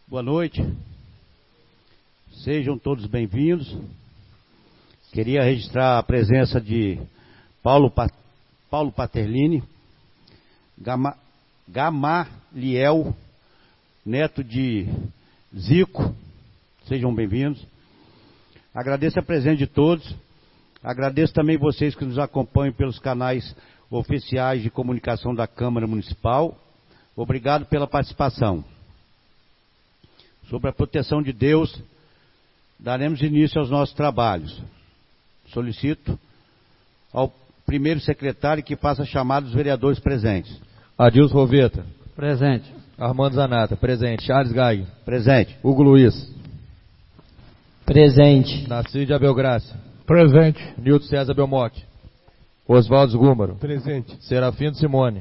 Boa noite, sejam todos bem-vindos. Queria registrar a presença de Paulo Paterlini, Gamaliel, neto de Zico, sejam bem-vindos. Agradeço a presença de todos, agradeço também vocês que nos acompanham pelos canais oficiais de comunicação da Câmara Municipal. Obrigado pela participação. Sobre a proteção de Deus, daremos início aos nossos trabalhos. Solicito ao primeiro secretário que faça chamar dos vereadores presentes. Adilson Roveta. Presente. Armando Zanata. Presente. Charles Gaig. Presente. Hugo Luiz. Presente. Narciso de Abel Graça. Presente. Nilton César Belmonte. Oswaldo Gúmaro. Presente. Serafino Simone.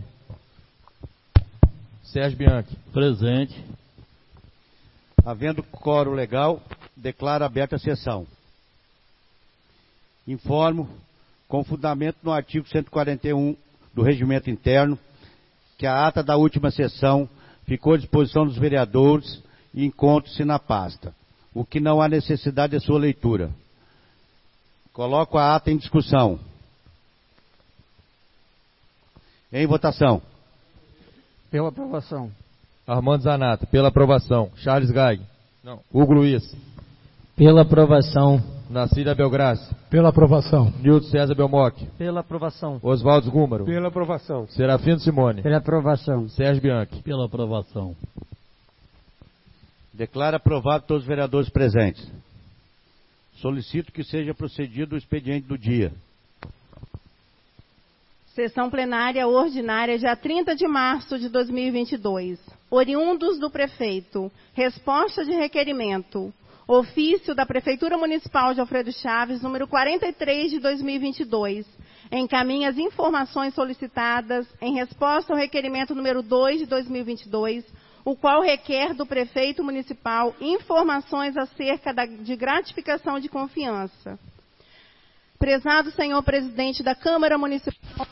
Sérgio Bianchi. Presente. Havendo quórum legal, declaro aberta a sessão. Informo, com fundamento no artigo 141 do Regimento Interno, que a ata da última sessão ficou à disposição dos vereadores e encontra-se na pasta, o que não há necessidade de sua leitura. Coloco a ata em discussão. Em votação. Pela aprovação. Armando Zanata. Pela aprovação. Charles Gaig. Não. Hugo Luiz. Pela aprovação. Narciso de Abel Graça. Pela aprovação. Nilton César Belmonte. Pela aprovação. Oswaldo Gúmaro. Pela aprovação. Serafino Simone. Pela aprovação. Sérgio Bianchi. Pela aprovação. Declaro aprovado todos os vereadores presentes. Solicito que seja procedido o expediente do dia. Sessão plenária ordinária, dia 30 de março de 2022. Oriundos do prefeito. Resposta de requerimento. Ofício da Prefeitura Municipal de Alfredo Chaves, número 43 de 2022. Encaminha as informações solicitadas em resposta ao requerimento número 2 de 2022, o qual requer do prefeito municipal informações acerca de gratificação de confiança. Prezado senhor presidente da Câmara Municipal.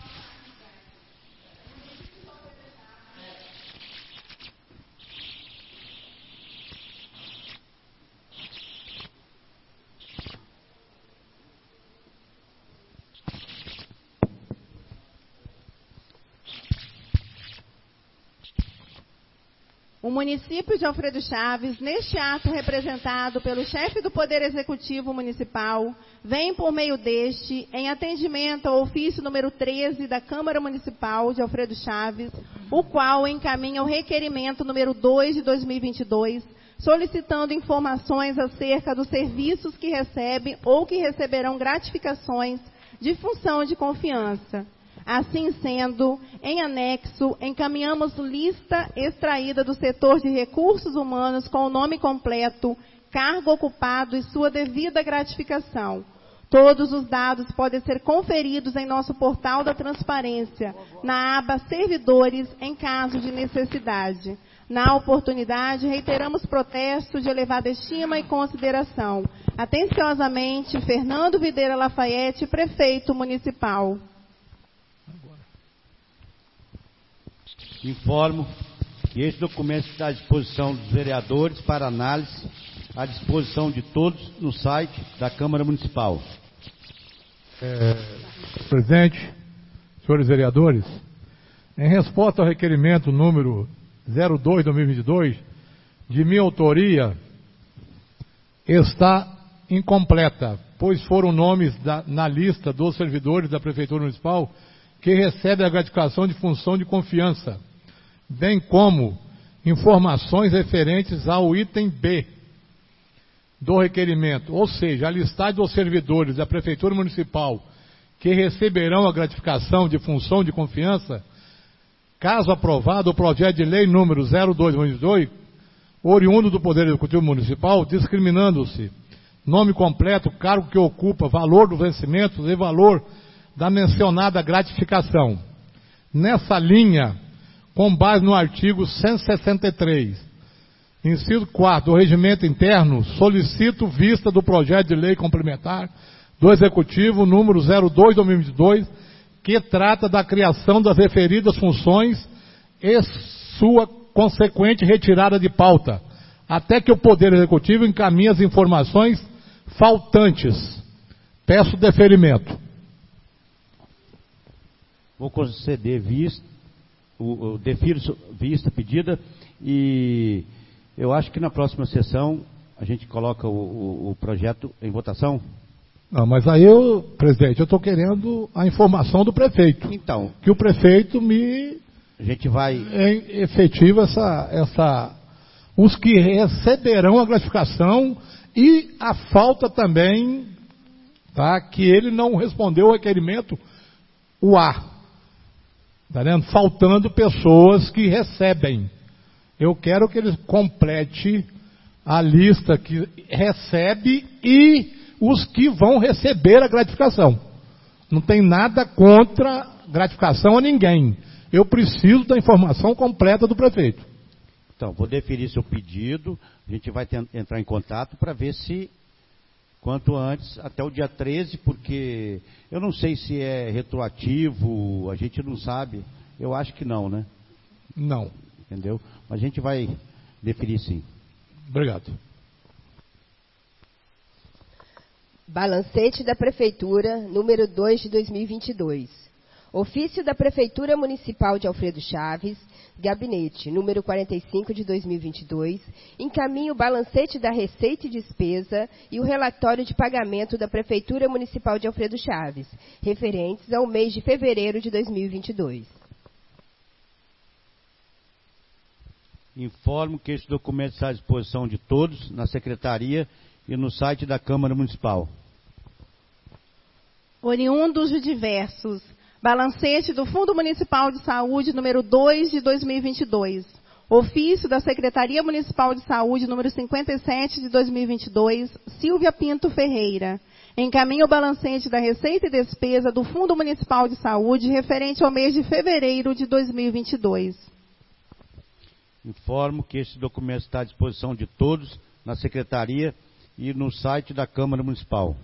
O município de Alfredo Chaves, neste ato representado pelo chefe do Poder Executivo Municipal, vem por meio deste, em atendimento ao ofício número 13 da Câmara Municipal de Alfredo Chaves, o qual encaminha o requerimento número 2 de 2022, solicitando informações acerca dos serviços que recebem ou que receberão gratificações de função de confiança. Assim sendo, em anexo, encaminhamos lista extraída do setor de recursos humanos com o nome completo, cargo ocupado e sua devida gratificação. Todos os dados podem ser conferidos em nosso portal da transparência, na aba Servidores, em caso de necessidade. Na oportunidade, reiteramos protesto de elevada estima e consideração. Atenciosamente, Fernando Videira Lafayette, Prefeito Municipal. Informo que este documento está à disposição dos vereadores para análise, à disposição de todos no site da Câmara Municipal. Presidente, senhores vereadores, em resposta ao requerimento número 02/2022, de minha autoria, está incompleta, pois foram nomes na lista dos servidores da Prefeitura Municipal que recebem a gratificação de função de confiança, bem como informações referentes ao item B do requerimento, ou seja, a listagem dos servidores da Prefeitura Municipal que receberão a gratificação de função de confiança, caso aprovado o projeto de lei número 02/2022, oriundo do Poder Executivo Municipal, discriminando-se nome completo, cargo que ocupa, valor do vencimento e valor da mencionada gratificação. Nessa linha, com base no artigo 163, inciso 4 do Regimento Interno, solicito vista do projeto de lei complementar do Executivo número 02/2022, que trata da criação das referidas funções e sua consequente retirada de pauta, até que o Poder Executivo encaminhe as informações faltantes. Peço deferimento. Vou conceder defiro vista pedida, e eu acho que na próxima sessão a gente coloca o projeto em votação. Não, mas aí, presidente, eu estou querendo a informação do prefeito. Então, que o prefeito me a gente vai... efetiva os que receberão a gratificação e a falta também, tá, que ele não respondeu o requerimento, o A. Tá vendo? Faltando pessoas que recebem. Eu quero que ele complete a lista que recebe e os que vão receber a gratificação. Não tem nada contra gratificação a ninguém. Eu preciso da informação completa do prefeito. Então, vou deferir seu pedido, a gente vai entrar em contato para ver se, quanto antes, até o dia 13, porque eu não sei se é retroativo, a gente não sabe, eu acho que não, né? Não. Entendeu? Mas a gente vai deferir sim. Obrigado. Balancete da Prefeitura, número 2 de 2022. Ofício da Prefeitura Municipal de Alfredo Chaves, Gabinete, número 45 de 2022, encaminha o balancete da receita e despesa e o relatório de pagamento da Prefeitura Municipal de Alfredo Chaves, referentes ao mês de fevereiro de 2022. Informo que este documento está à disposição de todos na Secretaria e no site da Câmara Municipal. Oriundos de diversos. Balancete do Fundo Municipal de Saúde, número 2 de 2022. Ofício da Secretaria Municipal de Saúde, número 57 de 2022, Silvia Pinto Ferreira. Encaminha o balancete da receita e despesa do Fundo Municipal de Saúde referente ao mês de fevereiro de 2022. Informo que este documento está à disposição de todos na Secretaria e no site da Câmara Municipal.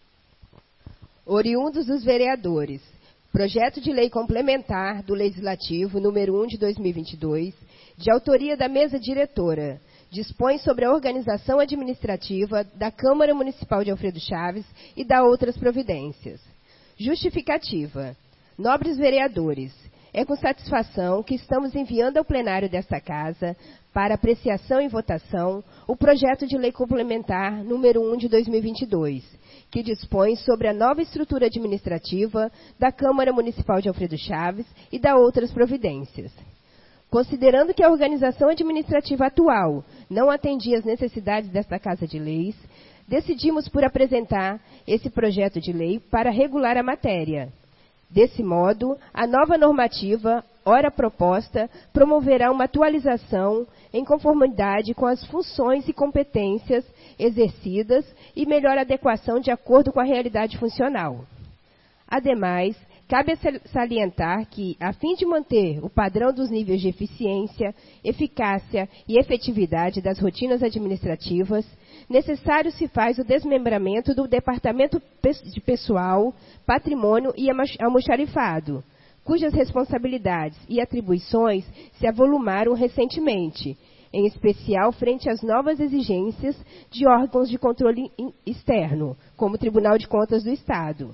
Oriundos dos vereadores. Projeto de Lei Complementar do Legislativo, número 1 de 2022, de autoria da Mesa Diretora, dispõe sobre a organização administrativa da Câmara Municipal de Alfredo Chaves e dá outras providências. Justificativa. Nobres vereadores, é com satisfação que estamos enviando ao plenário desta Casa, para apreciação e votação, o projeto de lei complementar número 1 de 2022, que dispõe sobre a nova estrutura administrativa da Câmara Municipal de Alfredo Chaves e dá outras providências. Considerando que a organização administrativa atual não atendia às necessidades desta Casa de Leis, decidimos por apresentar esse projeto de lei para regular a matéria. Desse modo, a nova normativa, ora proposta, promoverá uma atualização em conformidade com as funções e competências exercidas e melhor adequação de acordo com a realidade funcional. Ademais, cabe salientar que, a fim de manter o padrão dos níveis de eficiência, eficácia e efetividade das rotinas administrativas, necessário se faz o desmembramento do Departamento de Pessoal, Patrimônio e Almoxarifado, cujas responsabilidades e atribuições se avolumaram recentemente, em especial frente às novas exigências de órgãos de controle externo, como o Tribunal de Contas do Estado.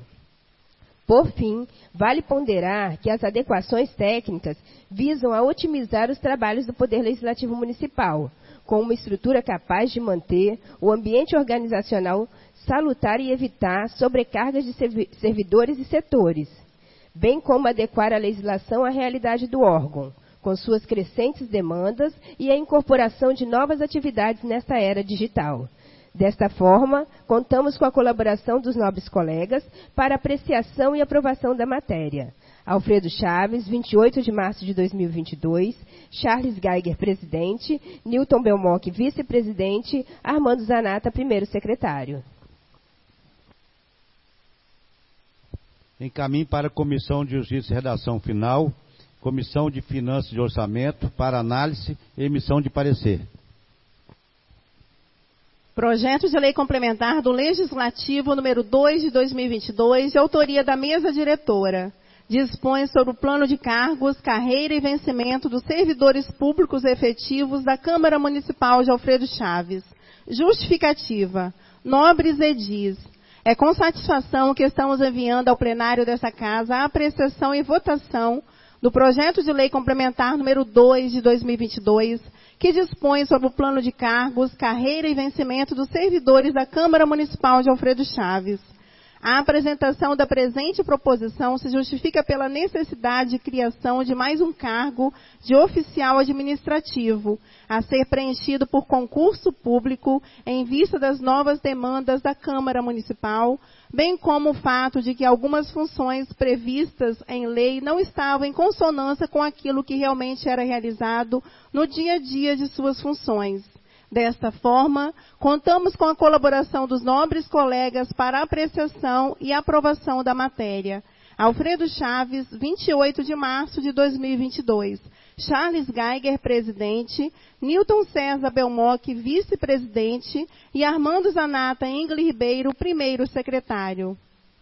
Por fim, vale ponderar que as adequações técnicas visam a otimizar os trabalhos do Poder Legislativo Municipal, com uma estrutura capaz de manter o ambiente organizacional salutar e evitar sobrecargas de servidores e setores, bem como adequar a legislação à realidade do órgão, com suas crescentes demandas e a incorporação de novas atividades nesta era digital. Desta forma, contamos com a colaboração dos nobres colegas para apreciação e aprovação da matéria. Alfredo Chaves, 28 de março de 2022, Charles Geiger, presidente, Newton Belmoc, vice-presidente, Armando Zanata, primeiro secretário. Encaminhe para a Comissão de Justiça e Redação Final, Comissão de Finanças e Orçamento, para análise e emissão de parecer. Projeto de Lei Complementar do Legislativo número 2 de 2022, de autoria da Mesa Diretora. dispõe sobre o plano de cargos, carreira e vencimento dos servidores públicos efetivos da Câmara Municipal de Alfredo Chaves. Justificativa. Nobres edis. É com satisfação que estamos enviando ao plenário dessa Casa a apreciação e votação do projeto de lei complementar número 2 de 2022, que dispõe sobre o plano de cargos, carreira e vencimento dos servidores da Câmara Municipal de Alfredo Chaves. A apresentação da presente proposição se justifica pela necessidade de criação de mais um cargo de oficial administrativo, a ser preenchido por concurso público em vista das novas demandas da Câmara Municipal, bem como o fato de que algumas funções previstas em lei não estavam em consonância com aquilo que realmente era realizado no dia a dia de suas funções. Desta forma, contamos com a colaboração dos nobres colegas para a apreciação e aprovação da matéria. Alfredo Chaves, 28 de março de 2022. Charles Geiger, presidente. Newton César Belmoc, vice-presidente. E Armando Zanata Engle Ribeiro, primeiro secretário.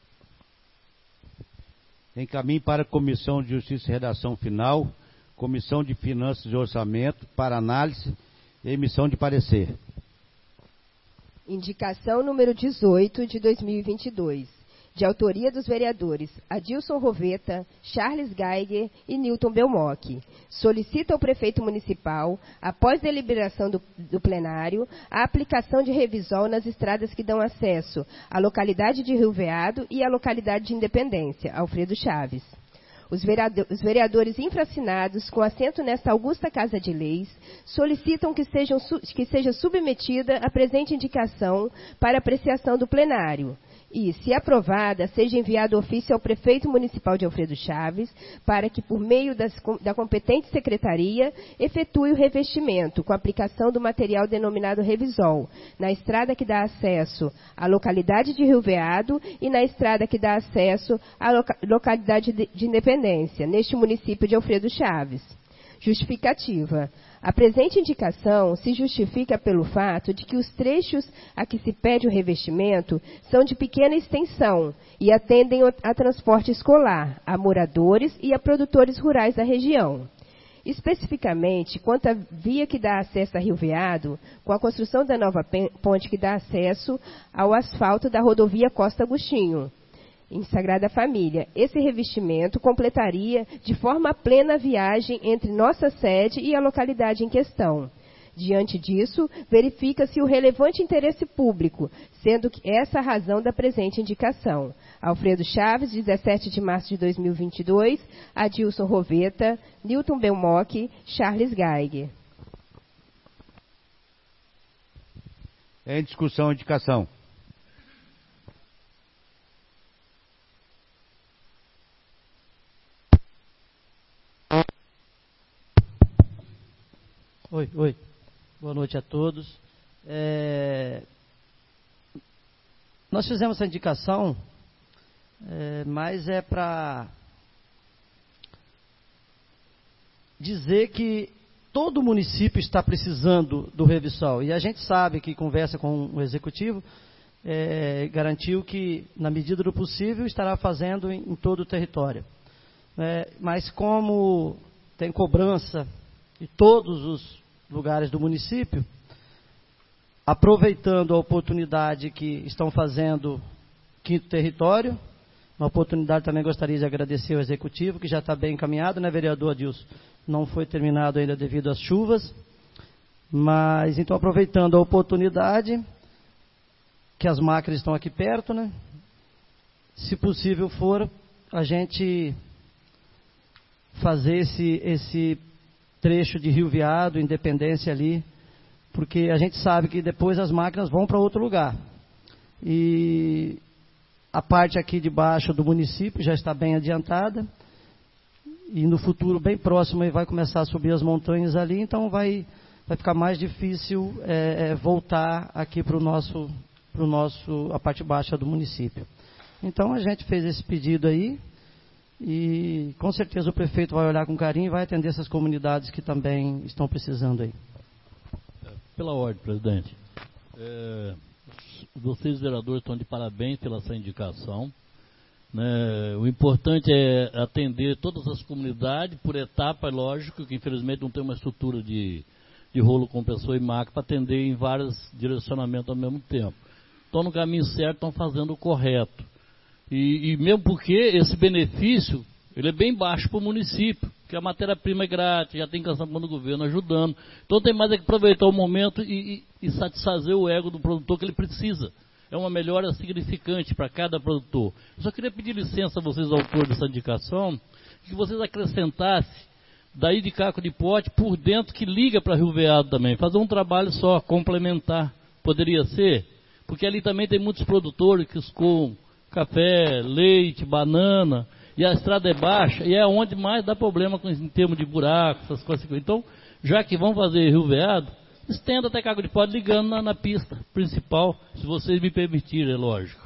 Encaminhe para a Comissão de Justiça e Redação Final, Comissão de Finanças e Orçamento, para análise e emissão de parecer. Indicação número 18 de 2022, de autoria dos vereadores Adilson Roveta, Charles Geiger e Newton Belmoc. Solicita ao prefeito municipal, após deliberação do plenário, a aplicação de revisol nas estradas que dão acesso à localidade de Rio Veado e à localidade de Independência, Alfredo Chaves. Os vereadores infracinados, com assento nesta augusta Casa de Leis, solicitam que seja submetida a presente indicação para apreciação do plenário e, se aprovada, seja enviado ofício ao prefeito municipal de Alfredo Chaves para que, por meio da competente secretaria, efetue o revestimento com aplicação do material denominado revisol na estrada que dá acesso à localidade de Rio Veado e na estrada que dá acesso à localidade de Independência, neste município de Alfredo Chaves. Justificativa. A presente indicação se justifica pelo fato de que os trechos a que se pede o revestimento são de pequena extensão e atendem a transporte escolar, a moradores e a produtores rurais da região. Especificamente, quanto à via que dá acesso a Rio Veado, com a construção da nova ponte que dá acesso ao asfalto da rodovia Costa Agostinho, em Sagrada Família. Esse revestimento completaria de forma plena a viagem entre nossa sede e a localidade em questão. Diante disso, verifica-se o relevante interesse público, sendo que essa a razão da presente indicação. Alfredo Chaves, 17 de março de 2022, Adilson Roveta, Newton Belmoc, Charles Geiger. Em discussão, indicação. Oi. Boa noite a todos. Nós fizemos essa indicação, mas é para dizer que todo município está precisando do revisol. E a gente sabe que conversa com o Executivo, garantiu que, na medida do possível, estará fazendo em todo o território. Mas como tem cobrança de todos os lugares do município, aproveitando a oportunidade que estão fazendo Quinto Território, uma oportunidade também gostaria de agradecer ao Executivo, que já está bem encaminhado, né, vereador Adilson? Não foi terminado ainda devido às chuvas, mas então aproveitando a oportunidade, que as máquinas estão aqui perto, né? Se possível for, a gente fazer esse trecho de Rio Veado, Independência ali, porque a gente sabe que depois as máquinas vão para outro lugar. E a parte aqui de baixo do município já está bem adiantada, e no futuro bem próximo vai começar a subir as montanhas ali, então vai ficar mais difícil voltar aqui para a parte baixa do município. Então a gente fez esse pedido aí, e com certeza o prefeito vai olhar com carinho e vai atender essas comunidades que também estão precisando aí. Pela ordem, presidente. Vocês, vereadores, estão de parabéns pela essa indicação. né? O importante é atender todas as comunidades por etapa, é lógico, que infelizmente não tem uma estrutura de rolo compressor e máquina para atender em vários direcionamentos ao mesmo tempo. Estão no caminho certo, estão fazendo o correto. E mesmo porque esse benefício, ele é bem baixo para o município, porque a matéria-prima é grátis, já tem canção do governo ajudando. Então tem mais é que aproveitar o momento e satisfazer o ego do produtor que ele precisa. É uma melhora significante para cada produtor. Eu só queria pedir licença a vocês, autores dessa indicação, que vocês acrescentassem daí de Caco de Pote por dentro, que liga para Rio Veado também. Fazer um trabalho só, complementar. Poderia ser? Porque ali também tem muitos produtores que escoam café, leite, banana, e a estrada é baixa, e é onde mais dá problema em termos de buraco, essas coisas. Então, já que vão fazer Rio Veado, estenda até Caco de Pote ligando na pista principal, se vocês me permitirem, é lógico.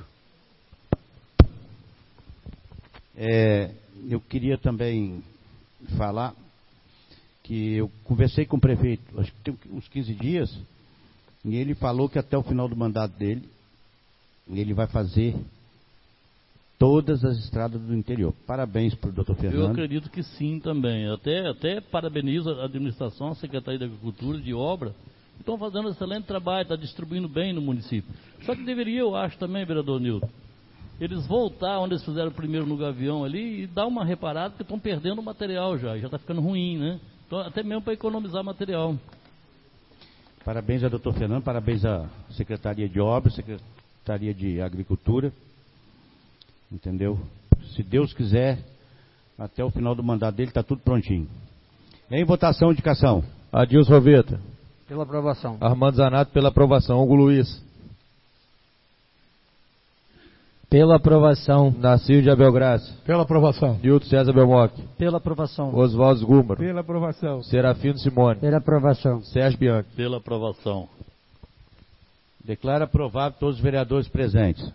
Eu queria também falar que eu conversei com o prefeito, acho que tem uns 15 dias, e ele falou que até o final do mandato dele, ele vai fazer todas as estradas do interior. Parabéns para o doutor Fernando. Eu acredito que sim também. Até parabenizo a administração, a Secretaria da Agricultura, de Obra, que estão fazendo um excelente trabalho, está distribuindo bem no município. Só que deveria, eu acho também, vereador Nilton, eles voltar onde eles fizeram primeiro no Gavião ali e dar uma reparada, porque estão perdendo o material já está ficando ruim, né? Então, até mesmo para economizar material. Parabéns ao doutor Fernando, parabéns à Secretaria de Obras, Secretaria de Agricultura, entendeu? Se Deus quiser, até o final do mandato dele está tudo prontinho. Em votação, indicação. Adilson Roveta. Pela aprovação. Armando Zanato, pela aprovação. Hugo Luiz. Pela aprovação. Narciso de Abel Graça. Pela aprovação. Nilton César Belmoc. Pela aprovação. Oswaldo Gúmaro. Pela aprovação. Serafino Simone. Pela aprovação. Sérgio Bianchi. Pela aprovação. Declaro aprovado todos os vereadores presentes.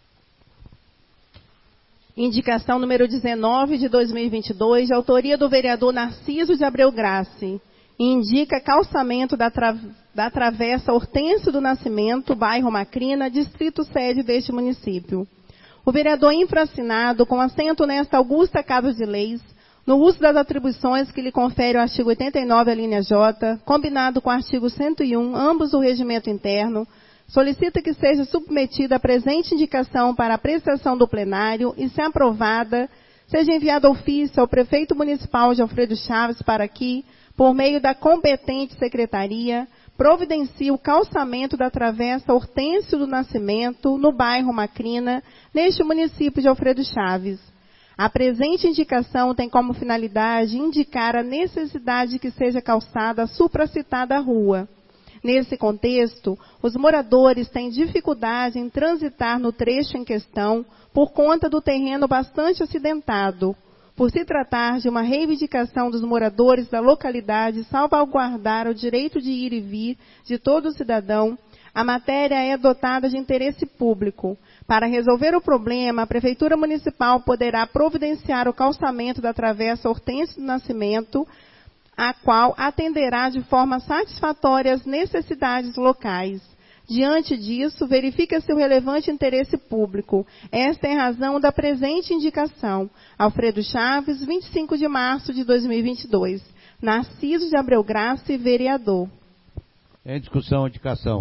Indicação número 19 de 2022, de autoria do vereador Narciso de Abreu Grace. Indica calçamento da travessa Hortêncio do Nascimento, bairro Macrina, distrito sede deste município. O vereador infraassinado, com assento nesta augusta Casa de Leis, no uso das atribuições que lhe confere o artigo 89, a linha J, combinado com o artigo 101, ambos do regimento interno, solicita que seja submetida a presente indicação para apreciação do plenário e, se aprovada, seja enviado ofício ao prefeito municipal de Alfredo Chaves para que, por meio da competente secretaria, providencie o calçamento da travessa Hortêncio do Nascimento, no bairro Macrina, neste município de Alfredo Chaves. A presente indicação tem como finalidade indicar a necessidade de que seja calçada a supracitada rua. Nesse contexto, os moradores têm dificuldade em transitar no trecho em questão por conta do terreno bastante acidentado. Por se tratar de uma reivindicação dos moradores da localidade salvaguardar o direito de ir e vir de todo cidadão, a matéria é dotada de interesse público. Para resolver o problema, a Prefeitura Municipal poderá providenciar o calçamento da travessa Hortêncio do Nascimento, a qual atenderá de forma satisfatória às necessidades locais. Diante disso, verifica-se o relevante interesse público. Esta é a razão da presente indicação. Alfredo Chaves, 25 de março de 2022. Narciso de Abreu Graça, vereador. Em discussão, indicação.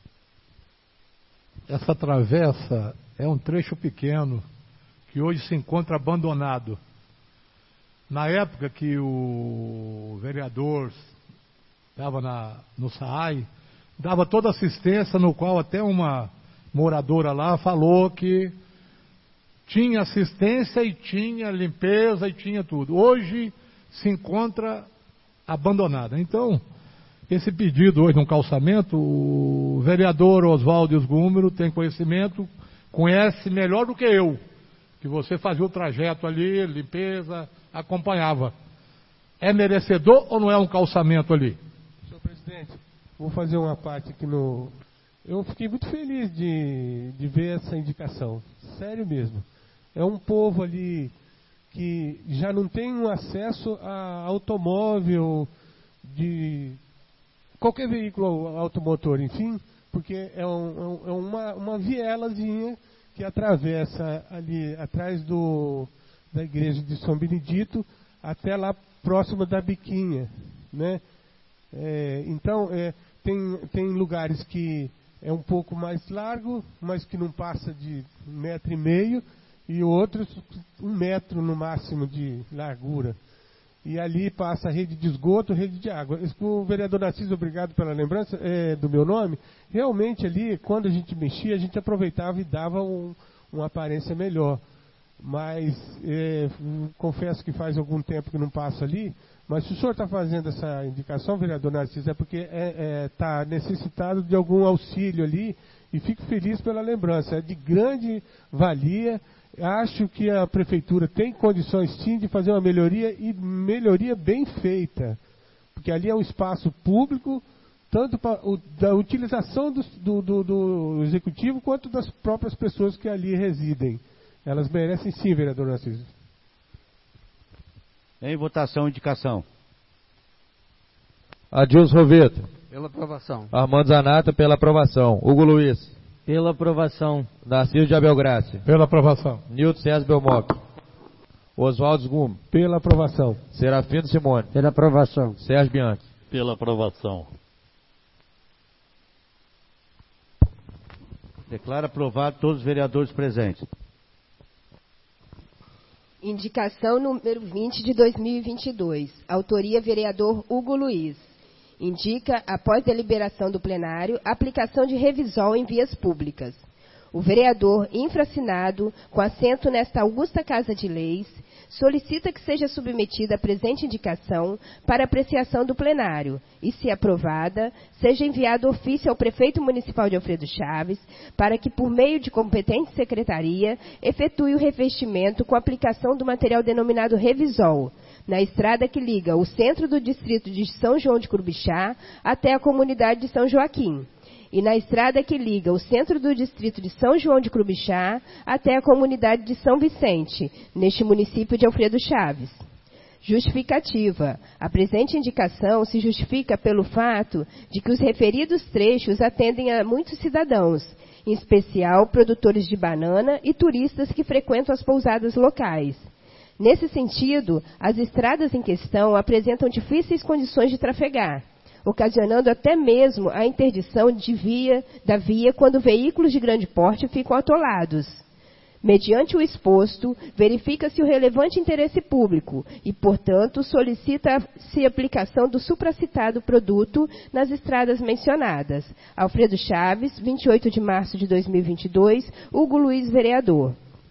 Essa travessa é um trecho pequeno que hoje se encontra abandonado. Na época que o vereador estava no SAAI, dava toda assistência, no qual até uma moradora lá falou que tinha assistência e tinha limpeza e tinha tudo. Hoje se encontra abandonada. Então, esse pedido hoje no calçamento, o vereador Oswaldo Gúmaro tem conhecimento, conhece melhor do que eu, que você fazia o trajeto ali, limpeza, acompanhava. É merecedor ou não é um calçamento ali? Senhor presidente, vou fazer uma parte aqui no... Eu fiquei muito feliz de ver essa indicação, sério mesmo. É um povo ali que já não tem um acesso a automóvel, de qualquer veículo automotor, enfim, porque é uma vielazinha que atravessa ali atrás da igreja de São Benedito até lá próximo da Biquinha, né? Então, tem lugares que é um pouco mais largo, mas que não passa de 1,5 metro, e outros 1 metro no máximo de largura. E ali passa a rede de esgoto, rede de água. O vereador Narciso, obrigado pela lembrança do meu nome. Realmente ali, quando a gente mexia, a gente aproveitava e dava uma aparência melhor. Mas confesso que faz algum tempo que não passo ali. Mas se o senhor está fazendo essa indicação, vereador Narciso, é porque está necessitado de algum auxílio ali, e fico feliz pela lembrança. É de grande valia. Acho que a prefeitura tem condições sim de fazer uma melhoria, e melhoria bem feita. Porque ali é um espaço público, tanto da utilização do executivo, quanto das próprias pessoas que ali residem. Elas merecem sim, vereador Narciso. Em votação, indicação. Adilson Roveto. Pela aprovação. Armando Zanata, pela aprovação. Hugo Luiz. Pela aprovação. Narciso de Abel Gracia. Pela aprovação. Nilton César Belmoc. Oswaldo Gume. Pela aprovação. Serafino Simone. Pela aprovação. Sérgio Bianchi. Pela aprovação. Declaro aprovado todos os vereadores presentes. Indicação número 20 de 2022. Autoria vereador Hugo Luiz. Indica, após deliberação do plenário, aplicação de revisol em vias públicas. O vereador infraassinado, com assento nesta augusta Casa de Leis, solicita que seja submetida a presente indicação para apreciação do plenário e, se aprovada, seja enviado ofício ao prefeito municipal de Alfredo Chaves para que, por meio de competente secretaria, efetue o revestimento com aplicação do material denominado revisol, na estrada que liga o centro do distrito de São João de Curubixá até a comunidade de São Joaquim, e na estrada que liga o centro do distrito de São João de Curubixá até a comunidade de São Vicente, neste município de Alfredo Chaves. Justificativa. A presente indicação se justifica pelo fato de que os referidos trechos atendem a muitos cidadãos, em especial produtores de banana e turistas que frequentam as pousadas locais. Nesse sentido, as estradas em questão apresentam difíceis condições de trafegar, ocasionando até mesmo a interdição da via quando veículos de grande porte ficam atolados. Mediante o exposto, verifica-se o relevante interesse público e, portanto, solicita-se a aplicação do supracitado produto nas estradas mencionadas. Alfredo Chaves, 28 de março de 2022, Hugo Luiz, vereador.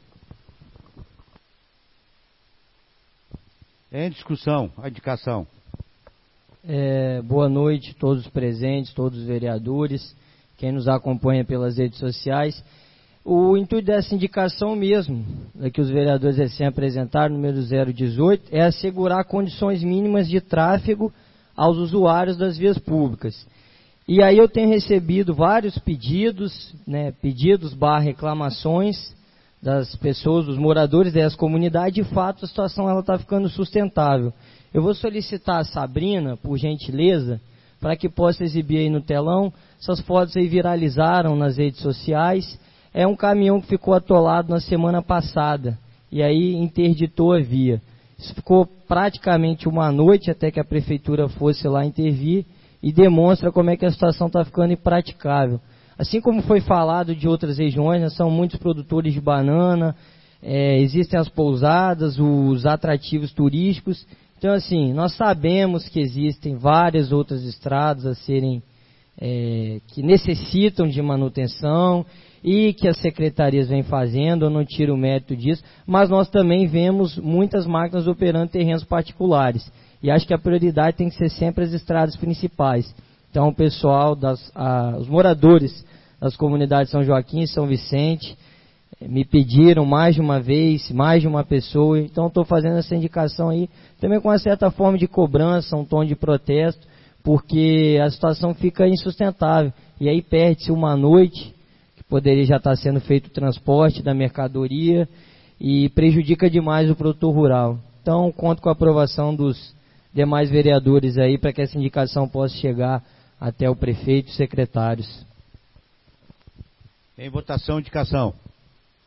Em discussão, a indicação. Boa noite a todos os presentes, todos os vereadores, quem nos acompanha pelas redes sociais. O intuito dessa indicação mesmo, que os vereadores recém apresentaram, número 018, é assegurar condições mínimas de tráfego aos usuários das vias públicas. E aí eu tenho recebido vários pedidos, reclamações das pessoas, dos moradores dessa comunidade. De fato, a situação está ficando sustentável. Eu vou solicitar a Sabrina, por gentileza, para que possa exibir aí no telão. Essas fotos aí viralizaram nas redes sociais. É um caminhão que ficou atolado na semana passada, e aí interditou a via. Isso ficou praticamente uma noite até que a prefeitura fosse lá intervir, e demonstra como é que a situação está ficando impraticável. Assim como foi falado de outras regiões, são muitos produtores de banana, existem as pousadas, os atrativos turísticos. Então, assim, nós sabemos que existem várias outras estradas a serem, que necessitam de manutenção e que as secretarias vêm fazendo, eu não tiro o mérito disso, mas nós também vemos muitas máquinas operando em terrenos particulares. E acho que a prioridade tem que ser sempre as estradas principais. Então, o pessoal, os moradores das comunidades São Joaquim e São Vicente me pediram mais de uma vez, mais de uma pessoa. Então, estou fazendo essa indicação aí, também com uma certa forma de cobrança, um tom de protesto, porque a situação fica insustentável. E aí perde-se uma noite, que poderia já estar sendo feito o transporte da mercadoria, e prejudica demais o produtor rural. Então, conto com a aprovação dos demais vereadores aí, para que essa indicação possa chegar até o prefeito e secretários. Em votação, indicação.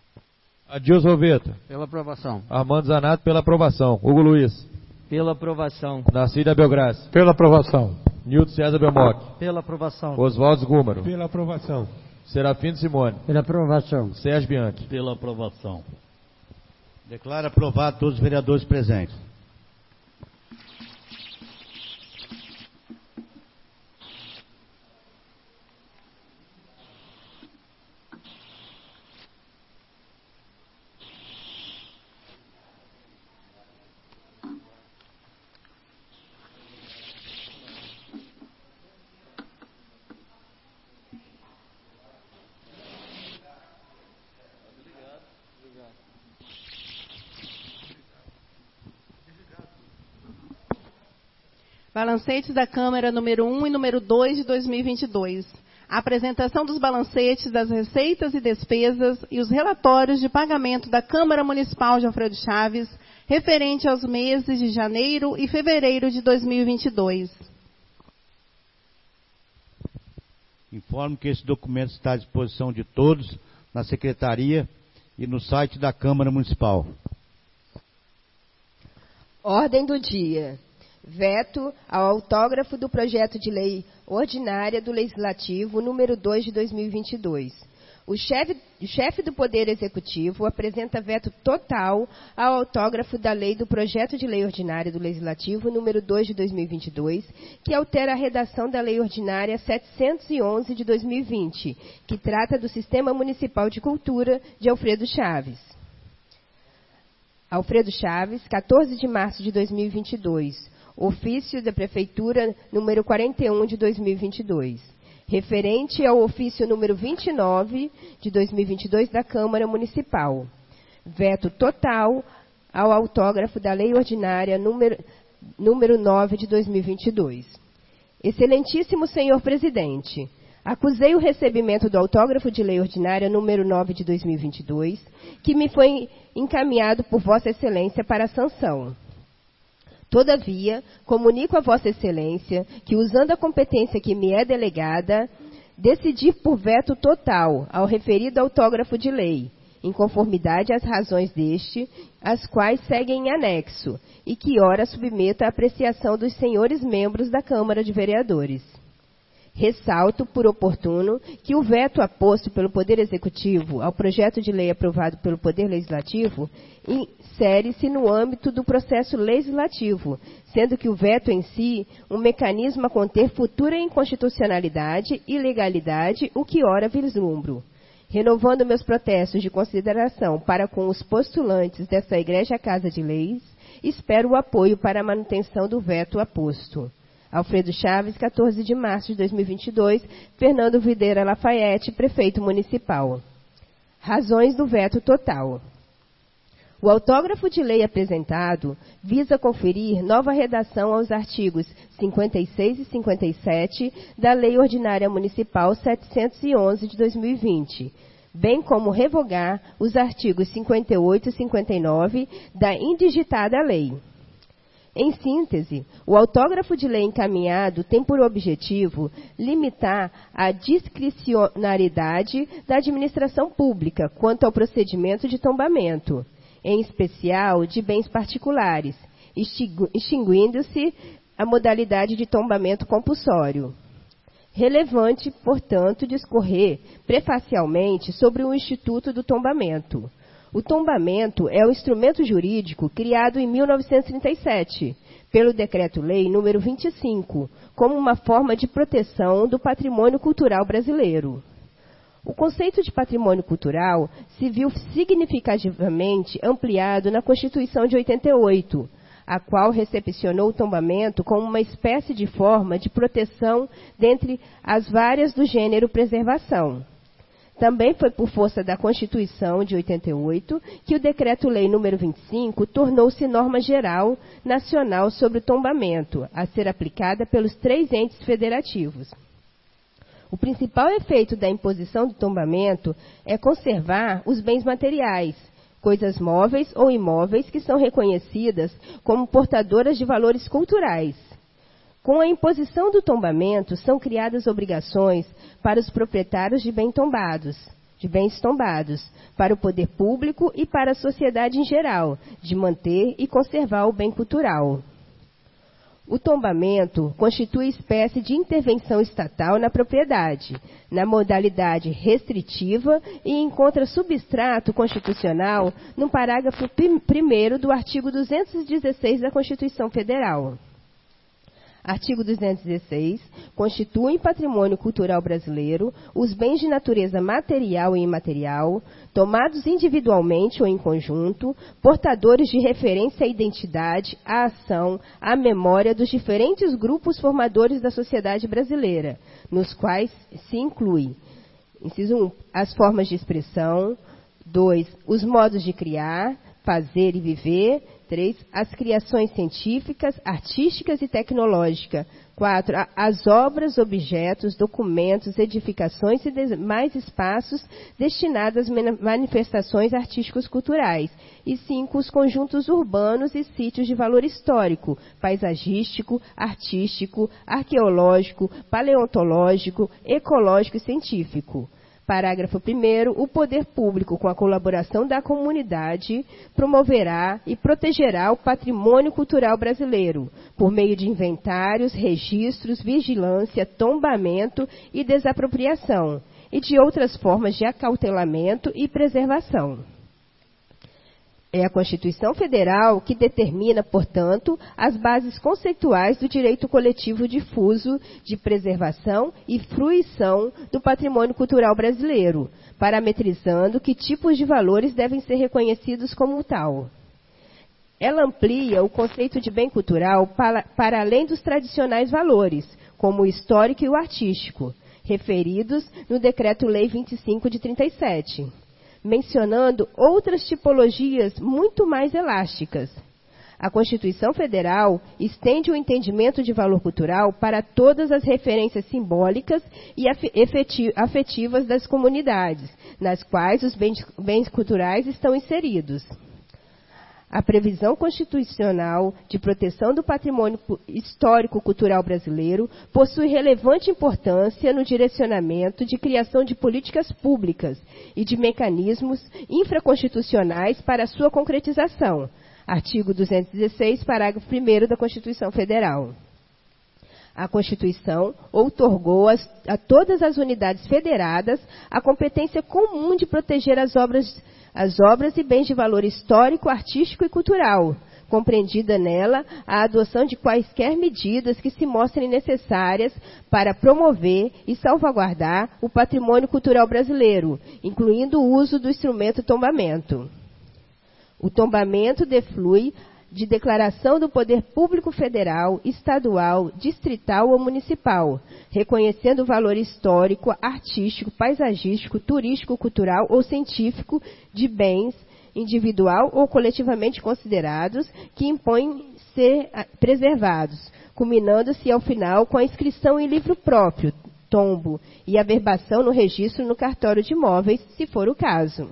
Adilson Roveta. Pela aprovação. Armando Zanato, pela aprovação. Hugo Luiz. Pela aprovação. Narcida Belgrassi. Pela aprovação. Nilton César Belmoc. Pela aprovação. Oswaldo Gúmaro. Pela aprovação. Serafino Simone. Pela aprovação. Sérgio Bianchi. Pela aprovação. Declaro aprovado todos os vereadores presentes. Balancetes da Câmara número 1 e número 2 de 2022. A apresentação dos balancetes das receitas e despesas e os relatórios de pagamento da Câmara Municipal de Alfredo Chaves, referente aos meses de janeiro e fevereiro de 2022. Informo que esse documento está à disposição de todos na Secretaria e no site da Câmara Municipal. Ordem do dia. Veto ao autógrafo do projeto de lei ordinária do Legislativo número 2 de 2022. O chefe do Poder Executivo apresenta veto total ao autógrafo da lei do projeto de lei ordinária do Legislativo número 2 de 2022, que altera a redação da Lei Ordinária 711 de 2020, que trata do Sistema Municipal de Cultura de Alfredo Chaves. Alfredo Chaves, 14 de março de 2022. Ofício da Prefeitura número 41 de 2022. Referente ao ofício número 29 de 2022 da Câmara Municipal. Veto total ao autógrafo da Lei Ordinária número 9 de 2022. Excelentíssimo Senhor Presidente, acusei o recebimento do autógrafo de Lei Ordinária número 9 de 2022, que me foi encaminhado por Vossa Excelência para a sanção. Todavia, comunico a Vossa Excelência que, usando a competência que me é delegada, decidi por veto total ao referido autógrafo de lei, em conformidade às razões deste, as quais seguem em anexo, e que ora submeto à apreciação dos senhores membros da Câmara de Vereadores. Ressalto, por oportuno, que o veto aposto pelo Poder Executivo ao projeto de lei aprovado pelo Poder Legislativo insere-se no âmbito do processo legislativo, sendo que o veto em si um mecanismo a conter futura inconstitucionalidade e ilegalidade, o que ora vislumbro. Renovando meus protestos de consideração para com os postulantes dessa Igreja Casa de Leis, espero o apoio para a manutenção do veto aposto. Alfredo Chaves, 14 de março de 2022, Fernando Videira Lafayette, Prefeito Municipal. Razões do veto total. O autógrafo de lei apresentado visa conferir nova redação aos artigos 56 e 57 da Lei Ordinária Municipal 711 de 2020, bem como revogar os artigos 58 e 59 da indigitada lei. Em síntese, o autógrafo de lei encaminhado tem por objetivo limitar a discricionariedade da administração pública quanto ao procedimento de tombamento, em especial de bens particulares, extinguindo-se a modalidade de tombamento compulsório. Relevante, portanto, discorrer prefacialmente sobre o Instituto do Tombamento. O tombamento é um instrumento jurídico criado em 1937, pelo Decreto-Lei nº 25, como uma forma de proteção do patrimônio cultural brasileiro. O conceito de patrimônio cultural se viu significativamente ampliado na Constituição de 88, a qual recepcionou o tombamento como uma espécie de forma de proteção dentre as várias do gênero preservação. Também foi por força da Constituição de 88 que o Decreto-Lei nº 25 tornou-se norma geral nacional sobre o tombamento, a ser aplicada pelos 3 entes federativos. O principal efeito da imposição do tombamento é conservar os bens materiais, coisas móveis ou imóveis que são reconhecidas como portadoras de valores culturais. Com a imposição do tombamento, são criadas obrigações para os proprietários de bens tombados, de bens tombados, para o poder público e para a sociedade em geral, de manter e conservar o bem cultural. O tombamento constitui espécie de intervenção estatal na propriedade, na modalidade restritiva e encontra substrato constitucional no parágrafo 1º do artigo 216 da Constituição Federal. Artigo 216. Constituem patrimônio cultural brasileiro os bens de natureza material e imaterial, tomados individualmente ou em conjunto, portadores de referência à identidade, à ação, à memória dos diferentes grupos formadores da sociedade brasileira, nos quais se inclui, inciso 1, as formas de expressão, 2, os modos de criar, fazer e viver, 3, as criações científicas, artísticas e tecnológicas. 4, as obras, objetos, documentos, edificações e demais espaços destinados às manifestações artísticos culturais. E 5, os conjuntos urbanos e sítios de valor histórico, paisagístico, artístico, arqueológico, paleontológico, ecológico e científico. Parágrafo 1º. O poder público, com a colaboração da comunidade, promoverá e protegerá o patrimônio cultural brasileiro, por meio de inventários, registros, vigilância, tombamento e desapropriação, e de outras formas de acautelamento e preservação. É a Constituição Federal que determina, portanto, as bases conceituais do direito coletivo difuso de preservação e fruição do patrimônio cultural brasileiro, parametrizando que tipos de valores devem ser reconhecidos como tal. Ela amplia o conceito de bem cultural para além dos tradicionais valores, como o histórico e o artístico, referidos no Decreto-Lei 25 de 37. Mencionando outras tipologias muito mais elásticas. A Constituição Federal estende o entendimento de valor cultural para todas as referências simbólicas e afetivas das comunidades, nas quais os bens culturais estão inseridos. A previsão constitucional de proteção do patrimônio histórico-cultural brasileiro possui relevante importância no direcionamento de criação de políticas públicas e de mecanismos infraconstitucionais para sua concretização. Artigo 216, parágrafo 1º da Constituição Federal. A Constituição outorgou a todas as unidades federadas a competência comum de proteger as obras e bens de valor histórico, artístico e cultural, compreendida nela a adoção de quaisquer medidas que se mostrem necessárias para promover e salvaguardar o patrimônio cultural brasileiro, incluindo o uso do instrumento tombamento. O tombamento deflui de declaração do poder público federal, estadual, distrital ou municipal, reconhecendo o valor histórico, artístico, paisagístico, turístico, cultural ou científico de bens individual ou coletivamente considerados que impõem ser preservados, culminando-se ao final com a inscrição em livro próprio, tombo, e averbação no registro no cartório de imóveis, se for o caso.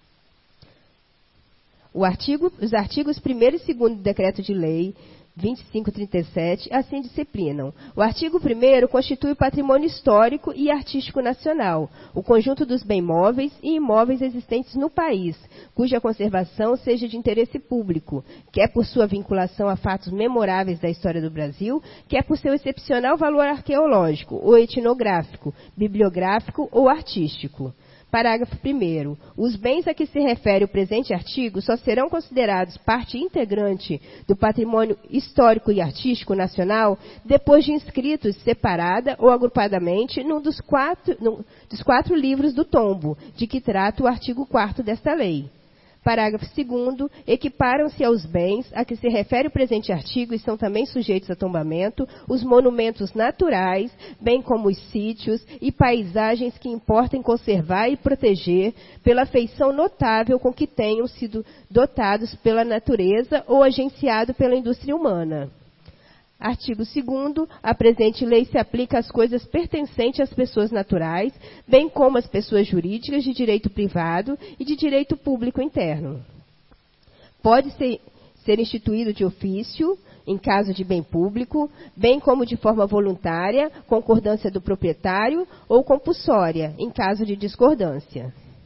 Os artigos 1º e 2º do Decreto de Lei 2537 assim disciplinam. O artigo 1º constitui o patrimônio histórico e artístico nacional, o conjunto dos bens móveis e imóveis existentes no país, cuja conservação seja de interesse público, quer por sua vinculação a fatos memoráveis da história do Brasil, quer por seu excepcional valor arqueológico ou etnográfico, bibliográfico ou artístico. Parágrafo 1º. Os bens a que se refere o presente artigo só serão considerados parte integrante do patrimônio histórico e artístico nacional depois de inscritos separada ou agrupadamente num dos quatro livros do tombo, de que trata o artigo 4º desta lei. Parágrafo 2º. Equiparam-se aos bens a que se refere o presente artigo e são também sujeitos a tombamento os monumentos naturais, bem como os sítios e paisagens que importem conservar e proteger pela feição notável com que tenham sido dotados pela natureza ou agenciado pela indústria humana. Artigo 2º. A presente lei se aplica às coisas pertencentes às pessoas naturais, bem como às pessoas jurídicas de direito privado e de direito público interno. Pode ser instituído de ofício, em caso de bem público, bem como de forma voluntária, concordância do proprietário, ou compulsória, em caso de discordância.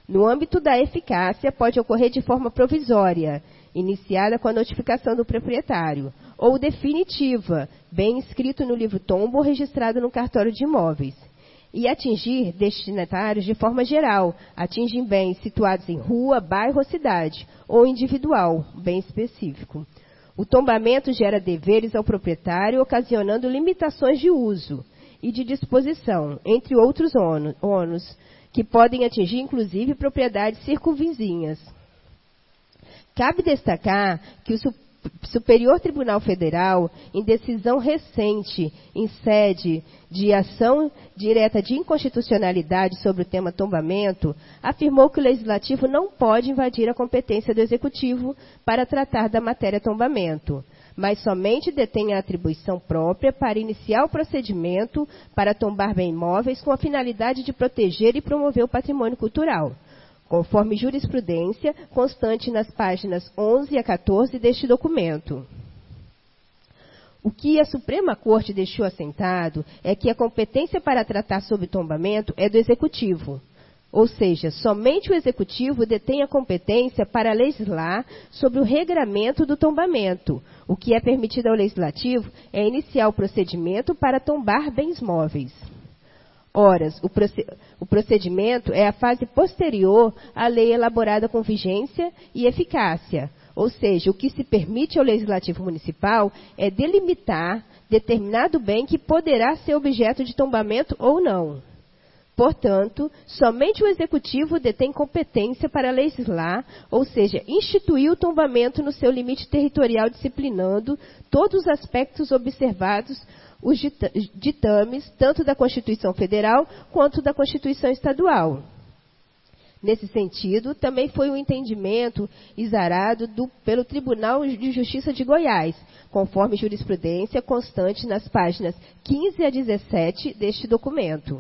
No âmbito da eficácia, pode ocorrer de forma provisória, iniciada com a notificação do proprietário, ou definitiva, bem inscrito no livro tombo ou registrado no cartório de imóveis, e atingir destinatários de forma geral, atingem bens situados em rua, bairro ou cidade, ou individual, bem específico. O tombamento gera deveres ao proprietário, ocasionando limitações de uso e de disposição, entre outros ônus, que podem atingir inclusive propriedades circunvizinhas. Cabe destacar que o Superior Tribunal Federal, em decisão recente, em sede de ação direta de inconstitucionalidade sobre o tema tombamento, afirmou que o Legislativo não pode invadir a competência do Executivo para tratar da matéria tombamento, mas somente detém a atribuição própria para iniciar o procedimento para tombar bens imóveis com a finalidade de proteger e promover o patrimônio cultural, conforme jurisprudência constante nas páginas 11 a 14 deste documento. O que a Suprema Corte deixou assentado é que a competência para tratar sobre tombamento é do Executivo, ou seja, somente o Executivo detém a competência para legislar sobre o regramento do tombamento. O que é permitido ao Legislativo é iniciar o procedimento para tombar bens móveis. Ora, o procedimento é a fase posterior à lei elaborada com vigência e eficácia. Ou seja, o que se permite ao Legislativo Municipal é delimitar determinado bem que poderá ser objeto de tombamento ou não. Portanto, somente o Executivo detém competência para legislar, ou seja, instituir o tombamento no seu limite territorial, disciplinando todos os aspectos observados os ditames, tanto da Constituição Federal quanto da Constituição Estadual. Nesse sentido, também foi um entendimento exarado pelo Tribunal de Justiça de Goiás, conforme jurisprudência constante nas páginas 15 a 17 deste documento.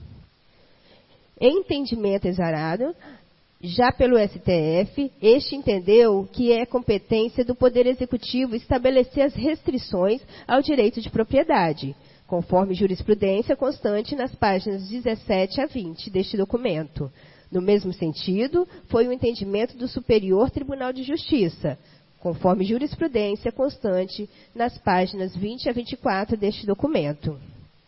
Em entendimento exarado, já pelo STF, este entendeu que é competência do Poder Executivo estabelecer as restrições ao direito de propriedade, conforme jurisprudência constante nas páginas 17 a 20 deste documento. No mesmo sentido, foi o entendimento do Superior Tribunal de Justiça, conforme jurisprudência constante nas páginas 20 a 24 deste documento.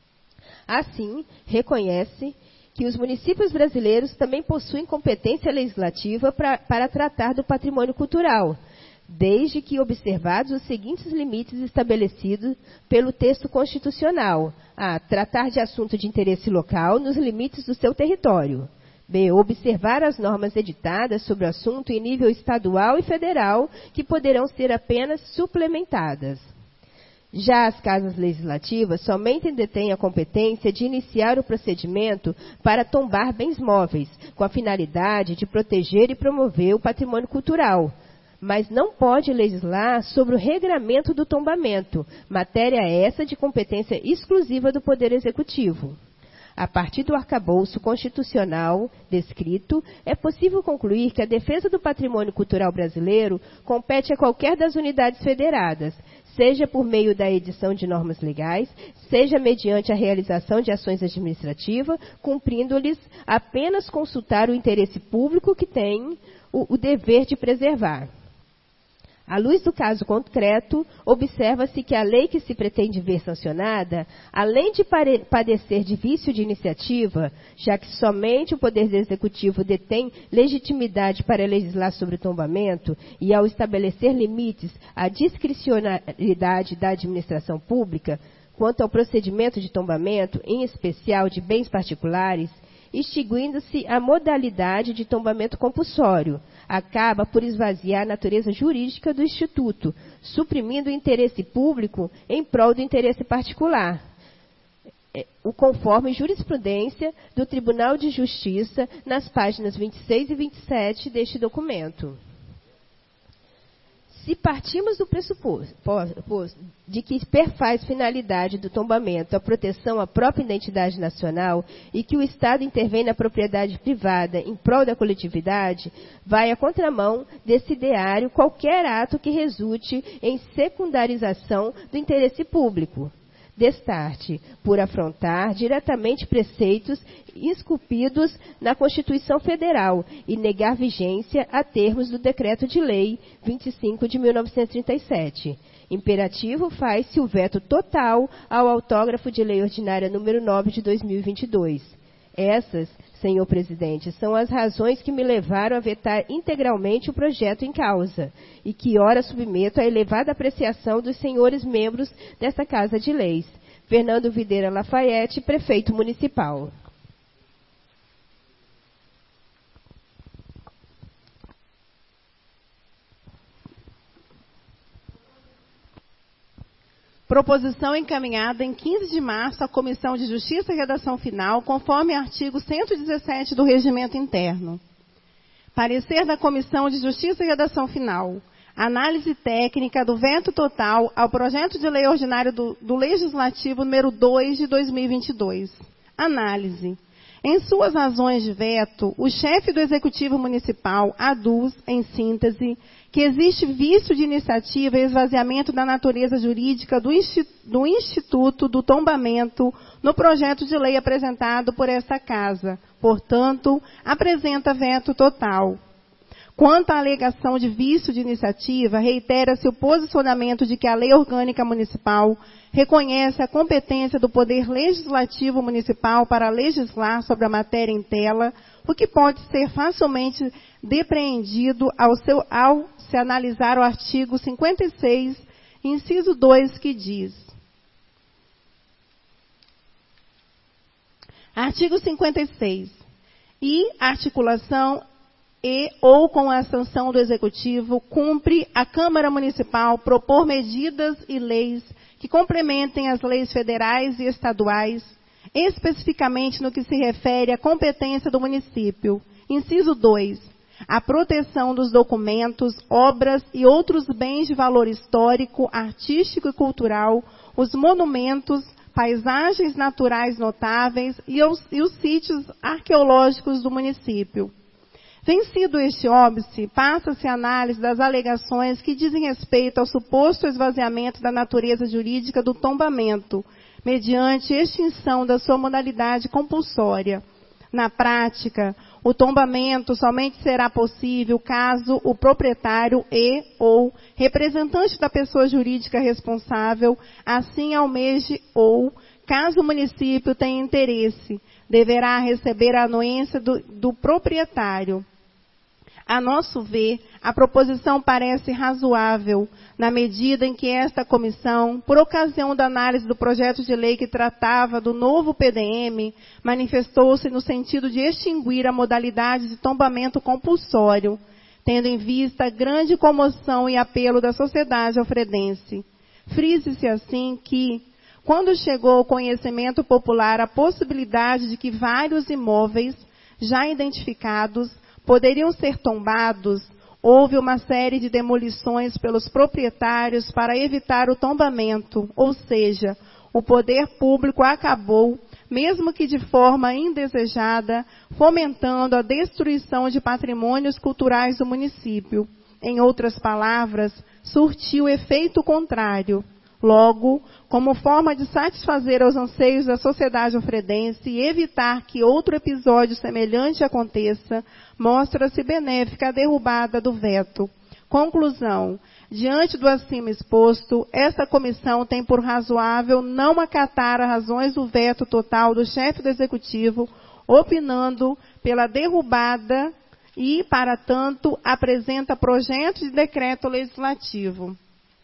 Assim, reconhece que os municípios brasileiros também possuem competência legislativa para tratar do patrimônio cultural, desde que observados os seguintes limites estabelecidos pelo texto constitucional: a. Tratar de assunto de interesse local nos limites do seu território. B. Observar as normas editadas sobre o assunto em nível estadual e federal, que poderão ser apenas suplementadas. Já as casas legislativas somente detêm a competência de iniciar o procedimento para tombar bens móveis, com a finalidade de proteger e promover o patrimônio cultural, mas não pode legislar sobre o regramento do tombamento, matéria essa de competência exclusiva do Poder Executivo. A partir do arcabouço constitucional descrito, é possível concluir que a defesa do patrimônio cultural brasileiro compete a qualquer das unidades federadas, seja por meio da edição de normas legais, seja mediante a realização de ações administrativas, cumprindo-lhes apenas consultar o interesse público que tem o dever de preservar. À luz do caso concreto, observa-se que a lei que se pretende ver sancionada, além de padecer de vício de iniciativa, já que somente o Poder Executivo detém legitimidade para legislar sobre o tombamento, e ao estabelecer limites à discricionalidade da administração pública, quanto ao procedimento de tombamento, em especial de bens particulares, extinguindo-se a modalidade de tombamento compulsório, acaba por esvaziar a natureza jurídica do Instituto, suprimindo o interesse público em prol do interesse particular, conforme jurisprudência do Tribunal de Justiça nas páginas 26 e 27 deste documento. Se partimos do pressuposto de que perfaz finalidade do tombamento a proteção à própria identidade nacional e que o Estado intervém na propriedade privada em prol da coletividade, vai à contramão desse ideário qualquer ato que resulte em secundarização do interesse público. destarte, por afrontar diretamente preceitos esculpidos na Constituição Federal e negar vigência a termos do Decreto de Lei 25 de 1937. Imperativo faz-se o veto total ao autógrafo de Lei Ordinária número 9 de 2022. Essas, senhor presidente, são as razões que me levaram a vetar integralmente o projeto em causa e que ora submeto à elevada apreciação dos senhores membros desta Casa de Leis. Fernando Videira Lafayette, prefeito municipal. Proposição encaminhada em 15 de março à Comissão de Justiça e Redação Final, conforme artigo 117 do Regimento Interno. Parecer da Comissão de Justiça e Redação Final. Análise técnica do veto total ao projeto de lei ordinário do Legislativo número 2 de 2022. Análise. Em suas razões de veto, o chefe do Executivo Municipal aduz, em síntese, que existe vício de iniciativa e esvaziamento da natureza jurídica do Instituto do Tombamento no projeto de lei apresentado por esta Casa. Portanto, apresenta veto total. Quanto à alegação de vício de iniciativa, reitera-se o posicionamento de que a Lei Orgânica Municipal reconhece a competência do Poder Legislativo Municipal para legislar sobre a matéria em tela, o que pode ser facilmente depreendido ao se analisar o artigo 56, inciso 2, que diz: artigo 56. E articulação e ou com a sanção do Executivo, cumpre a Câmara Municipal propor medidas e leis que complementem as leis federais e estaduais, especificamente no que se refere à competência do município. Inciso 2. A proteção dos documentos, obras e outros bens de valor histórico, artístico e cultural, os monumentos, paisagens naturais notáveis e os sítios arqueológicos do município. Vencido este óbice, passa-se a análise das alegações que dizem respeito ao suposto esvaziamento da natureza jurídica do tombamento, mediante extinção da sua modalidade compulsória. Na prática, o tombamento somente será possível caso o proprietário ou representante da pessoa jurídica responsável assim almeje ou, caso o município tenha interesse, deverá receber a anuência do proprietário. A nosso ver, a proposição parece razoável, na medida em que esta comissão, por ocasião da análise do projeto de lei que tratava do novo PDM, manifestou-se no sentido de extinguir a modalidade de tombamento compulsório, tendo em vista a grande comoção e apelo da sociedade alfredense. Frise-se assim que, quando chegou ao conhecimento popular a possibilidade de que vários imóveis, já identificados, poderiam ser tombados, houve uma série de demolições pelos proprietários para evitar o tombamento, ou seja, o poder público acabou, mesmo que de forma indesejada, fomentando a destruição de patrimônios culturais do município. Em outras palavras, surtiu efeito contrário. Logo, como forma de satisfazer aos anseios da sociedade alfredense e evitar que outro episódio semelhante aconteça, mostra-se benéfica a derrubada do veto. Conclusão. Diante do acima exposto, esta comissão tem por razoável não acatar as razões do veto total do chefe do Executivo, opinando pela derrubada e, para tanto, apresenta projeto de decreto legislativo.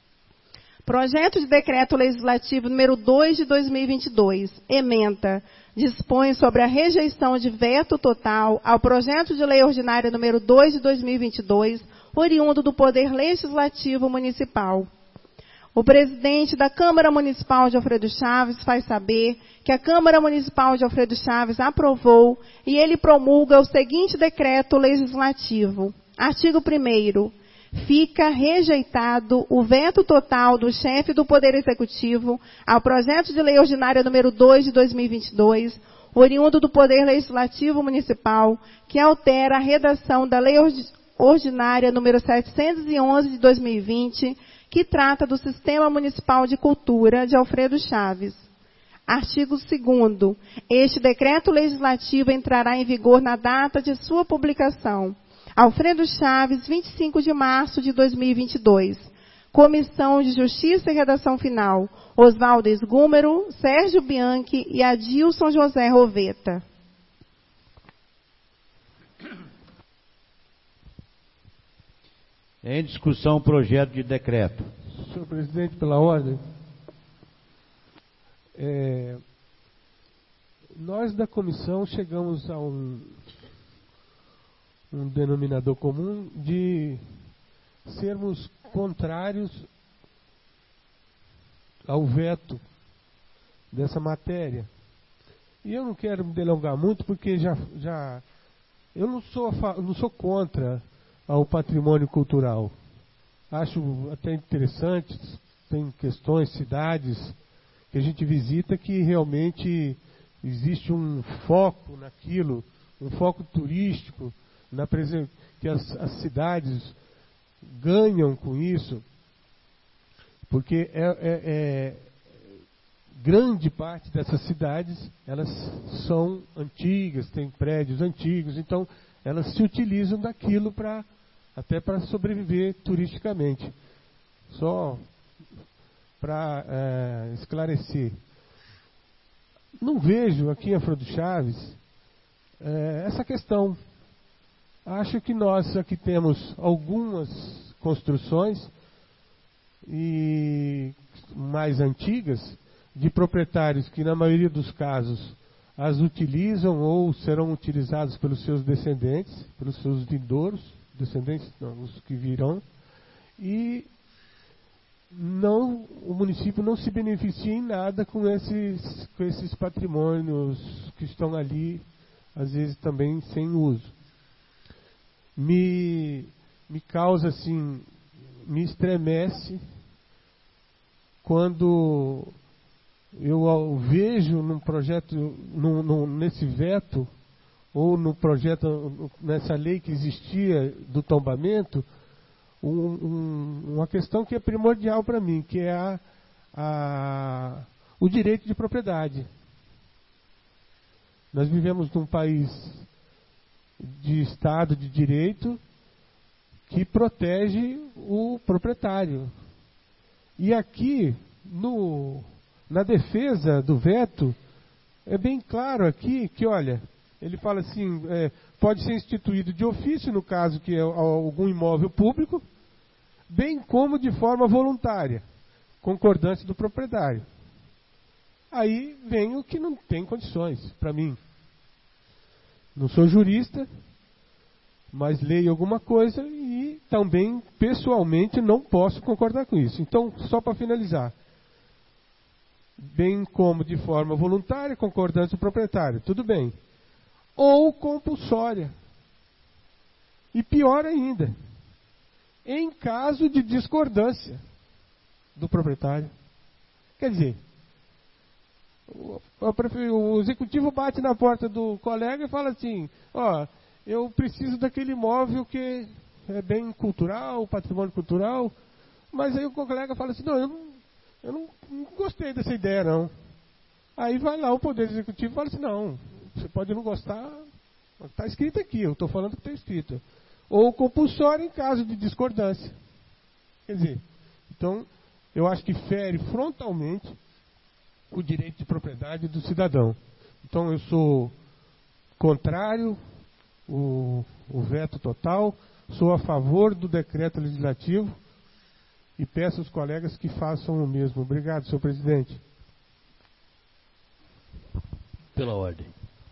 Projeto de Decreto Legislativo número 2 de 2022, ementa, dispõe sobre a rejeição de veto total ao Projeto de Lei Ordinária número 2 de 2022, oriundo do Poder Legislativo Municipal. O presidente da Câmara Municipal de Alfredo Chaves faz saber que a Câmara Municipal de Alfredo Chaves aprovou e ele promulga o seguinte decreto legislativo. Artigo 1º. Fica rejeitado o veto total do chefe do Poder Executivo ao projeto de lei ordinária número 2 de 2022, oriundo do Poder Legislativo Municipal, que altera a redação da lei ordinária número 711 de 2020, que trata do Sistema Municipal de Cultura de Alfredo Chaves. Artigo 2º. Este decreto legislativo entrará em vigor na data de sua publicação. Alfredo Chaves, 25 de março de 2022. Comissão de Justiça e Redação Final. Oswaldo Esgúmero, Sérgio Bianchi e Adilson José Roveta. Em discussão o projeto de decreto. Senhor presidente, pela ordem. Nós da comissão chegamos a um denominador comum de sermos contrários ao veto dessa matéria. E eu não quero me delongar muito, porque eu não sou contra ao patrimônio cultural. Acho até interessante, tem questões, cidades que a gente visita que realmente existe um foco naquilo, um foco turístico, que as cidades ganham com isso, porque grande parte dessas cidades, elas são antigas, têm prédios antigos, então elas se utilizam daquilo até para sobreviver turisticamente. Só para esclarecer. Não vejo aqui em Alfredo Chaves essa questão. Acho que nós aqui temos algumas construções mais antigas, de proprietários que na maioria dos casos as utilizam ou serão utilizados pelos seus descendentes, pelos seus vindouros, descendentes não, os que virão, e o município não se beneficia em nada com esses patrimônios que estão ali, às vezes também sem uso. Me causa assim, me estremece quando eu vejo num projeto, nesse veto, ou no projeto, nessa lei que existia do tombamento, uma questão que é primordial para mim, que é o direito de propriedade. Nós vivemos num país de Estado de Direito que protege o proprietário. E aqui, na defesa do veto, é bem claro aqui que, olha, ele fala assim, pode ser instituído de ofício, no caso que é algum imóvel público, bem como de forma voluntária, concordância do proprietário. Aí vem o que não tem condições, para mim. Não sou jurista, mas leio alguma coisa e também, pessoalmente, não posso concordar com isso. Então, só para finalizar, bem como de forma voluntária, concordância do proprietário, tudo bem. Ou compulsória. E pior ainda, em caso de discordância do proprietário. Quer dizer, o executivo bate na porta do colega e fala assim, eu preciso daquele imóvel que é bem cultural, patrimônio cultural, mas aí o colega fala assim, eu não gostei dessa ideia não. Aí vai lá o Poder Executivo e fala assim, não, você pode não gostar, está escrito aqui, eu estou falando que está escrito. Ou compulsório em caso de discordância. Quer dizer, então, eu acho que fere frontalmente o direito de propriedade do cidadão. Então, eu sou contrário o veto total, sou a favor do decreto legislativo e peço aos colegas que façam o mesmo. Obrigado, senhor presidente. Pela ordem.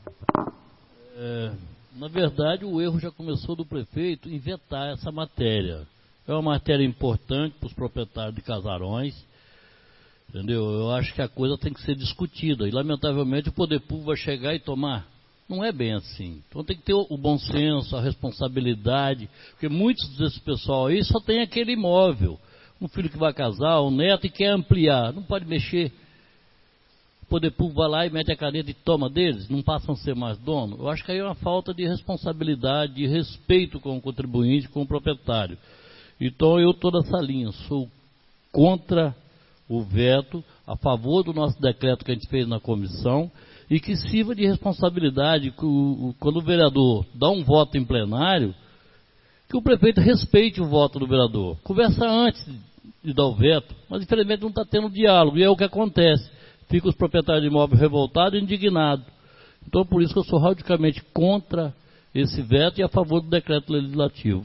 Na verdade, o erro já começou do prefeito em vetar essa matéria. É uma matéria importante para os proprietários de casarões, entendeu? Eu acho que a coisa tem que ser discutida e, lamentavelmente, o poder público vai chegar e tomar. Não é bem assim. Então tem que ter o bom senso, a responsabilidade, porque muitos desse pessoal aí só tem aquele imóvel. Um filho que vai casar, um neto e quer ampliar, não pode mexer. O poder público vai lá e mete a caneta e toma deles, não passam a ser mais dono. Eu acho que aí é uma falta de responsabilidade, de respeito com o contribuinte, com o proprietário. Então eu estou nessa linha, sou contra o veto a favor do nosso decreto que a gente fez na comissão e que sirva de responsabilidade quando o vereador dá um voto em plenário, que o prefeito respeite o voto do vereador. Conversa antes de dar o veto, mas infelizmente não está tendo diálogo, e é o que acontece. Ficam os proprietários de imóveis revoltados e indignados. Então, por isso que eu sou radicalmente contra esse veto e a favor do decreto legislativo.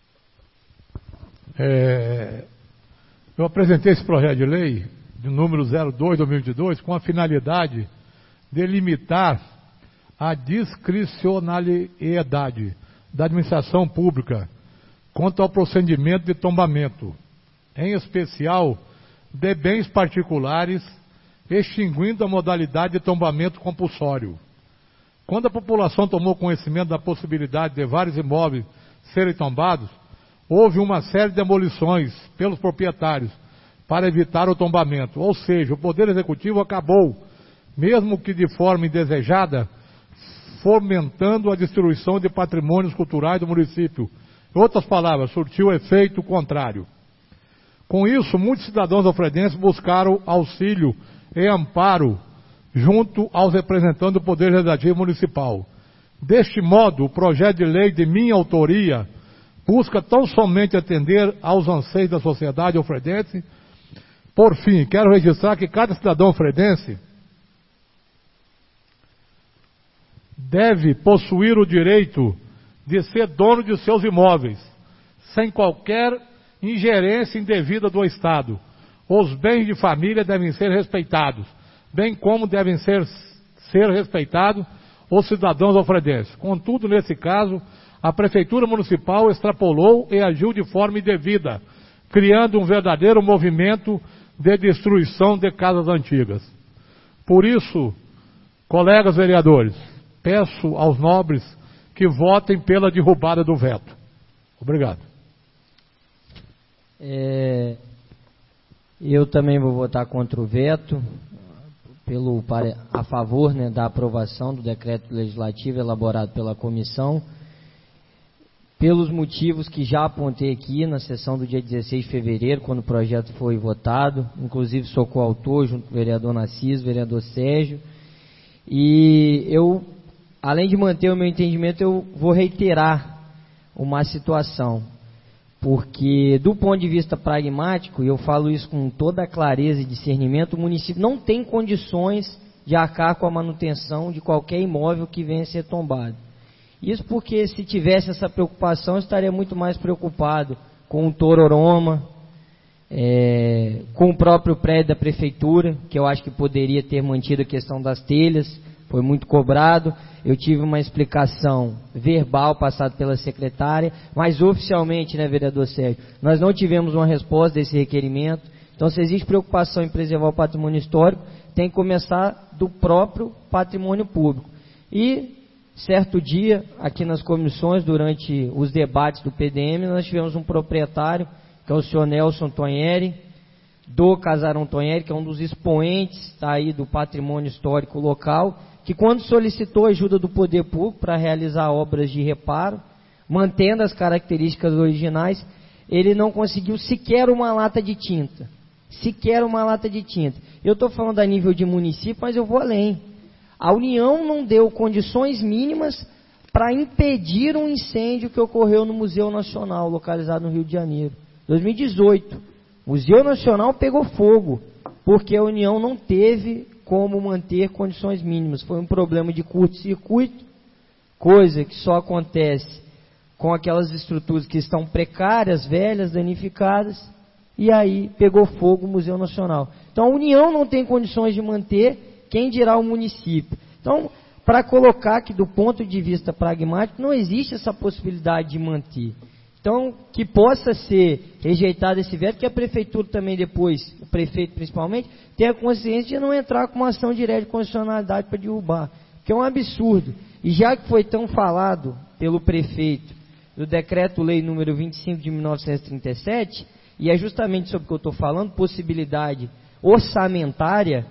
Eu apresentei esse projeto de lei, de número 02/2022, com a finalidade de limitar a discricionariedade da administração pública quanto ao procedimento de tombamento, em especial de bens particulares, extinguindo a modalidade de tombamento compulsório. Quando a população tomou conhecimento da possibilidade de vários imóveis serem tombados, houve uma série de demolições pelos proprietários para evitar o tombamento. Ou seja, o Poder Executivo acabou, mesmo que de forma indesejada, fomentando a destruição de patrimônios culturais do município. Em outras palavras, surtiu o efeito contrário. Com isso, muitos cidadãos alfredenses buscaram auxílio e amparo junto aos representantes do Poder Legislativo Municipal. Deste modo, o projeto de lei de minha autoria busca tão somente atender aos anseios da sociedade alfredense. Por fim, quero registrar que cada cidadão alfredense deve possuir o direito de ser dono de seus imóveis, sem qualquer ingerência indevida do Estado. Os bens de família devem ser respeitados, bem como devem ser respeitados os cidadãos alfredenses. Contudo, nesse caso, a Prefeitura Municipal extrapolou e agiu de forma indevida, criando um verdadeiro movimento de destruição de casas antigas. Por isso, colegas vereadores, peço aos nobres que votem pela derrubada do veto. Obrigado. Eu também vou votar contra o veto, a favor, né, da aprovação do decreto legislativo elaborado pela comissão, pelos motivos que já apontei aqui na sessão do dia 16 de fevereiro, quando o projeto foi votado. Inclusive sou coautor junto com o vereador Narciso, vereador Sérgio. E eu, além de manter o meu entendimento, eu vou reiterar uma situação. Porque, do ponto de vista pragmático, e eu falo isso com toda a clareza e discernimento, o município não tem condições de arcar com a manutenção de qualquer imóvel que venha a ser tombado. Isso porque, se tivesse essa preocupação, eu estaria muito mais preocupado com o Tororoma, com o próprio prédio da prefeitura, que eu acho que poderia ter mantido a questão das telhas, foi muito cobrado. Eu tive uma explicação verbal passada pela secretária, mas oficialmente, né, vereador Sérgio, nós não tivemos uma resposta desse requerimento. Então, se existe preocupação em preservar o patrimônio histórico, tem que começar do próprio patrimônio público. E, certo dia, aqui nas comissões, durante os debates do PDM, nós tivemos um proprietário, que é o senhor Nelson Tonheri, do Casarão Tonheri, que é um dos expoentes aí do patrimônio histórico local, que quando solicitou ajuda do poder público para realizar obras de reparo, mantendo as características originais, ele não conseguiu sequer uma lata de tinta. Sequer uma lata de tinta. Eu estou falando a nível de município, mas eu vou além. A União não deu condições mínimas para impedir um incêndio que ocorreu no Museu Nacional, localizado no Rio de Janeiro. 2018. O Museu Nacional pegou fogo, porque a União não teve como manter condições mínimas. Foi um problema de curto-circuito, coisa que só acontece com aquelas estruturas que estão precárias, velhas, danificadas, e aí pegou fogo o Museu Nacional. Então a União não tem condições de manter, quem dirá o município. Então, para colocar que do ponto de vista pragmático, não existe essa possibilidade de manter. Então, que possa ser rejeitado esse veto, que a prefeitura também depois, o prefeito principalmente, tenha consciência de não entrar com uma ação direta de constitucionalidade para derrubar, que é um absurdo. E já que foi tão falado pelo prefeito do decreto-lei número 25 de 1937, e é justamente sobre o que eu estou falando, possibilidade orçamentária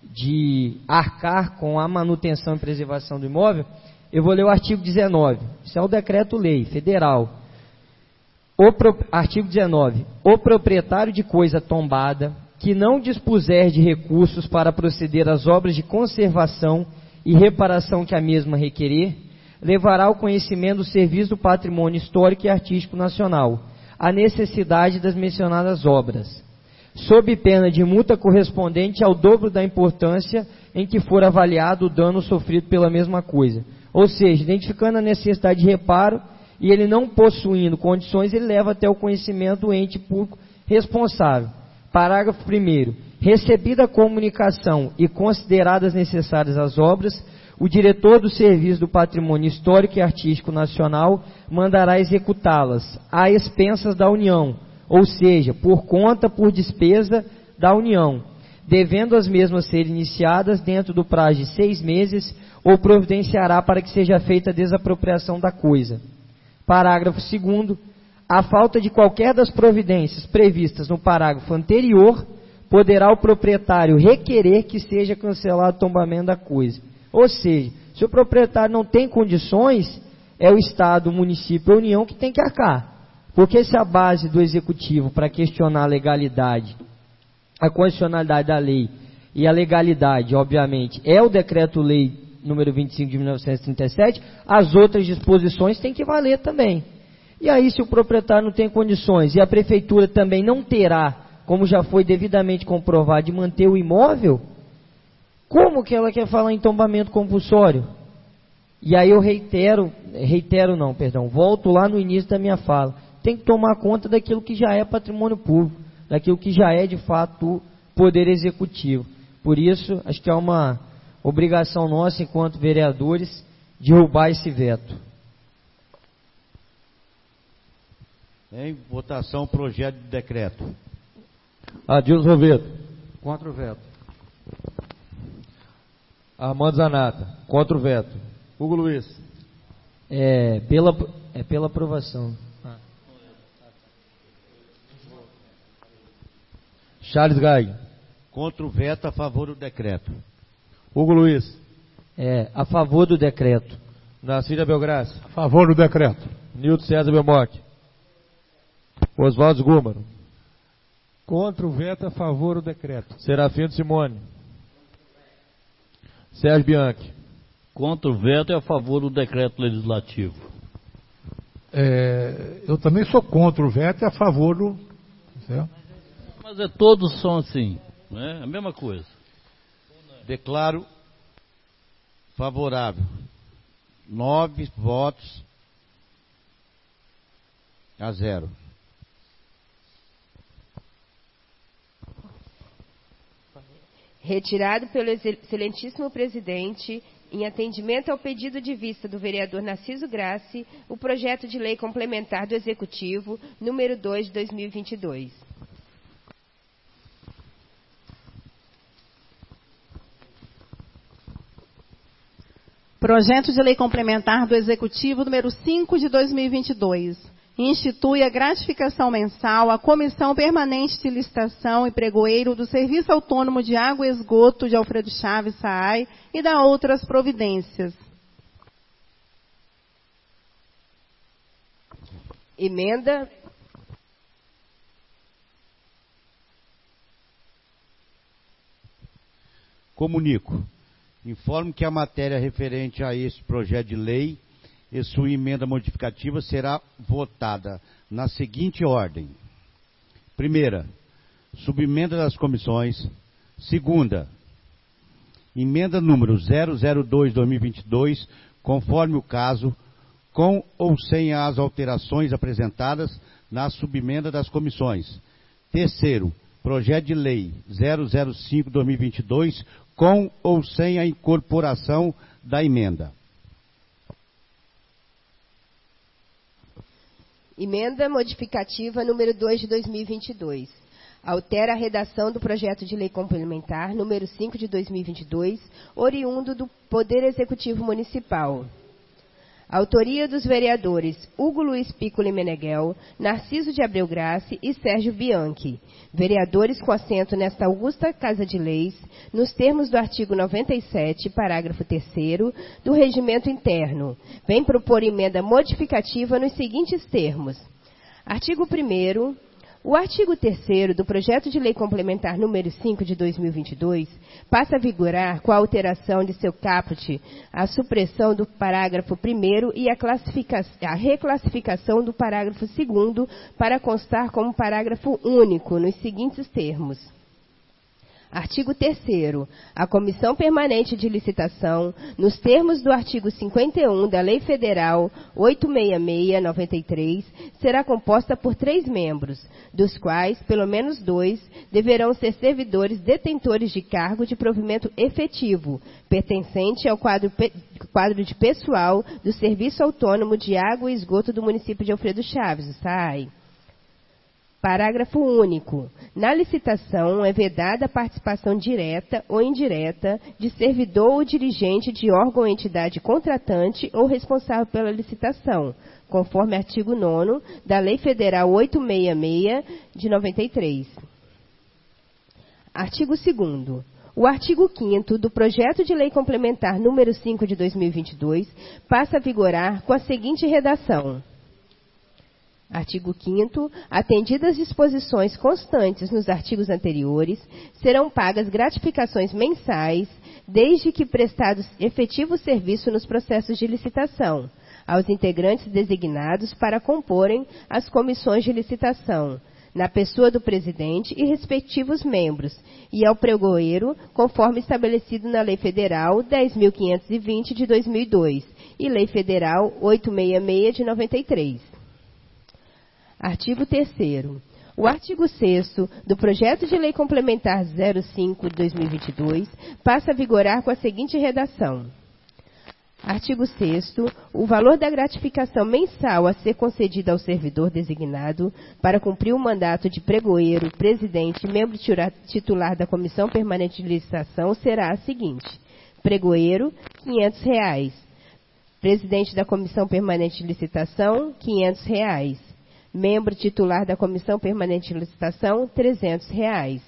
de arcar com a manutenção e preservação do imóvel, eu vou ler o artigo 19, isso é o decreto-lei federal. Artigo 19. O proprietário de coisa tombada que não dispuser de recursos para proceder às obras de conservação e reparação que a mesma requerer, levará ao conhecimento do Serviço do Patrimônio Histórico e Artístico Nacional a necessidade das mencionadas obras, sob pena de multa correspondente ao dobro da importância em que for avaliado o dano sofrido pela mesma coisa. Ou seja, identificando a necessidade de reparo e ele não possuindo condições, ele leva até o conhecimento do ente público responsável. Parágrafo 1º. Recebida a comunicação e consideradas necessárias as obras, o diretor do Serviço do Patrimônio Histórico e Artístico Nacional mandará executá-las a expensas da União, ou seja, por conta, por despesa da União, devendo as mesmas ser iniciadas dentro do prazo de 6 meses, ou providenciará para que seja feita a desapropriação da coisa. Parágrafo 2º. A falta de qualquer das providências previstas no parágrafo anterior, poderá o proprietário requerer que seja cancelado o tombamento da coisa. Ou seja, se o proprietário não tem condições, é o Estado, o município, a União que tem que arcar. Porque se a base do Executivo para questionar a legalidade, a constitucionalidade da lei e a legalidade, obviamente, é o Decreto-Lei número 25 de 1937, as outras disposições têm que valer também. E aí, se o proprietário não tem condições e a Prefeitura também não terá, como já foi devidamente comprovado, de manter o imóvel, como que ela quer falar em tombamento compulsório? E aí eu volto lá no início da minha fala. Tem que tomar conta daquilo que já é patrimônio público, daquilo que já é de fato o Poder Executivo. Por isso, acho que é uma obrigação nossa, enquanto vereadores, derrubar esse veto. Em votação, projeto de decreto. Adilson Roveto. Contra o veto. Armando Zanata. Contra o veto. Hugo Luiz. Pela aprovação. Charles Gaig. Contra o veto, a favor do decreto. Hugo Luiz. A favor do decreto. Narcília Belgraça. A favor do decreto. Nilton César Belmonte. Oswaldo Gúmaro. Contra o veto, a favor do decreto. Serafino Simone. Sérgio Bianchi. Contra o veto e a favor do decreto legislativo. Eu também sou contra o veto e a favor do... Certo? Mas todos são assim, né? A mesma coisa. Declaro favorável. 9 votos a 0. Retirado pelo excelentíssimo presidente, em atendimento ao pedido de vista do vereador Narciso Grassi, o projeto de lei complementar do Executivo, número 2 de 2022. Projeto de lei complementar do Executivo, número 5 de 2022. Institui a gratificação mensal à Comissão Permanente de Licitação e Pregoeiro do Serviço Autônomo de Água e Esgoto de Alfredo Chaves, SAAI, e dá outras providências. Emenda. Comunico. Informo que a matéria referente a este projeto de lei e sua emenda modificativa será votada na seguinte ordem. Primeira, subemenda das comissões. Segunda, emenda número 002/2022, conforme o caso, com ou sem as alterações apresentadas na subemenda das comissões. Terceiro, projeto de lei 005/2022, com ou sem a incorporação da emenda. Emenda modificativa número 2 de 2022. Altera a redação do projeto de lei complementar número 5 de 2022, oriundo do Poder Executivo Municipal. Autoria dos vereadores Hugo Luiz Piccoli Meneghel, Narciso de Abreu Grassi e Sérgio Bianchi. Vereadores com assento nesta augusta Casa de Leis, nos termos do artigo 97, parágrafo 3º, do Regimento Interno. Vem propor emenda modificativa nos seguintes termos. Artigo 1º. O artigo 3º do projeto de lei complementar número 5 de 2022 passa a vigorar com a alteração de seu caput, a supressão do parágrafo 1º e a reclassificação do parágrafo 2º para constar como parágrafo único nos seguintes termos. Artigo 3º. A Comissão Permanente de Licitação, nos termos do artigo 51 da Lei Federal 866/93, será composta por 3 membros, dos quais, pelo menos 2, deverão ser servidores detentores de cargo de provimento efetivo, pertencente ao quadro de pessoal do Serviço Autônomo de Água e Esgoto do município de Alfredo Chaves, o SAAI. Parágrafo único. Na licitação é vedada a participação direta ou indireta de servidor ou dirigente de órgão ou entidade contratante ou responsável pela licitação, conforme artigo 9º da Lei Federal 866 de 93. Artigo 2º. O artigo 5º do projeto de lei complementar número 5 de 2022 passa a vigorar com a seguinte redação. Artigo 5º. Atendidas disposições constantes nos artigos anteriores, serão pagas gratificações mensais, desde que prestados efetivo serviço nos processos de licitação, aos integrantes designados para comporem as comissões de licitação, na pessoa do presidente e respectivos membros, e ao pregoeiro, conforme estabelecido na Lei Federal 10.520 de 2002 e Lei Federal 866 de 93. Artigo 3º. O artigo 6º do projeto de lei complementar 05 de 2022 passa a vigorar com a seguinte redação. Artigo 6º. O valor da gratificação mensal a ser concedida ao servidor designado para cumprir o mandato de pregoeiro, presidente e membro titular da Comissão Permanente de Licitação será a seguinte. Pregoeiro, R$ 500. Presidente da Comissão Permanente de Licitação, R$ 500. Membro titular da Comissão Permanente de Licitação, R$ 300.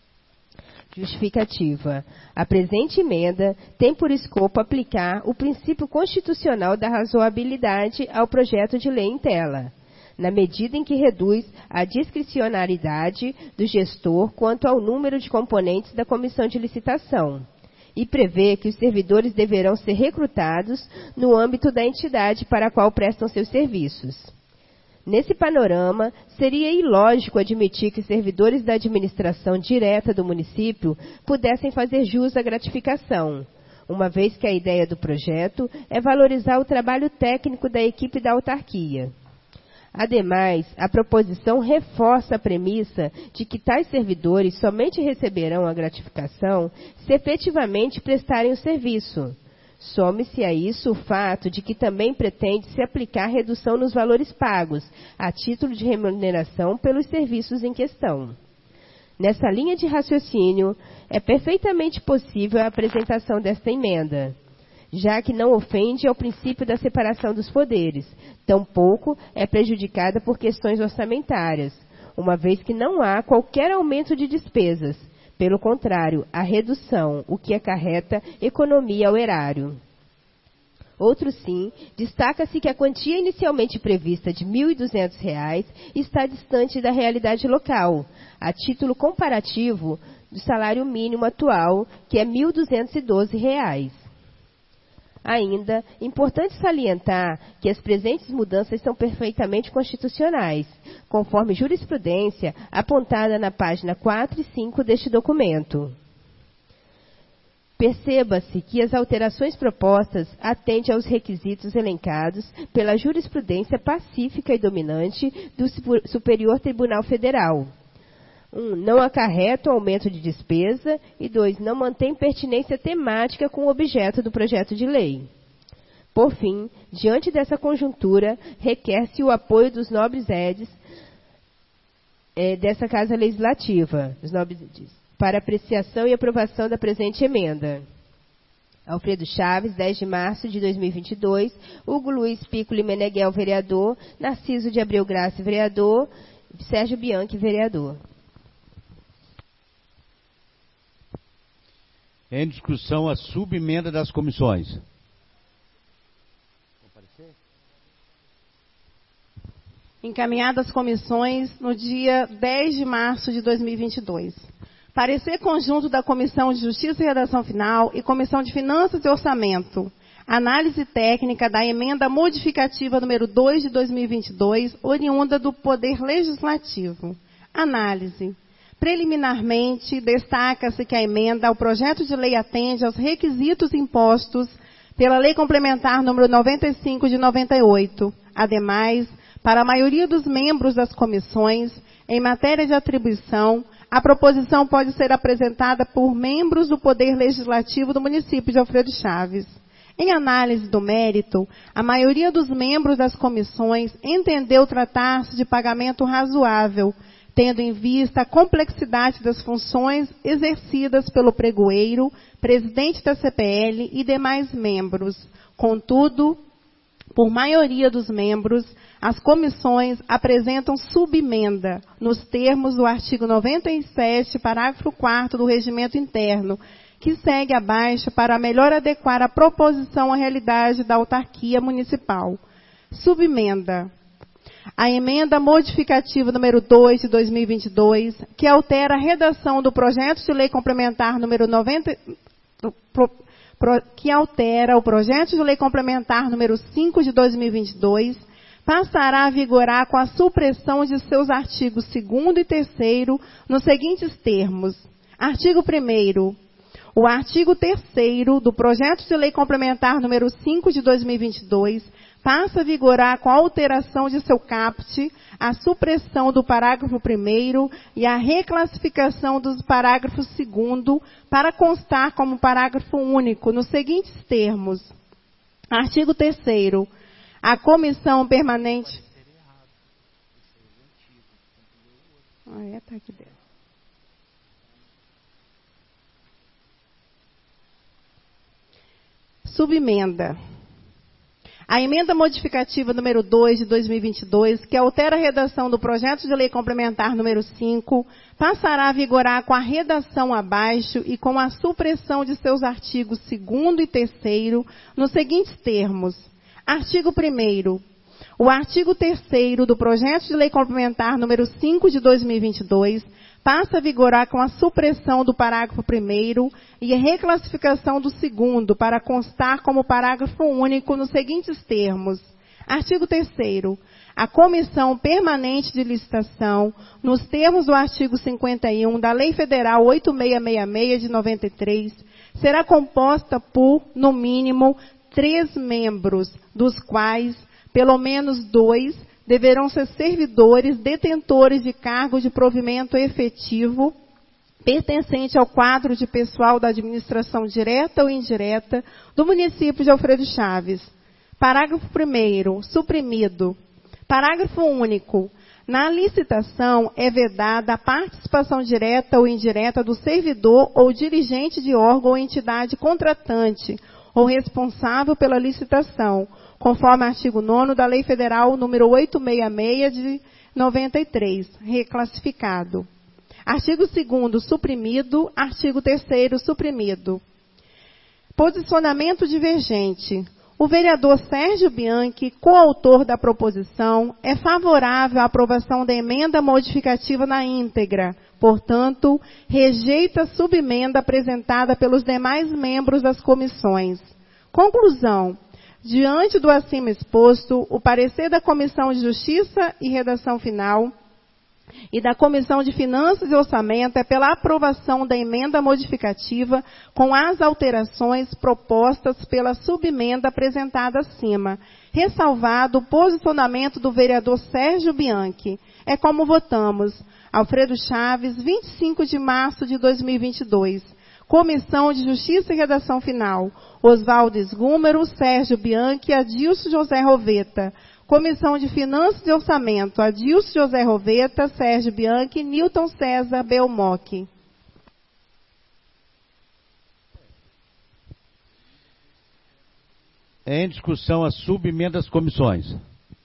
Justificativa. A presente emenda tem por escopo aplicar o princípio constitucional da razoabilidade ao projeto de lei em tela, na medida em que reduz a discricionariedade do gestor quanto ao número de componentes da comissão de licitação, e prevê que os servidores deverão ser recrutados no âmbito da entidade para a qual prestam seus serviços. Nesse panorama, seria ilógico admitir que servidores da administração direta do município pudessem fazer jus à gratificação, uma vez que a ideia do projeto é valorizar o trabalho técnico da equipe da autarquia. Ademais, a proposição reforça a premissa de que tais servidores somente receberão a gratificação se efetivamente prestarem o serviço. Some-se a isso o fato de que também pretende se aplicar redução nos valores pagos, a título de remuneração pelos serviços em questão. Nessa linha de raciocínio, é perfeitamente possível a apresentação desta emenda, já que não ofende ao princípio da separação dos poderes, tampouco é prejudicada por questões orçamentárias, uma vez que não há qualquer aumento de despesas. Pelo contrário, a redução, o que acarreta economia ao erário. Outro sim, destaca-se que a quantia inicialmente prevista de R$ 1.200 está distante da realidade local, a título comparativo do salário mínimo atual, que é R$ 1.212. Ainda, importante salientar que as presentes mudanças são perfeitamente constitucionais, conforme jurisprudência apontada na página 4 e 5 deste documento. Perceba-se que as alterações propostas atendem aos requisitos elencados pela jurisprudência pacífica e dominante do Superior Tribunal Federal. 1. Não acarreta o aumento de despesa. E 2. Não mantém pertinência temática com o objeto do projeto de lei. Por fim, diante dessa conjuntura, requer-se o apoio dos nobres edis dessa Casa Legislativa, os nobres edis, para apreciação e aprovação da presente emenda. Alfredo Chaves, 10 de março de 2022, Hugo Luiz Piccoli Meneghel, vereador, Narciso de Abreu Graça, vereador, Sérgio Bianchi, vereador. Em discussão a subemenda das comissões. encaminhado às comissões no dia 10 de março de 2022. Parecer conjunto da Comissão de Justiça e Redação Final e Comissão de Finanças e Orçamento. Análise técnica da emenda modificativa número 2 de 2022, oriunda do Poder Legislativo. Análise. Preliminarmente, destaca-se que a emenda ao projeto de lei atende aos requisitos impostos pela Lei Complementar número 95 de 98. Ademais, para a maioria dos membros das comissões, em matéria de atribuição, a proposição pode ser apresentada por membros do Poder Legislativo do município de Alfredo Chaves. Em análise do mérito, a maioria dos membros das comissões entendeu tratar-se de pagamento razoável, tendo em vista a complexidade das funções exercidas pelo pregoeiro, presidente da CPL e demais membros. Contudo, por maioria dos membros, as comissões apresentam subemenda, nos termos do artigo 97, parágrafo 4º do Regimento Interno, que segue abaixo para melhor adequar a proposição à realidade da autarquia municipal. Subemenda. A emenda modificativa número 2 de 2022, que altera a redação do projeto de lei complementar número 90, que altera o projeto de lei complementar número 5 de 2022, passará a vigorar com a supressão de seus artigos 2º e 3º nos seguintes termos. Artigo 1º. O artigo 3º do projeto de lei complementar número 5 de 2022 passa a vigorar com a alteração de seu caput, a supressão do parágrafo 1º e a reclassificação dos parágrafos 2º para constar como parágrafo único nos seguintes termos. Artigo 3º. A comissão permanente... tá aqui dentro. Subemenda. A emenda modificativa número 2 de 2022, que altera a redação do projeto de lei complementar número 5, passará a vigorar com a redação abaixo e com a supressão de seus artigos 2º e 3º nos seguintes termos. Artigo 1º. O artigo 3º do projeto de lei complementar número 5 de 2022 passa a vigorar com a supressão do parágrafo 1º e a reclassificação do 2º para constar como parágrafo único nos seguintes termos. Artigo 3º. A Comissão Permanente de Licitação, nos termos do artigo 51 da Lei Federal 8666 de 93, será composta por, no mínimo, 3 membros, dos quais, pelo menos 2, deverão ser servidores detentores de cargo de provimento efetivo, pertencente ao quadro de pessoal da administração direta ou indireta do município de Alfredo Chaves. Parágrafo 1º, suprimido. Parágrafo único. Na licitação é vedada a participação direta ou indireta do servidor ou dirigente de órgão ou entidade contratante ou responsável pela licitação, conforme artigo 9º da Lei Federal número 866 de 93, reclassificado. Artigo 2º, suprimido. Artigo 3º, suprimido. Posicionamento divergente. O vereador Sérgio Bianchi, coautor da proposição, é favorável à aprovação da emenda modificativa na íntegra. Portanto, rejeita a subemenda apresentada pelos demais membros das comissões. Conclusão. Diante do acima exposto, o parecer da Comissão de Justiça e Redação Final e da Comissão de Finanças e Orçamento é pela aprovação da emenda modificativa com as alterações propostas pela subemenda apresentada acima, ressalvado o posicionamento do vereador Sérgio Bianchi. É como votamos. Alfredo Chaves, 25 de março de 2022. Comissão de Justiça e Redação Final. Oswaldo Esgúmero, Sérgio Bianchi e Adilson José Roveta. Comissão de Finanças e Orçamento. Adilson José Roveta, Sérgio Bianchi e Newton César Belmoc. Em discussão as subemendas das comissões.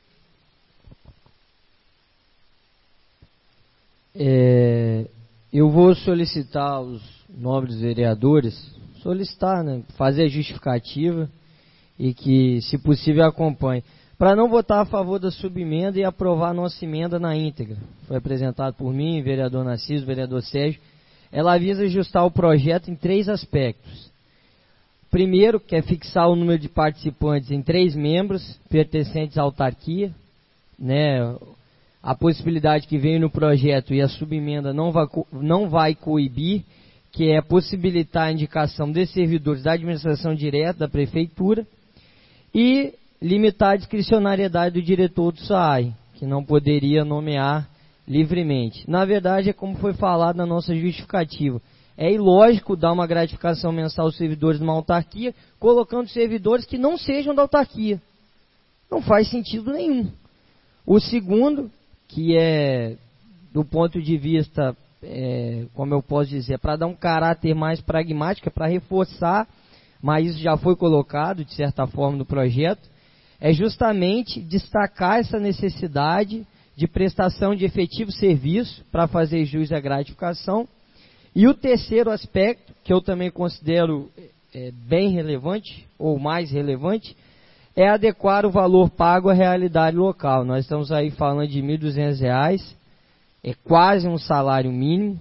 Eu vou solicitar aos nobres vereadores, fazer a justificativa e que, se possível, acompanhe. para não votar a favor da subemenda e aprovar a nossa emenda na íntegra. Foi apresentado por mim, vereador Narciso, vereador Sérgio. Ela visa ajustar o projeto em 3 aspectos. Primeiro, que é fixar o número de participantes em 3 membros pertencentes à autarquia, né? A possibilidade que veio no projeto e a subemenda não vai coibir, que é possibilitar a indicação de servidores da administração direta da prefeitura e limitar a discricionariedade do diretor do SAAI, que não poderia nomear livremente. Na verdade, é como foi falado na nossa justificativa. É ilógico dar uma gratificação mensal aos servidores de uma autarquia, colocando servidores que não sejam da autarquia. Não faz sentido nenhum. O segundo, que é, do ponto de vista, como eu posso dizer, para dar um caráter mais pragmático, para reforçar, mas isso já foi colocado, de certa forma, no projeto, é justamente destacar essa necessidade de prestação de efetivo serviço para fazer jus à gratificação. E o terceiro aspecto, que eu também considero bem relevante, ou mais relevante, é adequar o valor pago à realidade local. Nós estamos aí falando de R$ 1.200, é quase um salário mínimo,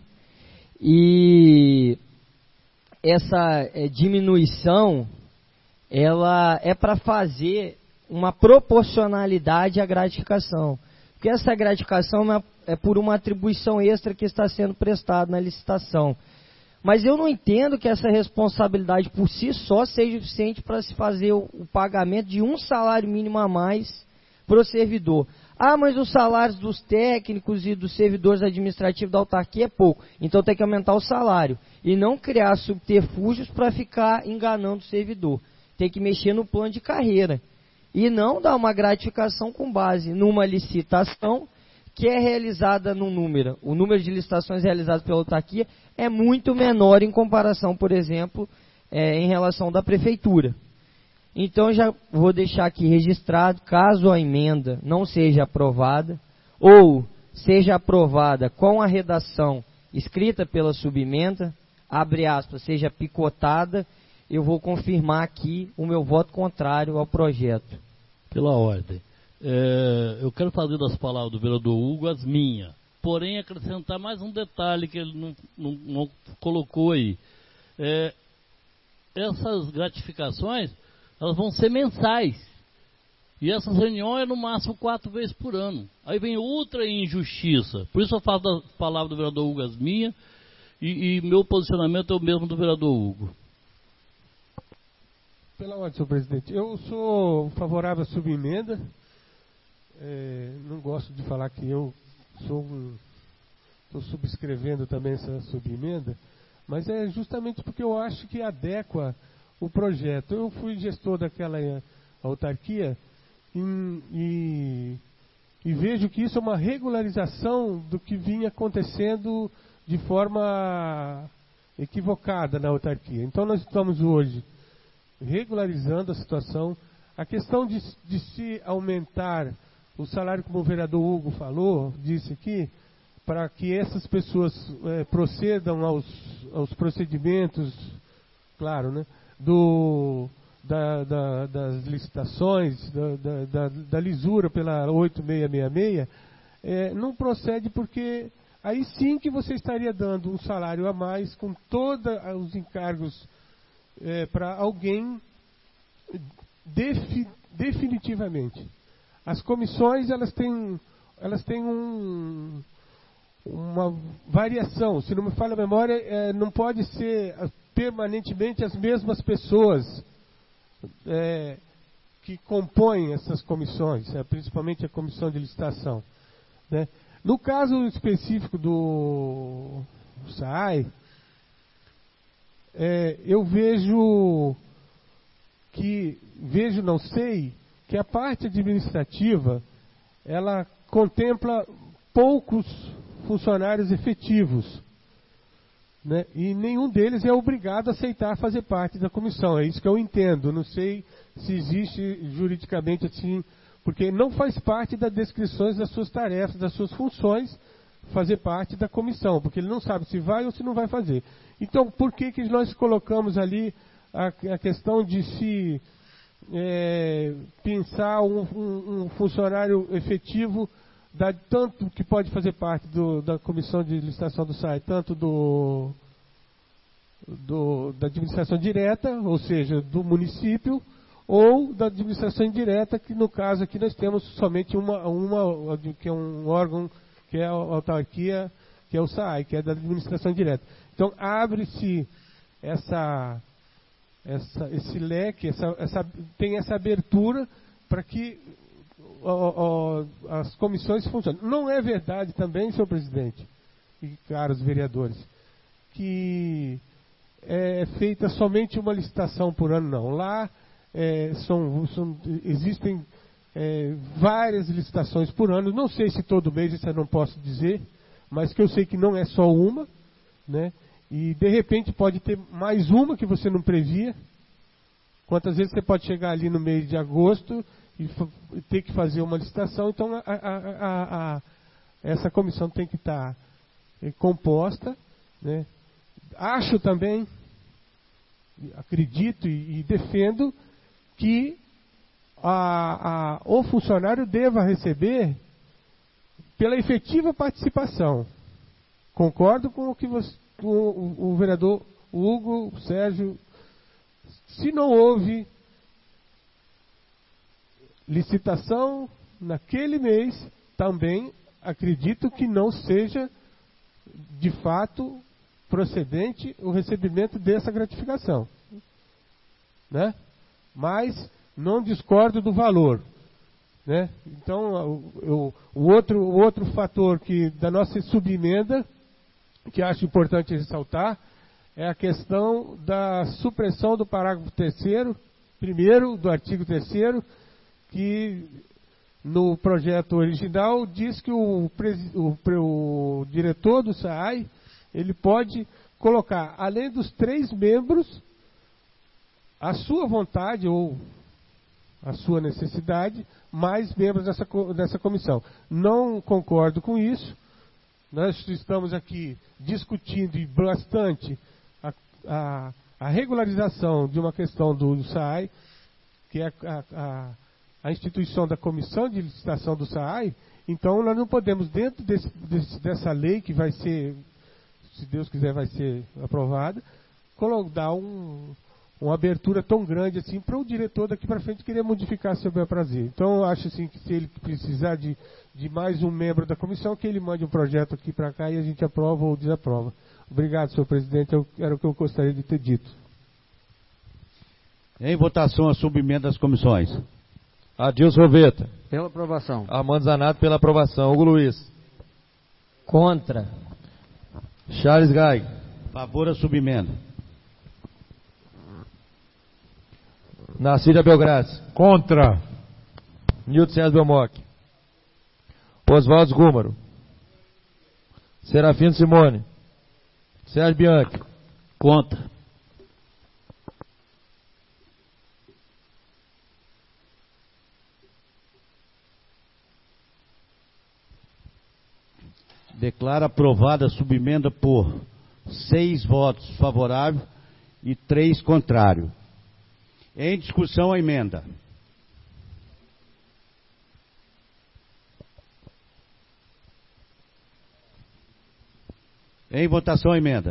e essa diminuição, ela é para fazer uma proporcionalidade à gratificação. Porque essa gratificação é por uma atribuição extra que está sendo prestada na licitação. Mas eu não entendo que essa responsabilidade por si só seja suficiente para se fazer o pagamento de um salário mínimo a mais para o servidor. Ah, mas os salários dos técnicos e dos servidores administrativos da autarquia é pouco. Então tem que aumentar o salário. E não criar subterfúgios para ficar enganando o servidor. Tem que mexer no plano de carreira. E não dar uma gratificação com base numa licitação que é realizada no número. O número de licitações realizadas pela autarquia é muito menor em comparação, por exemplo, em relação da prefeitura. Então, já vou deixar aqui registrado, caso a emenda não seja aprovada, ou seja aprovada com a redação escrita pela subemenda, abre aspas, seja picotada, eu vou confirmar aqui o meu voto contrário ao projeto. Pela ordem. Eu quero fazer das palavras do vereador Hugo as minhas, porém acrescentar mais um detalhe que ele não colocou aí. Essas gratificações, elas vão ser mensais, e essas reuniões é no máximo 4 vezes por ano. Aí vem outra injustiça, por isso eu falo das palavras do vereador Hugo as minhas, e meu posicionamento é o mesmo do vereador Hugo. Pela ordem, senhor presidente. Eu sou favorável à subemenda. Não gosto de falar que eu estou subscrevendo também essa subemenda, mas é justamente porque eu acho que adequa o projeto. Eu fui gestor daquela autarquia e vejo que isso é uma regularização do que vinha acontecendo de forma equivocada na autarquia. Então nós estamos hoje regularizando a situação. A questão de se aumentar o salário, como o vereador Hugo falou, disse aqui, para que essas pessoas procedam aos procedimentos, claro, né, das licitações, da lisura pela 8666, não procede, porque aí sim que você estaria dando um salário a mais com todos os encargos para alguém definitivamente. As comissões, elas têm uma variação. Se não me falha a memória, não pode ser permanentemente as mesmas pessoas que compõem essas comissões, principalmente a comissão de licitação, né? No caso específico do SAAI, eu não sei, que a parte administrativa, ela contempla poucos funcionários efetivos, né? E nenhum deles é obrigado a aceitar fazer parte da comissão. É isso que eu entendo. Não sei se existe juridicamente assim, porque não faz parte das descrições das suas tarefas, das suas funções, fazer parte da comissão, porque ele não sabe se vai ou se não vai fazer. Então, por que nós colocamos ali a questão de se pensar um funcionário efetivo, tanto que pode fazer parte da comissão de licitação do SAI, tanto da administração direta, ou seja, do município, ou da administração indireta, que no caso aqui nós temos somente uma que é um órgão, que é a autarquia, que é o SAI, que é da administração direta. Então abre-se esse leque, tem essa abertura para que as comissões funcionem. Não é verdade também, senhor presidente e caros vereadores, que é feita somente uma licitação por ano, não. Lá existem várias licitações por ano. Não sei se todo mês, isso eu não posso dizer, mas que eu sei que não é só uma, né? E de repente pode ter mais uma que você não previa. Quantas vezes você pode chegar ali no mês de agosto e ter que fazer uma licitação. Então essa comissão tem que estar composta, né? Acho também, acredito e defendo que o funcionário deva receber pela efetiva participação. Concordo com o que o vereador Hugo, o Sérgio. Se não houve licitação naquele mês, também acredito que não seja de fato procedente o recebimento dessa gratificação, né? Mas não discordo do valor, né? Então o outro fator da nossa subemenda, que acho importante ressaltar, é a questão da supressão do parágrafo 3º do artigo 3º, que no projeto original diz que o diretor do SAI, ele pode colocar, além dos 3 membros, a sua vontade ou a sua necessidade, mais membros dessa comissão. Não concordo com isso. Nós estamos aqui discutindo bastante a regularização de uma questão do SAI, que é a instituição da comissão de licitação do SAI. Então nós não podemos, dentro dessa lei que vai ser, se Deus quiser, vai ser aprovada, dar uma abertura tão grande assim para o diretor daqui para frente querer modificar seu bel prazer. Então eu acho assim que se ele precisar de mais um membro da comissão, que ele mande um projeto aqui para cá e a gente aprova ou desaprova. Obrigado, senhor presidente, era o que eu gostaria de ter dito. Em votação a subemenda das comissões. Adilson Roveta. Pela aprovação. Armando Zanato pela aprovação. Hugo Luiz. Contra. Charles Gai. Favor a subemenda. Narcília Belgrassi. Contra. Nilton César Belmoc. Oswaldo Gúmaro. Serafino Simone. Sérgio Bianchi. Contra. Declaro aprovada a subemenda por 6 votos favoráveis e 3 contrários. Em discussão a emenda. Em votação a emenda.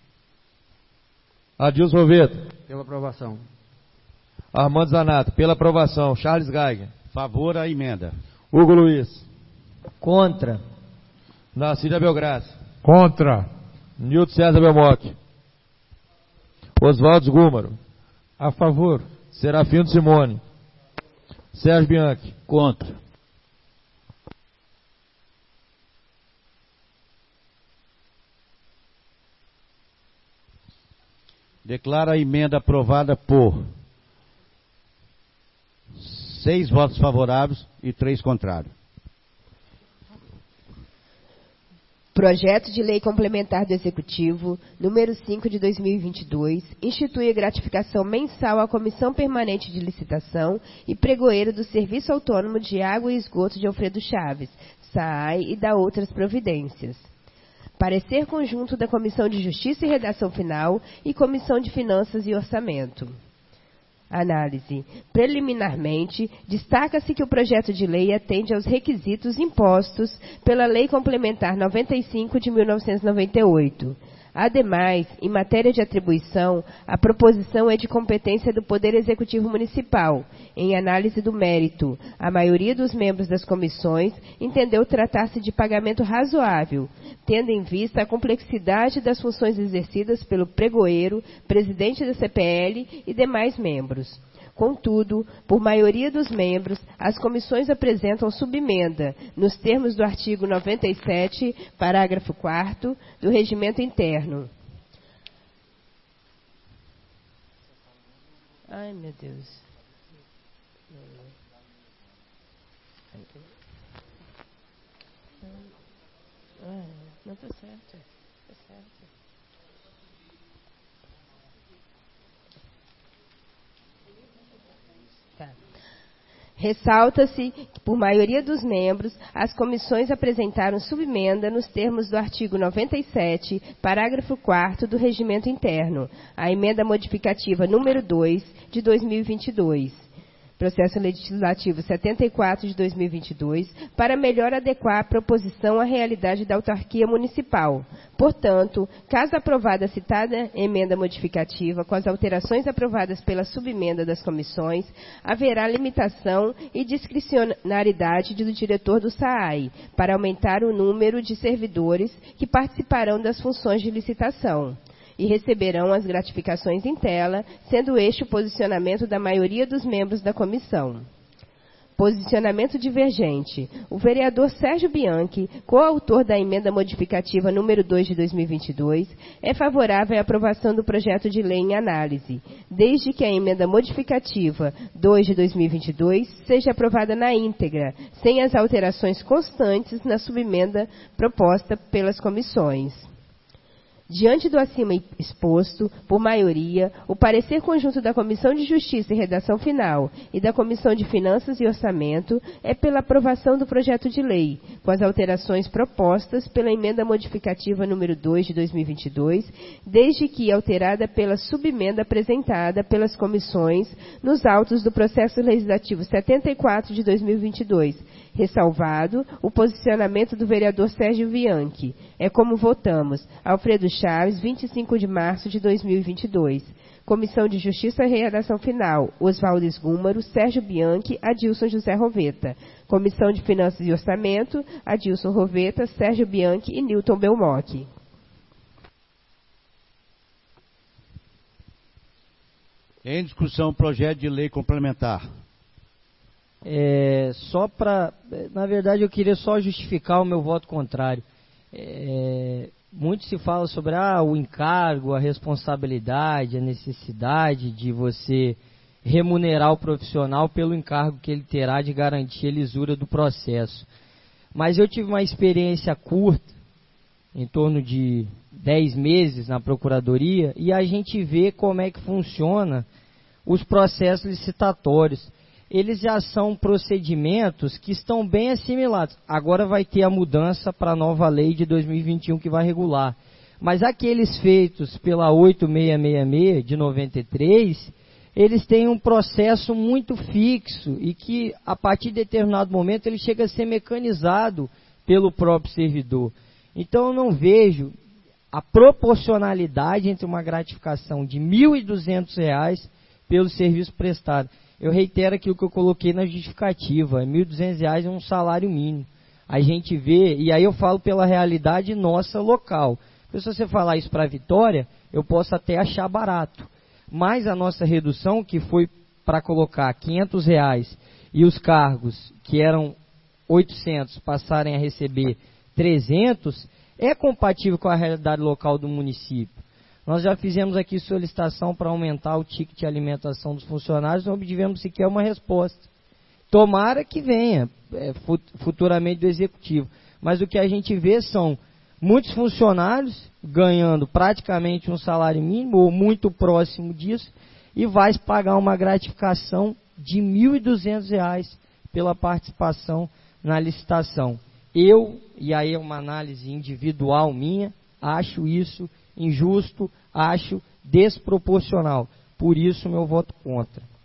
Adilson Roveta. Pela aprovação. Armando Zanato pela aprovação. Charles Geiger. Favor a emenda. Hugo Luiz. Contra. Narcília Belgrassi. Contra. Nilton César Belmoc. Oswaldo Gúmaro. A favor. Serafino Simone. Sérgio Bianchi. Contra. Declaro a emenda aprovada por 6 votos favoráveis e 3 contrários. Projeto de Lei Complementar do Executivo, número 5 de 2022, institui a gratificação mensal à Comissão Permanente de Licitação e Pregoeiro do Serviço Autônomo de Água e Esgoto de Alfredo Chaves, SAAI, e dá outras providências. Parecer conjunto da Comissão de Justiça e Redação Final e Comissão de Finanças e Orçamento. Análise. Preliminarmente, destaca-se que o projeto de lei atende aos requisitos impostos pela Lei Complementar 95 de 1998. Ademais, em matéria de atribuição, a proposição é de competência do Poder Executivo Municipal. Em análise do mérito, a maioria dos membros das comissões entendeu tratar-se de pagamento razoável, tendo em vista a complexidade das funções exercidas pelo pregoeiro, presidente da CPL e demais membros. Contudo, por maioria dos membros, as comissões apresentam subemenda, nos termos do artigo 97, parágrafo 4º, do Regimento Interno. Ai, meu Deus. Não está certo. Está certo. Ressalta-se que, por maioria dos membros, as comissões apresentaram subemenda nos termos do artigo 97, parágrafo 4º do Regimento Interno, a emenda modificativa número 2 de 2022. Processo Legislativo 74 de 2022, para melhor adequar a proposição à realidade da autarquia municipal. Portanto, caso aprovada a citada emenda modificativa, com as alterações aprovadas pela subemenda das comissões, haverá limitação e discricionariedade do diretor do SAAI, para aumentar o número de servidores que participarão das funções de licitação e receberão as gratificações em tela, sendo este o posicionamento da maioria dos membros da comissão. Posicionamento divergente. O vereador Sérgio Bianchi, coautor da emenda modificativa número 2 de 2022, é favorável à aprovação do projeto de lei em análise, desde que a emenda modificativa 2 de 2022 seja aprovada na íntegra, sem as alterações constantes na subemenda proposta pelas comissões. Diante do acima exposto, por maioria, o parecer conjunto da Comissão de Justiça e Redação Final e da Comissão de Finanças e Orçamento é pela aprovação do projeto de lei, com as alterações propostas pela emenda modificativa número 2 de 2022, desde que alterada pela subemenda apresentada pelas comissões nos autos do processo legislativo 74 de 2022, ressalvado o posicionamento do vereador Sérgio Bianchi. É como votamos. Alfredo Chaves, 25 de março de 2022. Comissão de Justiça e Redação Final, Oswaldo Esgúmaro, Sérgio Bianchi, Adilson José Roveta. Comissão de Finanças e Orçamento, Adilson Roveta, Sérgio Bianchi e Newton Belmocchi. Em discussão, projeto de lei complementar. Na verdade, eu queria só justificar o meu voto contrário. Muito se fala sobre o encargo, a responsabilidade, a necessidade de você remunerar o profissional pelo encargo que ele terá de garantir a lisura do processo. Mas eu tive uma experiência curta, em torno de 10 meses na Procuradoria, e a gente vê como é que funciona os processos licitatórios. Eles já são procedimentos que estão bem assimilados. Agora vai ter a mudança para a nova lei de 2021 que vai regular. Mas aqueles feitos pela 8666 de 93, eles têm um processo muito fixo e que, a partir de determinado momento, ele chega a ser mecanizado pelo próprio servidor. Então, eu não vejo a proporcionalidade entre uma gratificação de R$ 1.200 pelo serviço prestado. Eu reitero aquilo que eu coloquei na justificativa, R$ 1.200 é um salário mínimo. A gente vê, e aí eu falo pela realidade nossa local. Porque se você falar isso para Vitória, eu posso até achar barato. Mas a nossa redução, que foi para colocar R$ 500 e os cargos que eram 800 passarem a receber 300, é compatível com a realidade local do município. Nós já fizemos aqui solicitação para aumentar o ticket de alimentação dos funcionários, não obtivemos sequer uma resposta. Tomara que venha futuramente do Executivo. Mas o que a gente vê são muitos funcionários ganhando praticamente um salário mínimo, ou muito próximo disso, e vai pagar uma gratificação de R$ 1.200 pela participação na licitação. Eu, e aí é uma análise individual minha, acho isso injusto, acho desproporcional. Por isso, meu voto contra.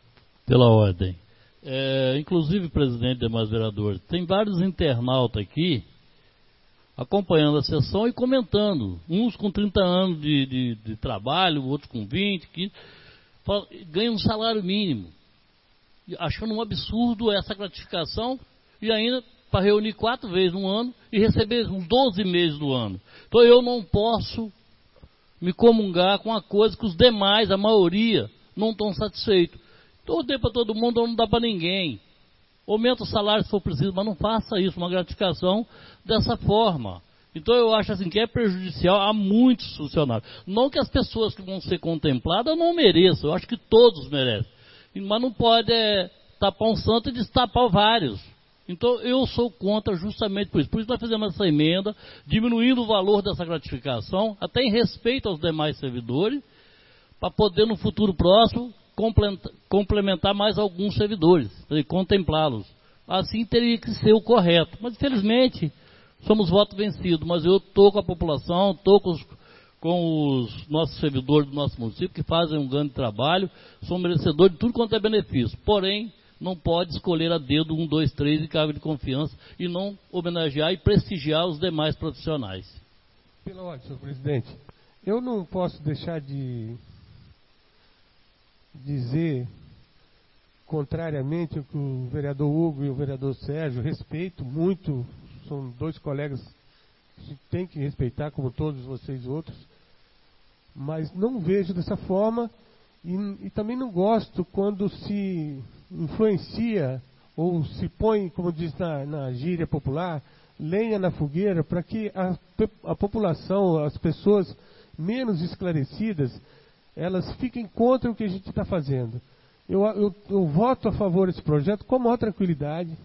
Pela ordem. Inclusive, presidente e demais vereadores, tem vários internautas aqui acompanhando a sessão e comentando, uns com 30 anos de trabalho, outros com 20, 15, ganham um salário mínimo, achando um absurdo essa gratificação e ainda para reunir 4 vezes no ano e receber uns 12 meses do ano. Então eu não posso me comungar com a coisa que os demais, a maioria, não estão satisfeitos. Então eu dei para todo mundo, não dá para ninguém. Aumenta o salário se for preciso, mas não faça isso, uma gratificação dessa forma. Então eu acho assim que é prejudicial a muitos funcionários. Não que as pessoas que vão ser contempladas não mereçam, eu acho que todos merecem. Mas não pode tapar um santo e destapar vários. Então eu sou contra justamente por isso. Por isso nós fizemos essa emenda, diminuindo o valor dessa gratificação, até em respeito aos demais servidores, para poder no futuro próximo complementar mais alguns servidores, contemplá-los. Assim teria que ser o correto. Mas infelizmente somos voto vencido. Mas eu estou com a população, estou com os nossos servidores do nosso município, que fazem um grande trabalho, são merecedores de tudo quanto é benefício. Porém, não pode escolher a dedo 1, 2, 3 em cargo de confiança e não homenagear e prestigiar os demais profissionais. Pela ordem, senhor presidente, eu não posso deixar de dizer, contrariamente ao que o vereador Hugo e o vereador Sérgio, respeito muito, são 2 colegas que tem que respeitar, como todos vocês outros, mas não vejo dessa forma e também não gosto quando se influencia ou se põe, como diz na gíria popular, lenha na fogueira para que a população, as pessoas menos esclarecidas, elas fiquem contra o que a gente está fazendo. Eu voto a favor desse projeto com maior tranquilidade.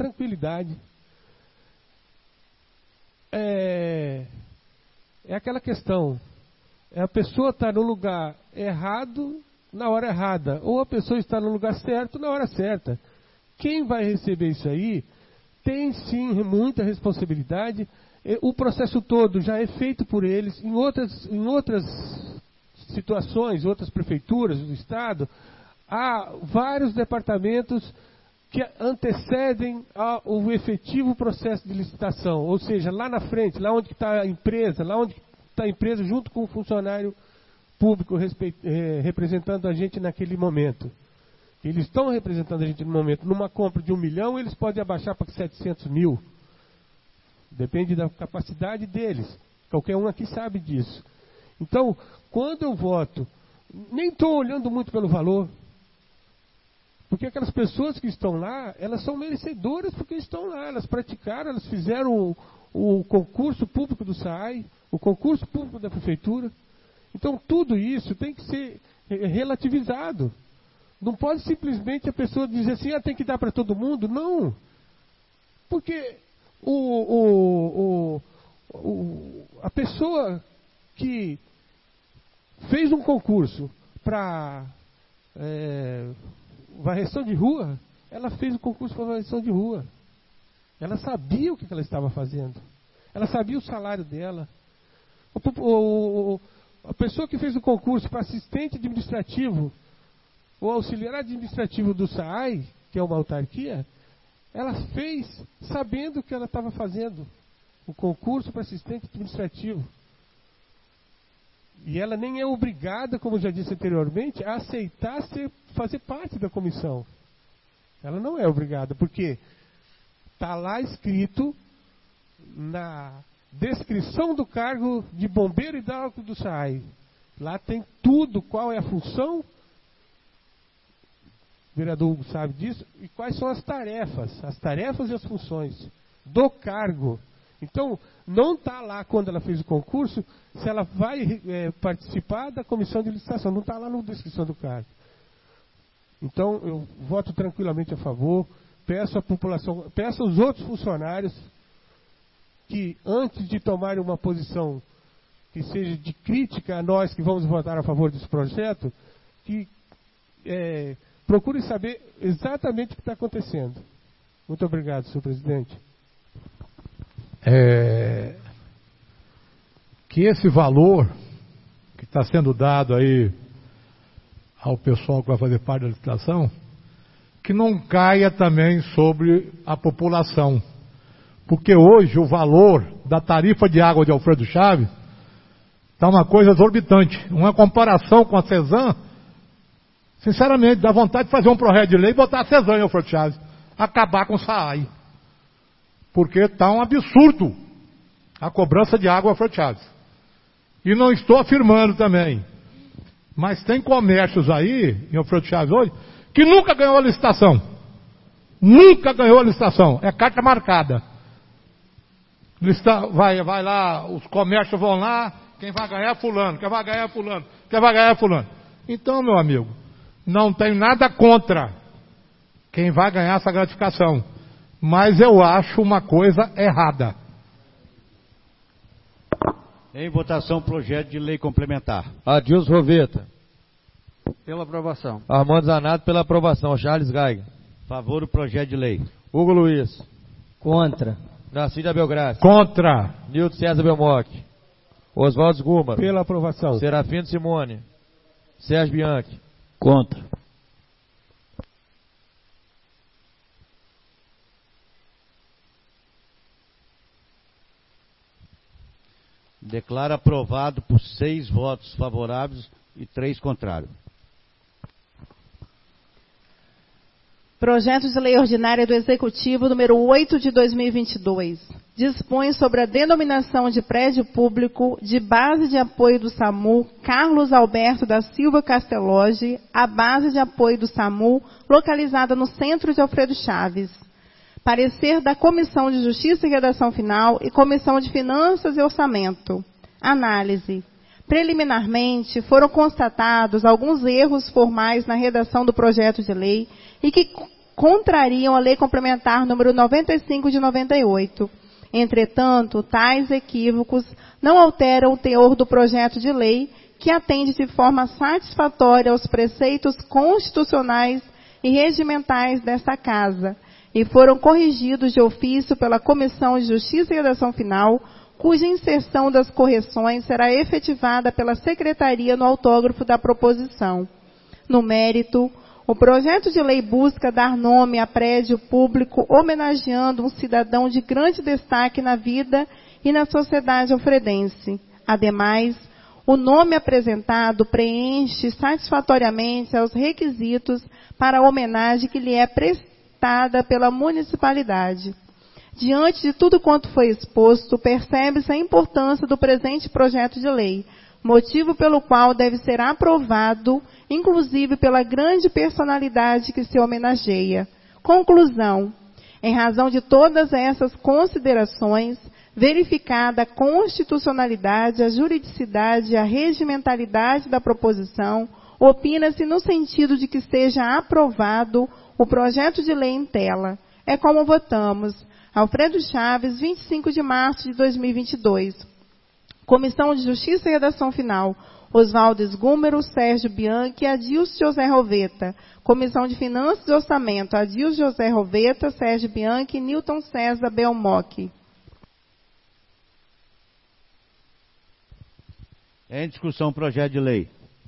É aquela questão, a pessoa está no lugar errado na hora errada, ou a pessoa está no lugar certo na hora certa. Quem vai receber isso aí tem sim muita responsabilidade. O processo todo já é feito por eles. Em outras situações, outras prefeituras do estado, há vários departamentos que antecedem o efetivo processo de licitação, ou seja, lá na frente, lá onde está a empresa junto com o funcionário público representando a gente naquele momento. Eles estão representando a gente no momento. Numa compra de 1 milhão, eles podem abaixar para 700 mil. Depende da capacidade deles. Qualquer um aqui sabe disso. Então, quando eu voto, nem estou olhando muito pelo valor. Porque aquelas pessoas que estão lá, elas são merecedoras porque estão lá. Elas praticaram, elas fizeram o concurso público do SAAI, o concurso público da prefeitura. Então, tudo isso tem que ser relativizado. Não pode simplesmente a pessoa dizer assim, tem que dar para todo mundo. Não. Porque a pessoa que fez um concurso para varreção de rua, ela fez o concurso para varreção de rua. Ela sabia o que ela estava fazendo. Ela sabia o salário dela. A pessoa que fez o concurso para assistente administrativo, o auxiliar administrativo do SAAI, que é uma autarquia, ela fez sabendo o que ela estava fazendo. O concurso para assistente administrativo. E ela nem é obrigada, como já disse anteriormente, a aceitar fazer parte da comissão. Ela não é obrigada, porque está lá escrito na descrição do cargo de bombeiro hidráulico do SAAI. Lá tem tudo, qual é a função, o vereador Hugo sabe disso, e quais são as tarefas e as funções do cargo. Então, não está lá quando ela fez o concurso, se ela vai participar da comissão de licitação, não está lá na descrição do cargo. Então, eu voto tranquilamente a favor, peço à população, peço aos outros funcionários que, antes de tomarem uma posição que seja de crítica a nós que vamos votar a favor desse projeto, que procurem saber exatamente o que está acontecendo. Muito obrigado, senhor presidente. Que esse valor que está sendo dado aí ao pessoal que vai fazer parte da licitação que não caia também sobre a população. Porque hoje o valor da tarifa de água de Alfredo Chaves está uma coisa exorbitante. Uma comparação com a CESAM, sinceramente, dá vontade de fazer um projeto de lei e botar a CESAM em Alfredo Chaves. Acabar com o SAAI. Porque está um absurdo a cobrança de água em Alfredo Chaves. E não estou afirmando também, mas tem comércios aí, em Alfredo Chaves hoje, que nunca ganhou a licitação. Nunca ganhou a licitação. É carta marcada. Vai lá, os comércios vão lá, quem vai ganhar é fulano, quem vai ganhar é fulano, quem vai ganhar é fulano. Então, meu amigo, não tenho nada contra quem vai ganhar essa gratificação. Mas eu acho uma coisa errada. Em votação, projeto de lei complementar. Adilson Roveta. Pela aprovação. Armando Zanato, pela aprovação. Charles Geiger. Favor do projeto de lei. Hugo Luiz. Contra. Narcísio Abelgraça. Contra. Nilton César Belmonte. Oswaldo Guma. Pela aprovação. Serafino Simone. Sérgio Bianchi. Contra. Declaro aprovado por 6 votos favoráveis e 3 contrários. Projeto de Lei Ordinária do Executivo número 8 de 2022. Dispõe sobre a denominação de prédio público de base de apoio do SAMU Carlos Alberto da Silva Castellotti, a base de apoio do SAMU localizada no centro de Alfredo Chaves. Parecer da Comissão de Justiça e Redação Final e Comissão de Finanças e Orçamento. Análise. Preliminarmente, foram constatados alguns erros formais na redação do projeto de lei e que contrariam a Lei Complementar número 95 de 98. Entretanto, tais equívocos não alteram o teor do projeto de lei, que atende de forma satisfatória aos preceitos constitucionais e regimentais desta Casa, e foram corrigidos de ofício pela Comissão de Justiça e Redação Final, cuja inserção das correções será efetivada pela Secretaria no autógrafo da proposição. No mérito, o projeto de lei busca dar nome a prédio público homenageando um cidadão de grande destaque na vida e na sociedade alfredense. Ademais, o nome apresentado preenche satisfatoriamente aos requisitos para a homenagem que lhe é prestada pela municipalidade. Diante de tudo quanto foi exposto, percebe-se a importância do presente projeto de lei, motivo pelo qual deve ser aprovado, inclusive pela grande personalidade que se homenageia. Conclusão. Em razão de todas essas considerações, verificada a constitucionalidade, a juridicidade e a regimentalidade da proposição, opina-se no sentido de que seja aprovado o projeto de lei em tela. É como votamos. Alfredo Chaves, 25 de março de 2022. Comissão de Justiça e Redação Final. Oswaldo Esgúmero, Sérgio Bianchi e Adilson José Roveta. Comissão de Finanças e Orçamento. Adilson José Roveta, Sérgio Bianchi e Nilton César Belmonte. Em discussão, projeto de lei.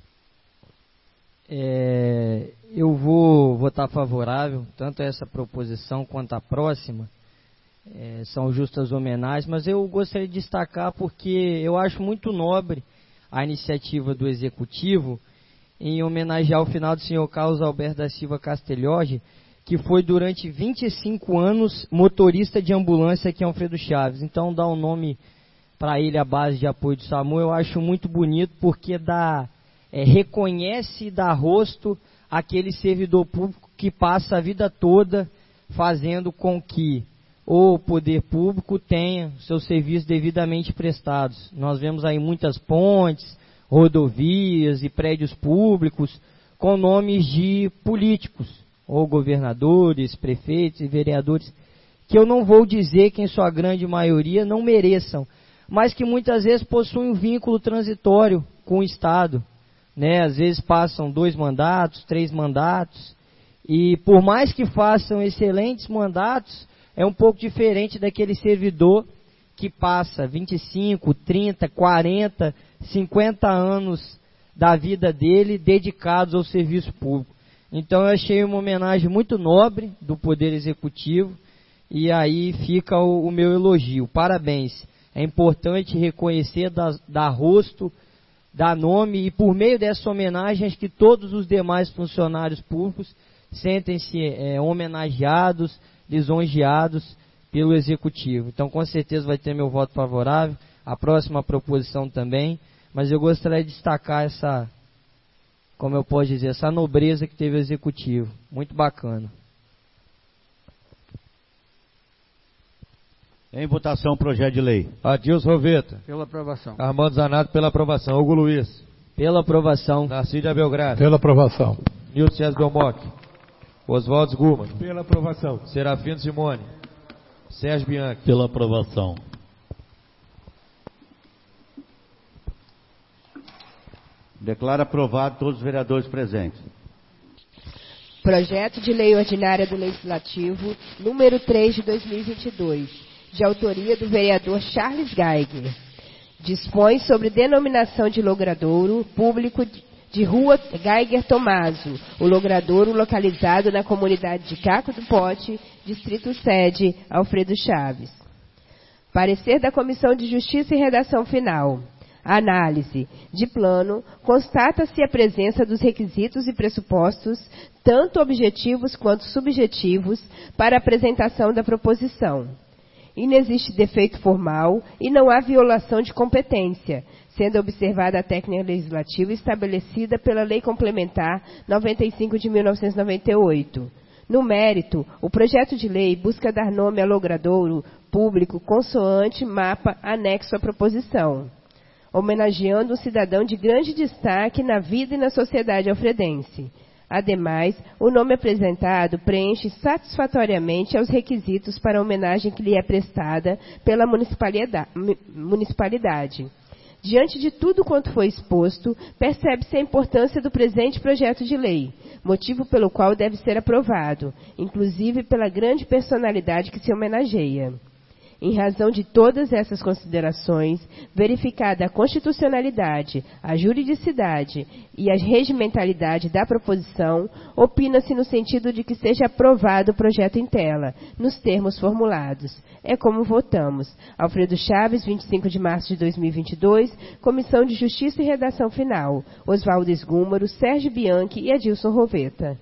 Eu vou votar favorável, tanto a essa proposição quanto a próxima. São justas homenagens, mas eu gostaria de destacar porque eu acho muito nobre a iniciativa do Executivo em homenagear o final do senhor Carlos Alberto da Silva Castellotti, que foi durante 25 anos motorista de ambulância aqui em Alfredo Chaves. Então, dar um nome para ele à base de apoio do SAMU, eu acho muito bonito, porque reconhece e dá rosto àquele servidor público que passa a vida toda fazendo com que o poder público tenha seus serviços devidamente prestados. Nós vemos aí muitas pontes, rodovias e prédios públicos com nomes de políticos, ou governadores, prefeitos e vereadores, que eu não vou dizer que em sua grande maioria não mereçam, mas que muitas vezes possuem um vínculo transitório com o Estado. Às vezes passam 2 mandatos, 3 mandatos, e por mais que façam excelentes mandatos, é um pouco diferente daquele servidor que passa 25, 30, 40, 50 anos da vida dele dedicados ao serviço público. Então eu achei uma homenagem muito nobre do Poder Executivo, e aí fica o meu elogio. Parabéns. É importante reconhecer, dar rosto, dar nome, e por meio dessa homenagem, acho que todos os demais funcionários públicos sentem-se homenageados, lisonjeados pelo Executivo. Então, com certeza vai ter meu voto favorável, a próxima proposição também, mas eu gostaria de destacar essa, como eu posso dizer, essa nobreza que teve o Executivo. Muito bacana. Em votação, projeto de lei. Adilson Roveta. Pela aprovação. Armando Zanato, pela aprovação. Hugo Luiz. Pela aprovação. Narcídio Abelgrado. Pela aprovação. Nilton César Belmoc. Oswaldo Guma. Pela aprovação. Serafino Simone. Sérgio Bianchi. Pela aprovação. Declaro aprovado todos os vereadores presentes. Projeto de Lei Ordinária do Legislativo, número 3 de 2022, de autoria do vereador Charles Geiger. Dispõe sobre denominação de logradouro público de Rua Geiger Tomaso, o logradouro localizado na comunidade de Caco do Pote, distrito sede, Alfredo Chaves. Parecer da Comissão de Justiça e Redação Final. Análise de plano, constata-se a presença dos requisitos e pressupostos, tanto objetivos quanto subjetivos, para a apresentação da proposição. Inexiste defeito formal e não há violação de competência, sendo observada a técnica legislativa estabelecida pela Lei Complementar 95 de 1998. No mérito, o projeto de lei busca dar nome ao logradouro público consoante mapa anexo à proposição, homenageando um cidadão de grande destaque na vida e na sociedade alfredense. Ademais, o nome apresentado preenche satisfatoriamente aos requisitos para a homenagem que lhe é prestada pela municipalidade. Diante de tudo quanto foi exposto, percebe-se a importância do presente projeto de lei, motivo pelo qual deve ser aprovado, inclusive pela grande personalidade que se homenageia. Em razão de todas essas considerações, verificada a constitucionalidade, a juridicidade e a regimentalidade da proposição, opina-se no sentido de que seja aprovado o projeto em tela, nos termos formulados. É como votamos. Alfredo Chaves, 25 de março de 2022, Comissão de Justiça e Redação Final. Oswaldo Esgúmaro, Sérgio Bianchi e Adilson Roveta.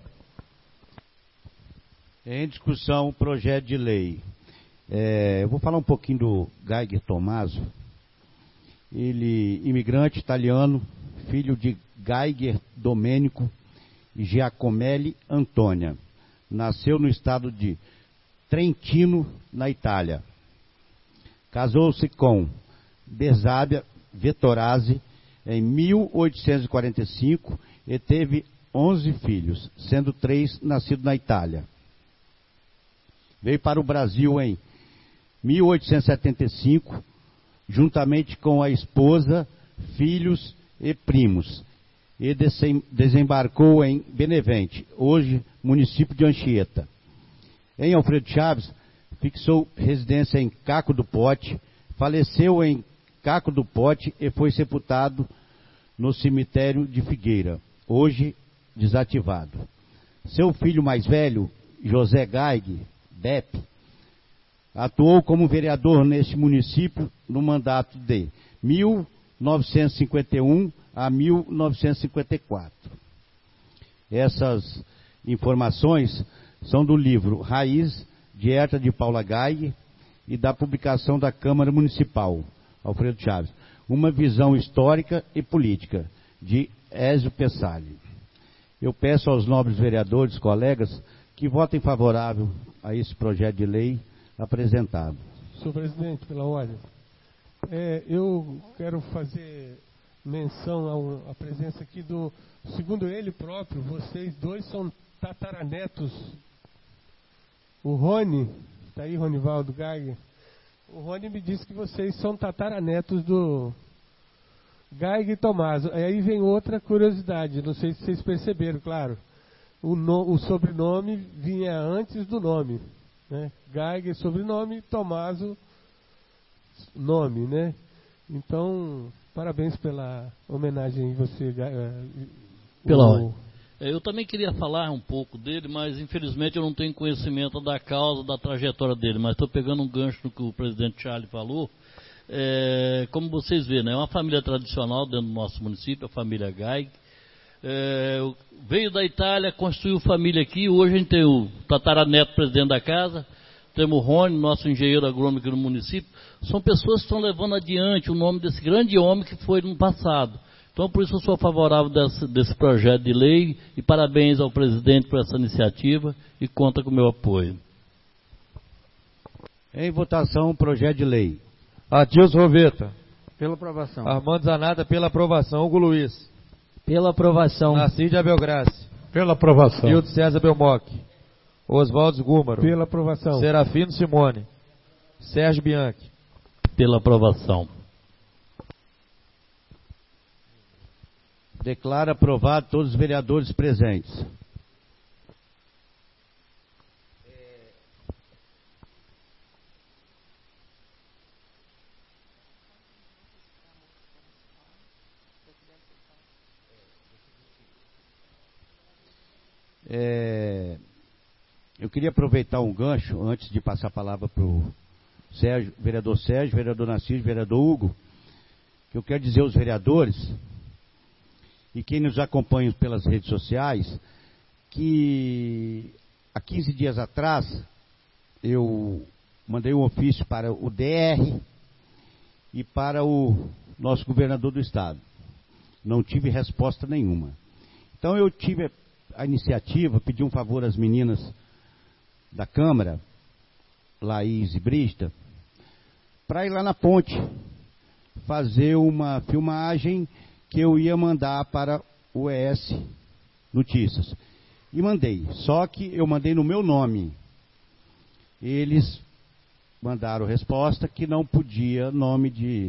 Em discussão, o projeto de lei. Eu vou falar um pouquinho do Geiger Tomaso. Ele, imigrante italiano, filho de Geiger Domenico e Giacomelli Antônia. Nasceu no estado de Trentino, na Itália. Casou-se com Berzabia Vettorazzi em 1845 e teve 11 filhos, sendo 3 nascidos na Itália. Veio para o Brasil em 1875, juntamente com a esposa, filhos e primos, e desembarcou em Benevente, hoje município de Anchieta. Em Alfredo Chaves, fixou residência em Caco do Pote, faleceu em Caco do Pote e foi sepultado no cemitério de Figueira, hoje desativado. Seu filho mais velho, José Geiger, Beppe, atuou como vereador neste município no mandato de 1951 a 1954. Essas informações são do livro Raiz, Dieta de Paula Geiger, e da publicação da Câmara Municipal, Alfredo Chaves, Uma Visão Histórica e Política, de Ézio Pessali. Eu peço aos nobres vereadores, colegas, que votem favorável a esse projeto de lei apresentado. Senhor presidente, pela ordem. Eu quero fazer menção à presença aqui do, segundo ele próprio, vocês dois são tataranetos. O Rony, está aí Ronivaldo Geiger, o Rony me disse que vocês são tataranetos do Geiger Tomaso. Aí vem outra curiosidade, não sei se vocês perceberam, claro. O sobrenome vinha antes do nome, né? Geiger, sobrenome, Tomaso, nome, né? Então, parabéns pela homenagem em você, pela ordem. Eu também queria falar um pouco dele, mas infelizmente eu não tenho conhecimento da causa, da trajetória dele, mas estou pegando um gancho no que o presidente Charles falou. Como vocês veem, né, é uma família tradicional dentro do nosso município, a família Gaig. Veio da Itália, construiu família aqui, hoje a gente tem o tataraneto presidente da casa, temos o Rony, nosso engenheiro agrônomo aqui no município. São pessoas que estão levando adiante o nome desse grande homem que foi no passado. Então, por isso eu sou favorável desse projeto de lei e parabéns ao presidente por essa iniciativa e conta com o meu apoio. Em votação, projeto de lei. Adilson Roveta. Pela aprovação. Armando Zanata, pela aprovação. Hugo Luiz. Pela aprovação. Narcísio Abelgrace. Pela aprovação. Hildo César Belmoc. Oswaldo Gúmaro. Pela aprovação. Serafino Simone. Sérgio Bianchi. Pela aprovação. Declaro aprovado todos os vereadores presentes. Eu queria aproveitar um gancho, antes de passar a palavra para o vereador Sérgio, vereador Narciso, vereador Hugo, que eu quero dizer aos vereadores e quem nos acompanha pelas redes sociais, que há 15 dias atrás eu mandei um ofício para o DR e para o nosso governador do estado. Não tive resposta nenhuma. Então eu tive a iniciativa, pedi um favor às meninas da Câmara, Laís e Brista, para ir lá na ponte, fazer uma filmagem que eu ia mandar para o ES Notícias. E mandei, só que eu mandei no meu nome. Eles mandaram resposta que não podia nome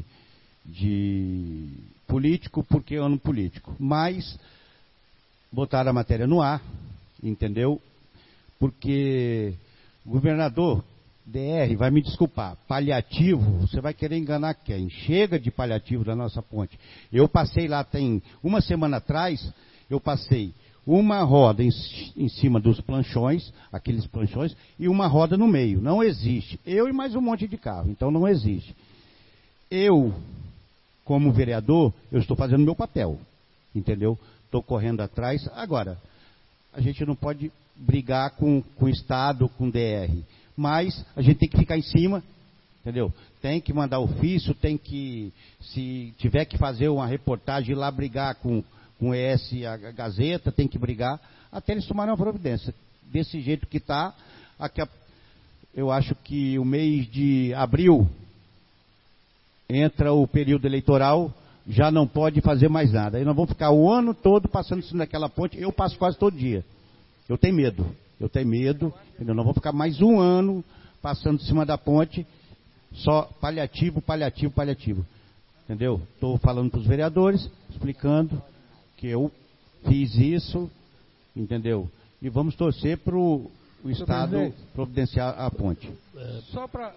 de político, porque é ano político. Mas botaram a matéria no ar, entendeu? Porque o governador DR vai me desculpar, paliativo, você vai querer enganar quem? Chega de paliativo da nossa ponte. Eu passei lá, tem uma semana atrás, eu passei uma roda em cima dos planchões, aqueles planchões, e uma roda no meio. Não existe. Eu e mais um monte de carro, então não existe. Eu, como vereador, eu estou fazendo meu papel, entendeu? Estou correndo atrás. Agora, a gente não pode brigar com o Estado, com o DR. Mas a gente tem que ficar em cima, entendeu? Tem que mandar ofício, tem que, se tiver que fazer uma reportagem, ir lá brigar com o ES, a Gazeta, tem que brigar, até eles tomarem uma providência. Desse jeito que está, eu acho que o mês de abril entra o período eleitoral, já não pode fazer mais nada. Aí nós vamos ficar o ano todo passando em cima daquela ponte, eu passo quase todo dia. Eu tenho medo, entendeu? Nós vamos ficar mais um ano passando em cima da ponte, só paliativo, entendeu? Estou falando para os vereadores, explicando que eu fiz isso, entendeu? E vamos torcer para o Estado providenciar a ponte. Só para...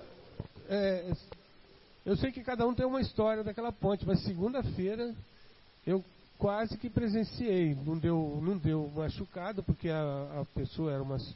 eu sei que cada um tem uma história daquela ponte, mas segunda-feira eu quase que presenciei, não deu machucado, porque a pessoa era uma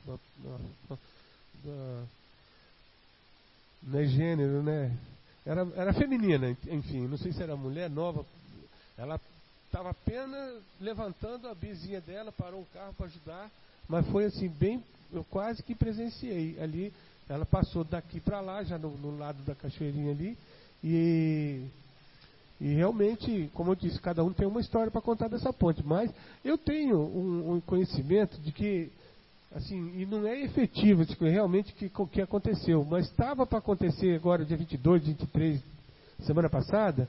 não é gênero, né? Era feminina, enfim, não sei se era mulher nova, ela estava apenas levantando a bezinha dela, parou o carro para ajudar, mas foi assim, bem, eu quase que presenciei ali, ela passou daqui para lá, já no lado da cachoeirinha ali, e realmente, como eu disse, cada um tem uma história para contar dessa ponte. Mas eu tenho um conhecimento de que, assim, e não é efetivo de que realmente o que aconteceu, mas estava para acontecer agora, dia 22, 23, semana passada,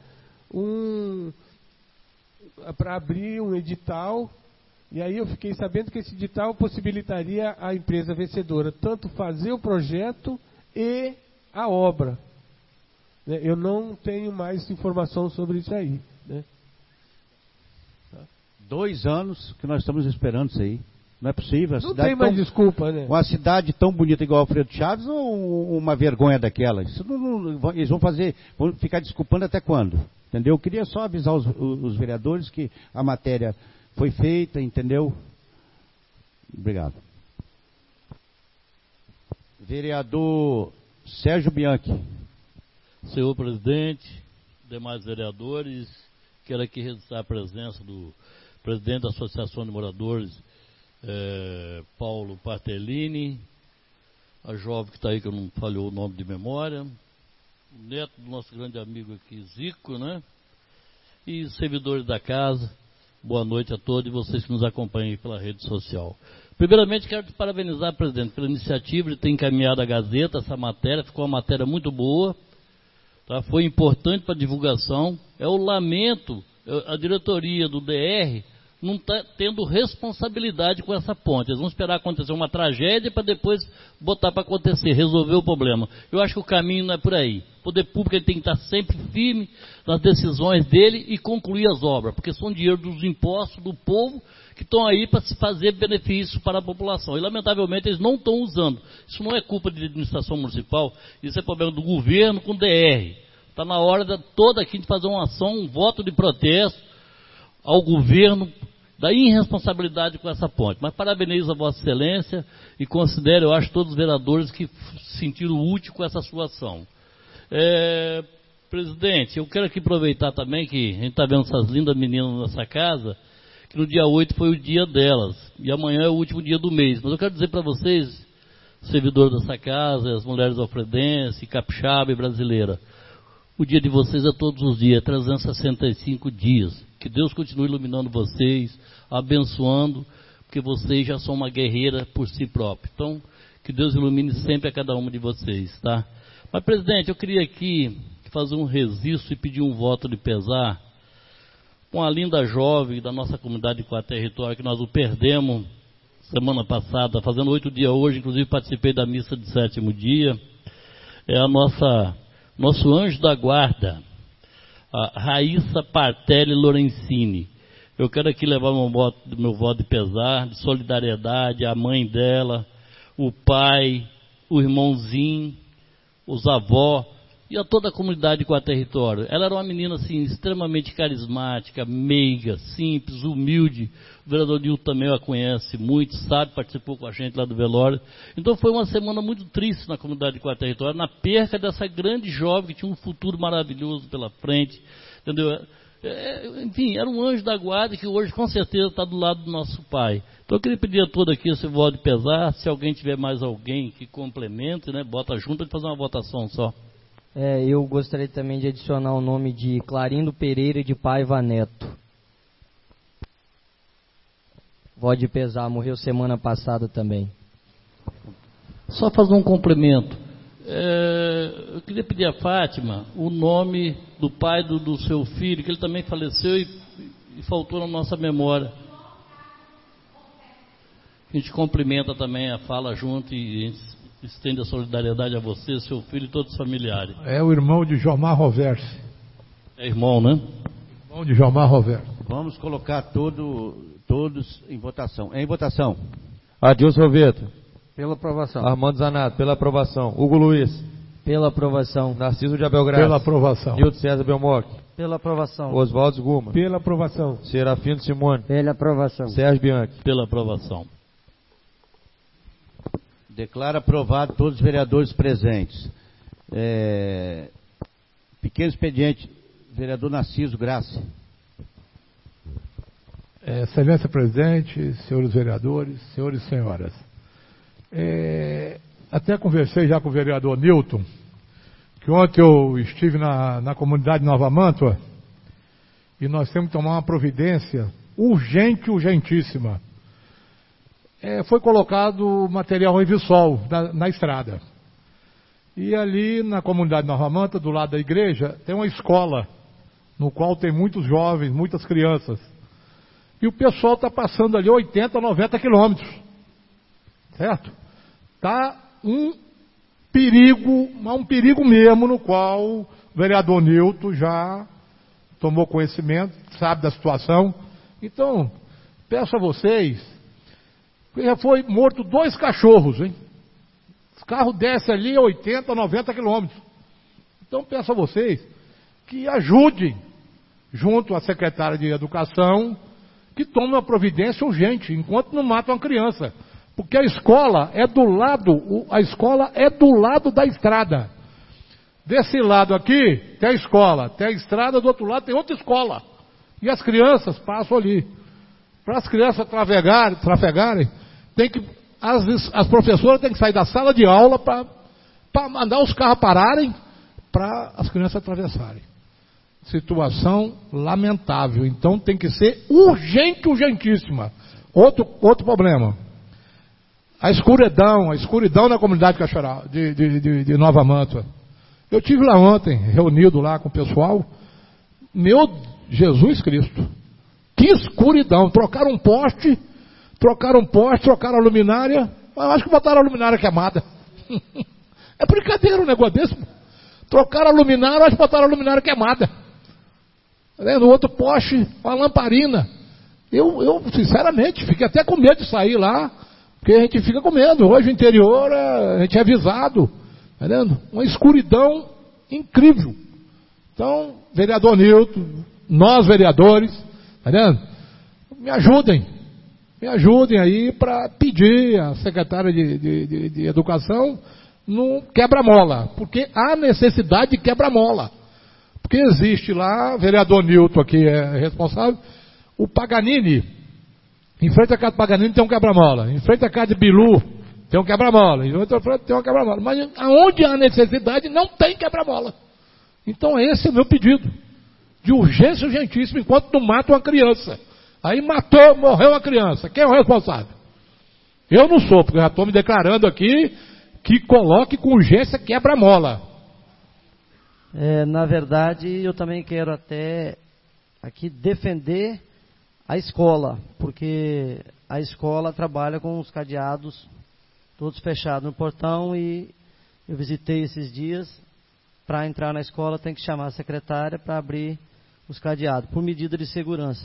para abrir um edital, e aí eu fiquei sabendo que esse edital possibilitaria a empresa vencedora tanto fazer o projeto e a obra. Eu não tenho mais informação sobre isso aí, né? 2 anos que nós estamos esperando isso aí. Não é possível. Não tem mais desculpa, né? Uma cidade tão bonita igual Alfredo Chaves ou uma vergonha daquela? Isso eles vão ficar desculpando até quando? Entendeu? Eu queria só avisar os vereadores que a matéria foi feita, entendeu? Obrigado. Vereador Sérgio Bianchi. Senhor presidente, demais vereadores, quero aqui registrar a presença do presidente da Associação de Moradores, Paulo Partellini, a jovem que está aí, que eu não falhou o nome de memória, o neto do nosso grande amigo aqui, Zico, né? E servidores da casa, boa noite a todos e vocês que nos acompanham pela rede social. Primeiramente, quero te parabenizar, presidente, pela iniciativa de ter encaminhado à Gazeta essa matéria, ficou uma matéria muito boa, tá? Foi importante para a divulgação. Eu lamento a diretoria do DR não está tendo responsabilidade com essa ponte. Eles vão esperar acontecer uma tragédia para depois botar para acontecer, resolver o problema. Eu acho que o caminho não é por aí. O poder público ele tem que estar sempre firme nas decisões dele e concluir as obras, porque são dinheiro dos impostos do povo que estão aí para se fazer benefício para a população. E, lamentavelmente, eles não estão usando. Isso não é culpa de administração municipal, isso é problema do governo com o DR. Está na hora toda aqui de fazer uma ação, um voto de protesto ao governo da irresponsabilidade com essa ponte. Mas parabenizo a Vossa Excelência e considero, eu acho, todos os vereadores que se sentiram útil com essa sua ação. Presidente, eu quero aqui aproveitar também que a gente está vendo essas lindas meninas nessa casa, que no dia 8 foi o dia delas, e amanhã é o último dia do mês. Mas eu quero dizer para vocês, servidores dessa casa, as mulheres alfredenses, capixaba e brasileira, o dia de vocês é todos os dias, 365 dias. Que Deus continue iluminando vocês, abençoando, porque vocês já são uma guerreira por si próprio. Então, que Deus ilumine sempre a cada uma de vocês, tá? Mas, presidente, eu queria aqui fazer um registro e pedir um voto de pesar com a linda jovem da nossa comunidade de Quatro Territórios, que nós o perdemos semana passada, fazendo 8 dias hoje, inclusive participei da missa de 7º dia. É a nosso anjo da guarda, a Raíssa Partelli Lorenzini. Eu quero aqui levar meu voto de pesar, de solidariedade, à mãe dela, o pai, o irmãozinho, os avós e a toda a comunidade de Quatro Territórios. Ela era uma menina assim, extremamente carismática, meiga, simples, humilde. O vereador Nilton também a conhece muito, sabe, participou com a gente lá do velório. Então foi uma semana muito triste na comunidade de Quatro Territórios, na perca dessa grande jovem que tinha um futuro maravilhoso pela frente, entendeu? Enfim, era um anjo da guarda que hoje com certeza está do lado do nosso pai. Então eu queria pedir a todos aqui esse voto de pesar, se alguém tiver mais alguém que complemente, né, bota junto, de fazer uma votação só. Eu gostaria também de adicionar o nome de Clarindo Pereira de Paiva Neto. Voto de pesar, morreu semana passada também. Só fazer um complemento. Eu queria pedir a Fátima o nome do pai do seu filho, que ele também faleceu e faltou na nossa memória. A gente cumprimenta também a fala junto e a gente estende a solidariedade a você, seu filho e todos os familiares. É o irmão de Jomar Roverse. É irmão, né? Irmão de Jomar Roverse. Vamos colocar todos em votação. Em votação. Adilson Roveto. Pela aprovação. Armando Zanato, pela aprovação. Hugo Luiz. Pela aprovação. Narciso de Abel Graça. Pela aprovação. Nilton César Belmoc. Pela aprovação. Oswaldo Guma. Pela aprovação. Serafino Simone. Pela aprovação. Sérgio Bianchi. Pela aprovação. Declaro aprovado todos os vereadores presentes. Pequeno expediente, vereador Narciso Graça. Excelência presidente, senhores vereadores, senhores e senhoras. Até conversei já com o vereador Nilton, que ontem eu estive na comunidade Nova Mantua, e nós temos que tomar uma providência urgentíssima. Foi colocado material Envisol na estrada. E ali na comunidade Nova Manta, do lado da igreja, tem uma escola, no qual tem muitos jovens, muitas crianças. E o pessoal está passando ali 80, 90 quilômetros. Certo? Está um perigo mesmo, no qual o vereador Nilton já tomou conhecimento, sabe da situação. Então, peço a vocês, já foi morto 2 cachorros, hein? Os carros descem ali a 80, 90 quilômetros. Então peço a vocês que ajudem, junto à secretária de Educação que tomem uma providência urgente, enquanto não matam a criança. Porque a escola é do lado da estrada. Desse lado aqui tem a escola, tem a estrada, do outro lado tem outra escola. E as crianças passam ali. Para as crianças trafegarem, tem que, as professoras têm que sair da sala de aula para mandar os carros pararem para as crianças atravessarem. Situação lamentável. Então tem que ser urgentíssima. Outro problema. A escuridão na comunidade Cachoral, de Nova Mantua. Eu tive lá ontem, reunido lá com o pessoal. Meu Jesus Cristo. Que escuridão. Trocaram poste, trocaram a luminária. Eu acho que botaram a luminária queimada. É brincadeira um negócio desse. Trocaram a luminária, acho que botaram a luminária queimada. No outro poste, uma lamparina. Eu, sinceramente, fiquei até com medo de sair lá, porque a gente fica com medo. Hoje o interior, a gente é avisado. Tá vendo? Uma escuridão incrível. Então, vereador Nilton, nós vereadores, tá vendo? Me ajudem aí para pedir à secretária de Educação no quebra-mola, porque há necessidade de quebra-mola. Porque existe lá, vereador Nilton aqui é responsável, o Paganini, em frente à casa do Paganini tem um quebra-mola, em frente à casa de Bilu tem um quebra-mola, em outra frente tem um quebra-mola, mas aonde há necessidade não tem quebra-mola. Então esse é o meu pedido, de urgência urgentíssima, enquanto não mata uma criança. Aí morreu uma criança, quem é o responsável? Eu não sou, porque eu já estou me declarando aqui que coloque com urgência quebra-mola. Na verdade, eu também quero até aqui defender a escola, porque a escola trabalha com os cadeados todos fechados no portão, e eu visitei esses dias. Para entrar na escola tem que chamar a secretária para abrir os cadeados, por medida de segurança.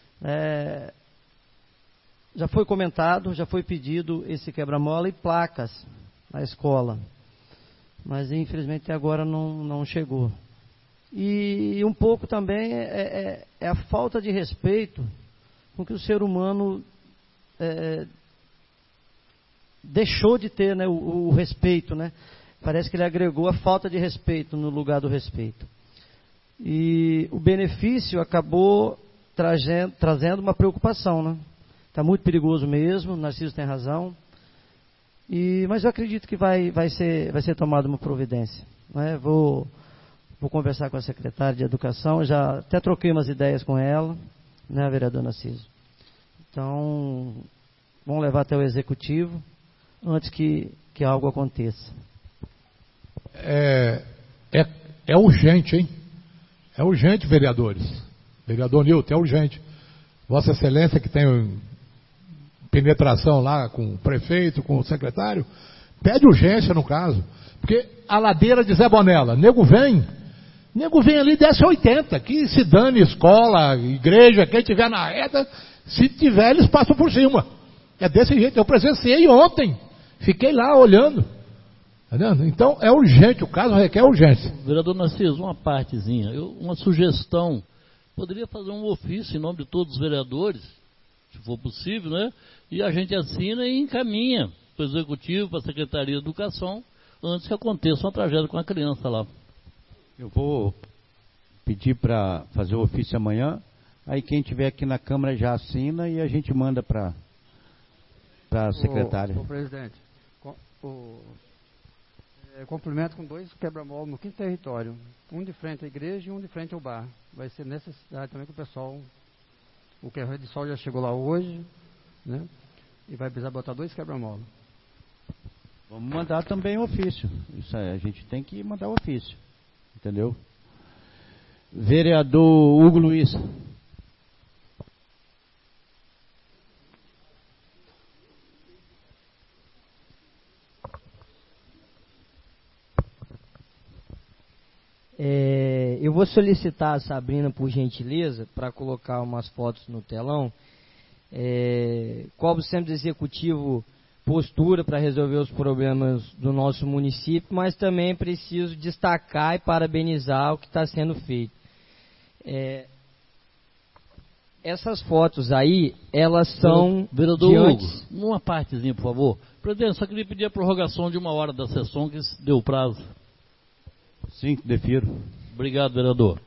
Já foi comentado, já foi pedido esse quebra-mola e placas na escola, mas infelizmente até agora não chegou. E um pouco também é a falta de respeito com que o ser humano deixou de ter, né, o respeito, né? Parece que ele agregou a falta de respeito no lugar do respeito. E o benefício acabou trazendo uma preocupação, né? Está muito perigoso mesmo, o Narciso tem razão. Mas eu acredito que vai ser tomada uma providência. Né? Vou conversar com a secretária de Educação, já até troquei umas ideias com ela, né, vereador Narciso. Então, vamos levar até o Executivo, antes que algo aconteça. É urgente, hein? É urgente, vereadores. Vereador Nilton, é urgente. Vossa Excelência, que tem penetração lá com o prefeito, com o secretário, pede urgência no caso. Porque a ladeira de Zé Bonella, nego vem ali e desce 80, que se dane escola, igreja, quem tiver na reta, se tiver eles passam por cima. É desse jeito, eu presenciei ontem, fiquei lá olhando. Tá vendo? Então é urgente, o caso requer urgência. Vereador Narciso, uma partezinha, uma sugestão, poderia fazer um ofício em nome de todos os vereadores, se for possível, né? E a gente assina e encaminha para o Executivo, para a Secretaria de Educação, antes que aconteça uma tragédia com a criança lá. Eu vou pedir para fazer o ofício amanhã, aí quem tiver aqui na Câmara já assina e a gente manda para a secretária. O presidente, complemento com 2 quebra-mola no 5º território, um de frente à igreja e um de frente ao bar. Vai ser necessidade também que o pessoal, o que a Rede Sol já chegou lá hoje, né? E vai precisar botar 2 quebra-mola. Vamos mandar também o ofício. Isso aí, a gente tem que mandar o ofício. Entendeu? Vereador Hugo Luiz. Eu vou solicitar a Sabrina, por gentileza, para colocar umas fotos no telão. Cobro sempre do Executivo postura para resolver os problemas do nosso município, mas também preciso destacar e parabenizar o que está sendo feito. Essas fotos aí, elas são Vereador de Hugo, antes. uma partezinha, por favor. Presidente, só queria pedir a prorrogação de 1 hora da sessão, que deu prazo. Sim, defiro. Obrigado, vereador.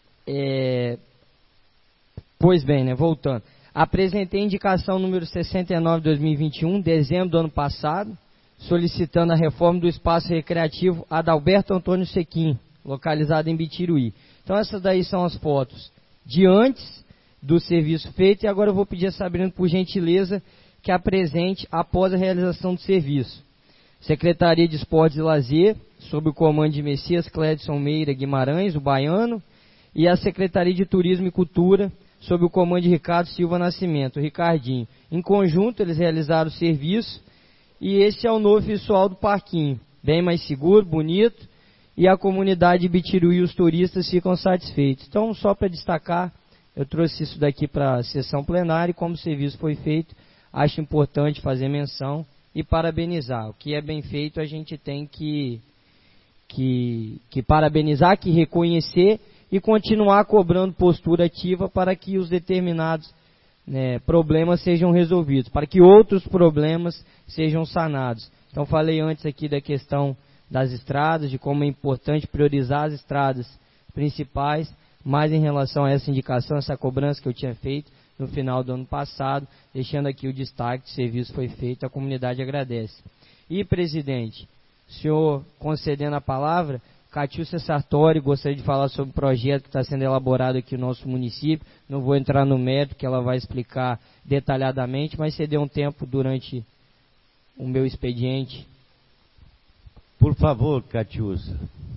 Pois bem, né, voltando. Apresentei indicação número 69 de 2021, dezembro do ano passado, solicitando a reforma do espaço recreativo Adalberto Antônio Sequim, localizado em Bitiruí. Então essas daí são as fotos de antes do serviço feito, e agora eu vou pedir a Sabrina, por gentileza, que apresente após a realização do serviço. Secretaria de Esportes e Lazer, sob o comando de Messias Clédson Meira Guimarães, o baiano, e a Secretaria de Turismo e Cultura, sob o comando de Ricardo Silva Nascimento, o Ricardinho. Em conjunto, eles realizaram o serviço, e esse é o novo visual do parquinho, bem mais seguro, bonito, e a comunidade de Bitiruí e os turistas ficam satisfeitos. Então, só para destacar, eu trouxe isso daqui para a sessão plenária, e como o serviço foi feito, acho importante fazer menção e parabenizar. O que é bem feito, a gente tem que parabenizar, que reconhecer e continuar cobrando postura ativa para que os determinados problemas sejam resolvidos, para que outros problemas sejam sanados. Então, falei antes aqui da questão das estradas, de como é importante priorizar as estradas principais, mas em relação a essa indicação, essa cobrança que eu tinha feito no final do ano passado, deixando aqui o destaque, o serviço foi feito, a comunidade agradece. E, presidente, o senhor concedendo a palavra, Catiúcia Sartori gostaria de falar sobre o projeto que está sendo elaborado aqui no nosso município. Não vou entrar no mérito, que ela vai explicar detalhadamente, mas ceder um tempo durante o meu expediente. Por favor, Catiúcia.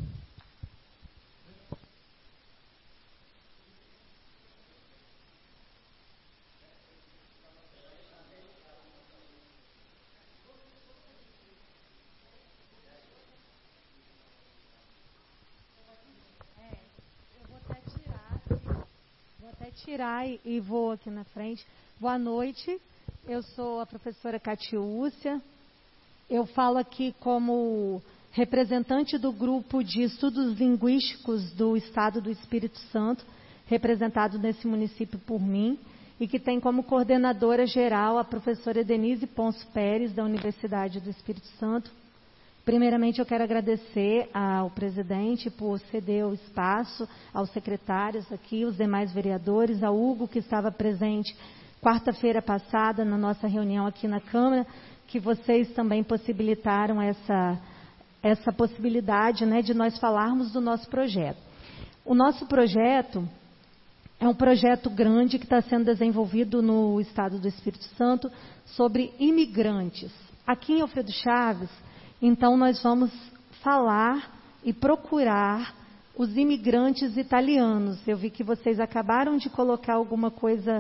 Tirar e vou aqui na frente. Boa noite, eu sou a professora Catiúcia. Eu falo aqui como representante do grupo de estudos linguísticos do Estado do Espírito Santo, representado nesse município por mim, e que tem como coordenadora geral a professora Denise Ponce Pérez, da Universidade do Espírito Santo. Primeiramente, eu quero agradecer ao presidente por ceder o espaço, aos secretários aqui, os demais vereadores, ao Hugo, que estava presente quarta-feira passada na nossa reunião aqui na Câmara, que vocês também possibilitaram essa possibilidade, né, de nós falarmos do nosso projeto. O nosso projeto é um projeto grande que está sendo desenvolvido no Estado do Espírito Santo sobre imigrantes. Aqui em Alfredo Chaves, então, nós vamos falar e procurar os imigrantes italianos. Eu vi que vocês acabaram de colocar alguma coisa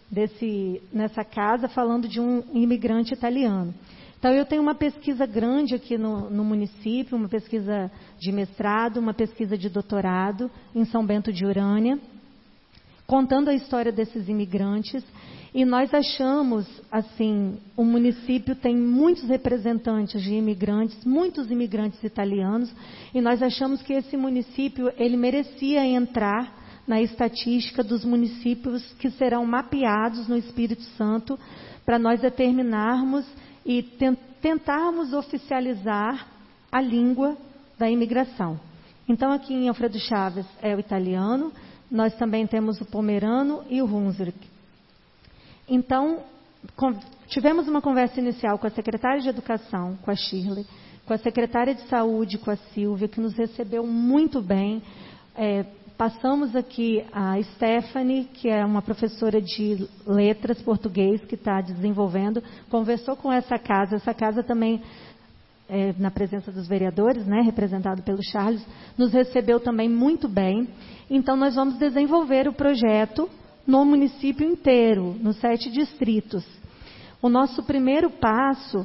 nessa casa falando de um imigrante italiano. Então, eu tenho uma pesquisa grande aqui no município, uma pesquisa de mestrado, uma pesquisa de doutorado em São Bento de Urânia, contando a história desses imigrantes. E nós achamos, assim, o município tem muitos representantes de imigrantes, muitos imigrantes italianos, e nós achamos que esse município, ele merecia entrar na estatística dos municípios que serão mapeados no Espírito Santo, para nós determinarmos e tentarmos oficializar a língua da imigração. Então, aqui em Alfredo Chaves é o italiano, nós também temos o pomerano e o Hunsrück. Então, tivemos uma conversa inicial com a secretária de Educação, com a Shirley, com a secretária de Saúde, com a Silvia, que nos recebeu muito bem. Passamos aqui a Stephanie, que é uma professora de letras português, que está desenvolvendo, conversou com essa casa também, na presença dos vereadores, né, representado pelo Charles, nos recebeu também muito bem. Então, nós vamos desenvolver o projeto no município inteiro, nos 7 distritos. O nosso primeiro passo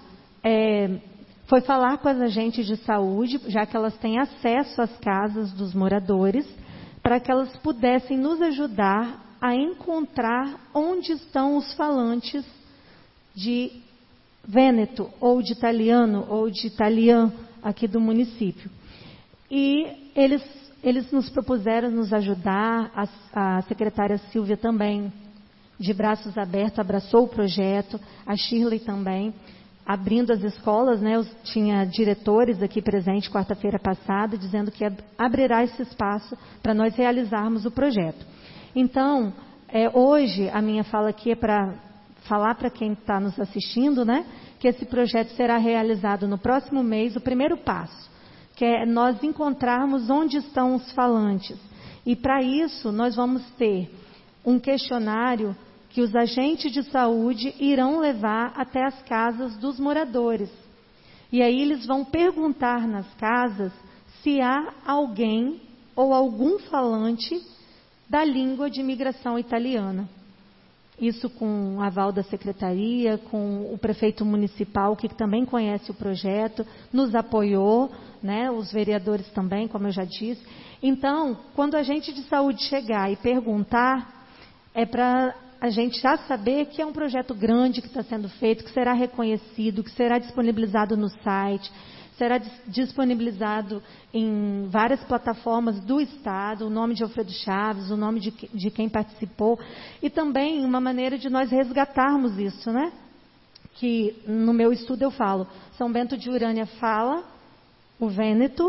foi falar com as agentes de saúde, já que elas têm acesso às casas dos moradores, para que elas pudessem nos ajudar a encontrar onde estão os falantes de Vêneto, ou de italiano, ou de italiano aqui do município. E eles nos propuseram nos ajudar, a secretária Silvia também de braços abertos, abraçou o projeto, a Shirley também, abrindo as escolas, né? Tinha diretores aqui presentes quarta-feira passada, dizendo que abrirá esse espaço para nós realizarmos o projeto. Então, hoje, a minha fala aqui é para falar para quem está nos assistindo, né? Que esse projeto será realizado no próximo mês, o primeiro passo, que é nós encontrarmos onde estão os falantes. E para isso, nós vamos ter um questionário que os agentes de saúde irão levar até as casas dos moradores. E aí eles vão perguntar nas casas se há alguém ou algum falante da língua de imigração italiana. Isso com aval da secretaria, com o prefeito municipal, que também conhece o projeto, nos apoiou, né, os vereadores também, como eu já disse. Então, quando a gente de saúde chegar e perguntar, é para a gente já saber que é um projeto grande que está sendo feito, que será reconhecido, que será disponibilizado no site, será disponibilizado em várias plataformas do Estado, o nome de Alfredo Chaves, o nome de quem participou, e também uma maneira de nós resgatarmos isso, né? Que no meu estudo eu falo, São Bento de Urânia fala o Vêneto,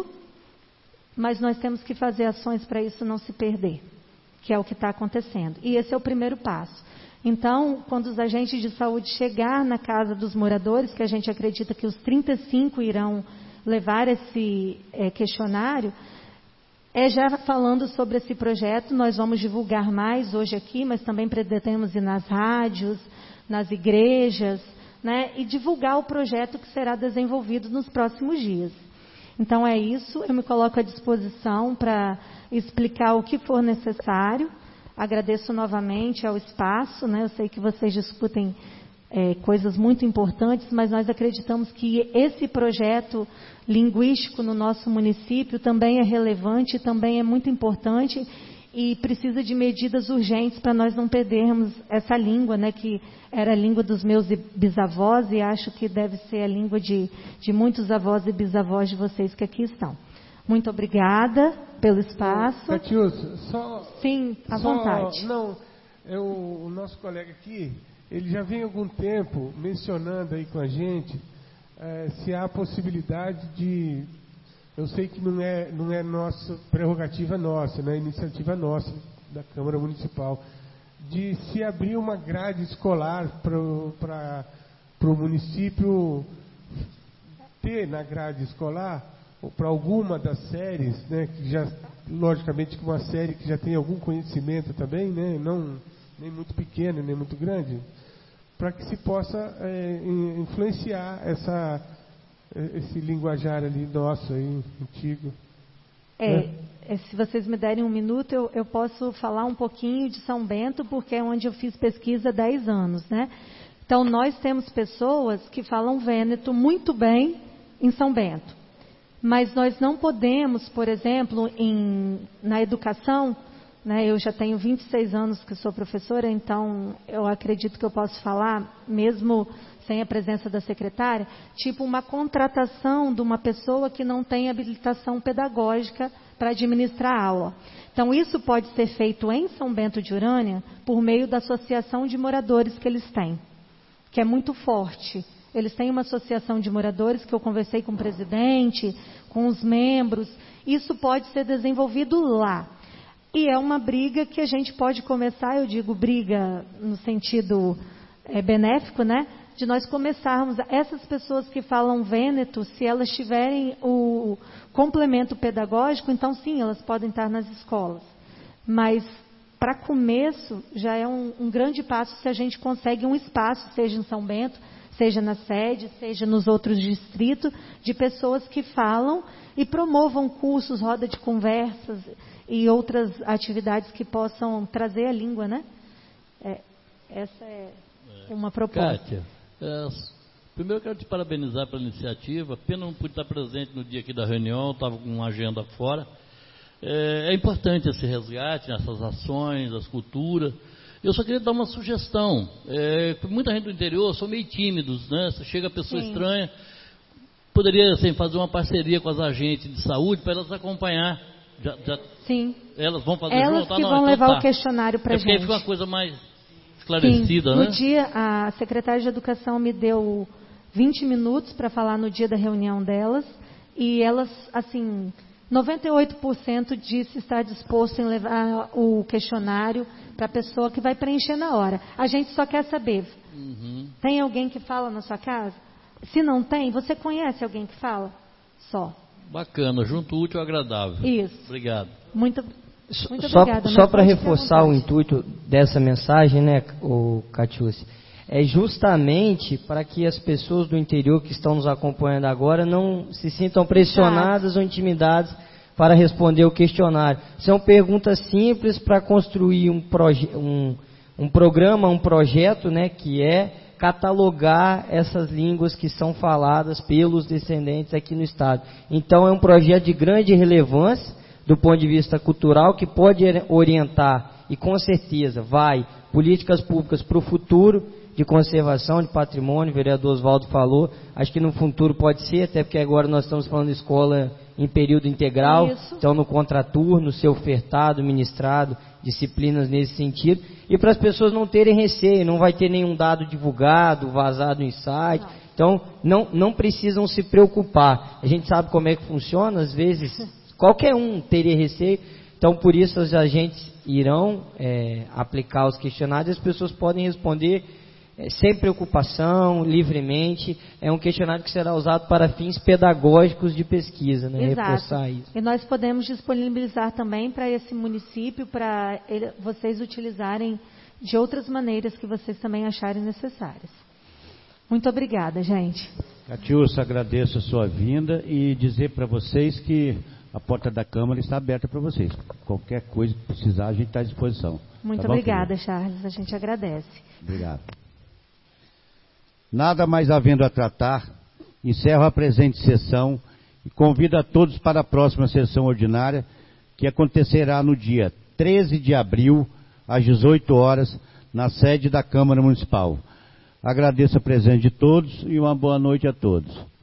mas nós temos que fazer ações para isso não se perder, que é o que está acontecendo. E esse é o primeiro passo. Então, quando os agentes de saúde chegar na casa dos moradores, que a gente acredita que os 35 irão levar esse questionário, já falando sobre esse projeto, nós vamos divulgar mais hoje aqui, mas também pretendemos ir nas rádios, nas igrejas, né, e divulgar o projeto que será desenvolvido nos próximos dias. Então é isso, eu me coloco à disposição para explicar o que for necessário. Agradeço novamente ao espaço, né? Eu sei que vocês discutem coisas muito importantes, mas nós acreditamos que esse projeto linguístico no nosso município também é relevante, também é muito importante e precisa de medidas urgentes para nós não perdermos essa língua, né? Que era a língua dos meus bisavós e acho que deve ser a língua de muitos avós e bisavós de vocês que aqui estão. Muito obrigada pelo espaço. Catiúcia, sim, à vontade. Não, o nosso colega aqui, ele já vem há algum tempo mencionando aí com a gente se há possibilidade de, eu sei que não é nossa prerrogativa nossa, não é iniciativa nossa da Câmara Municipal, de se abrir uma grade escolar para o município ter na grade escolar para alguma das séries, né, que já, logicamente, uma série que já tem algum conhecimento também, né, não nem muito pequeno, nem muito grande, para que se possa influenciar esse linguajar ali nosso, aí, antigo. Se vocês me derem um minuto, eu posso falar um pouquinho de São Bento, porque é onde eu fiz pesquisa há 10 anos, né? Então, nós temos pessoas que falam vêneto muito bem em São Bento. Mas nós não podemos, por exemplo, na educação, né, eu já tenho 26 anos que sou professora, então eu acredito que eu posso falar, mesmo sem a presença da secretária, tipo uma contratação de uma pessoa que não tem habilitação pedagógica para administrar a aula. Então isso pode ser feito em São Bento de Urânia por meio da associação de moradores que eles têm, que é muito forte. Eles têm uma associação de moradores que eu conversei com o presidente, com os membros. Isso pode ser desenvolvido lá. E é uma briga que a gente pode começar, eu digo briga no sentido benéfico, né? De nós começarmos, essas pessoas que falam vêneto, se elas tiverem o complemento pedagógico, então sim, elas podem estar nas escolas. Mas, para começo, já é um grande passo se a gente consegue um espaço, seja em São Bento, seja na sede, seja nos outros distritos, de pessoas que falam e promovam cursos, roda de conversas e outras atividades que possam trazer a língua, né? Essa é uma proposta. Kátia, primeiro eu quero te parabenizar pela iniciativa, pena não pude estar presente no dia aqui da reunião, estava com uma agenda fora. É importante esse resgate, essas ações, as culturas. Eu só queria dar uma sugestão. Muita gente do interior são meio tímidos, né? Você chega a pessoa estranha, poderia assim, fazer uma parceria com as agentes de saúde para elas acompanhar. Sim. Elas vão fazer elas junto? Que vão levar o questionário para a gente. Porque fica uma coisa mais esclarecida, Sim, né? no dia, a secretária de Educação me deu 20 minutos para falar no dia da reunião delas, e elas, assim, 98% disse estar disposto em levar o questionário para a pessoa que vai preencher na hora. A gente só quer saber, tem alguém que fala na sua casa? Se não tem, você conhece alguém que fala? Só. Bacana, junto o útil ao agradável. Isso. Obrigado. Muito obrigada. Só para reforçar o intuito dessa mensagem, né, o Catiúcia, é justamente para que as pessoas do interior que estão nos acompanhando agora não se sintam pressionadas ou intimidadas para responder o questionário. São perguntas simples para construir um programa, um projeto, né, que é catalogar essas línguas que são faladas pelos descendentes aqui no estado. Então é um projeto de grande relevância do ponto de vista cultural, que pode orientar, e com certeza vai, políticas públicas para o futuro de conservação de patrimônio. O vereador Oswaldo falou, acho que no futuro pode ser, até porque agora nós estamos falando de escola em período integral, então no contraturno, ser ofertado, ministrado, disciplinas nesse sentido, e para as pessoas não terem receio, não vai ter nenhum dado divulgado, vazado em site, então não precisam se preocupar. A gente sabe como é que funciona, às vezes qualquer um teria receio, então por isso os agentes irão aplicar os questionários, as pessoas podem responder sem preocupação, livremente. É um questionário que será usado para fins pedagógicos de pesquisa, né? Exato. Reforçar isso. E nós podemos disponibilizar também para esse município, para vocês utilizarem de outras maneiras que vocês também acharem necessárias. Muito obrigada, gente. Catiúcia, agradeço a sua vinda e dizer para vocês que a porta da Câmara está aberta para vocês. Qualquer coisa que precisar, a gente está à disposição. Muito tá bom, obrigada, querido? Charles. A gente agradece. Obrigado. Nada mais havendo a tratar, encerro a presente sessão e convido a todos para a próxima sessão ordinária, que acontecerá no dia 13 de abril, às 18 horas, na sede da Câmara Municipal. Agradeço a presença de todos e uma boa noite a todos.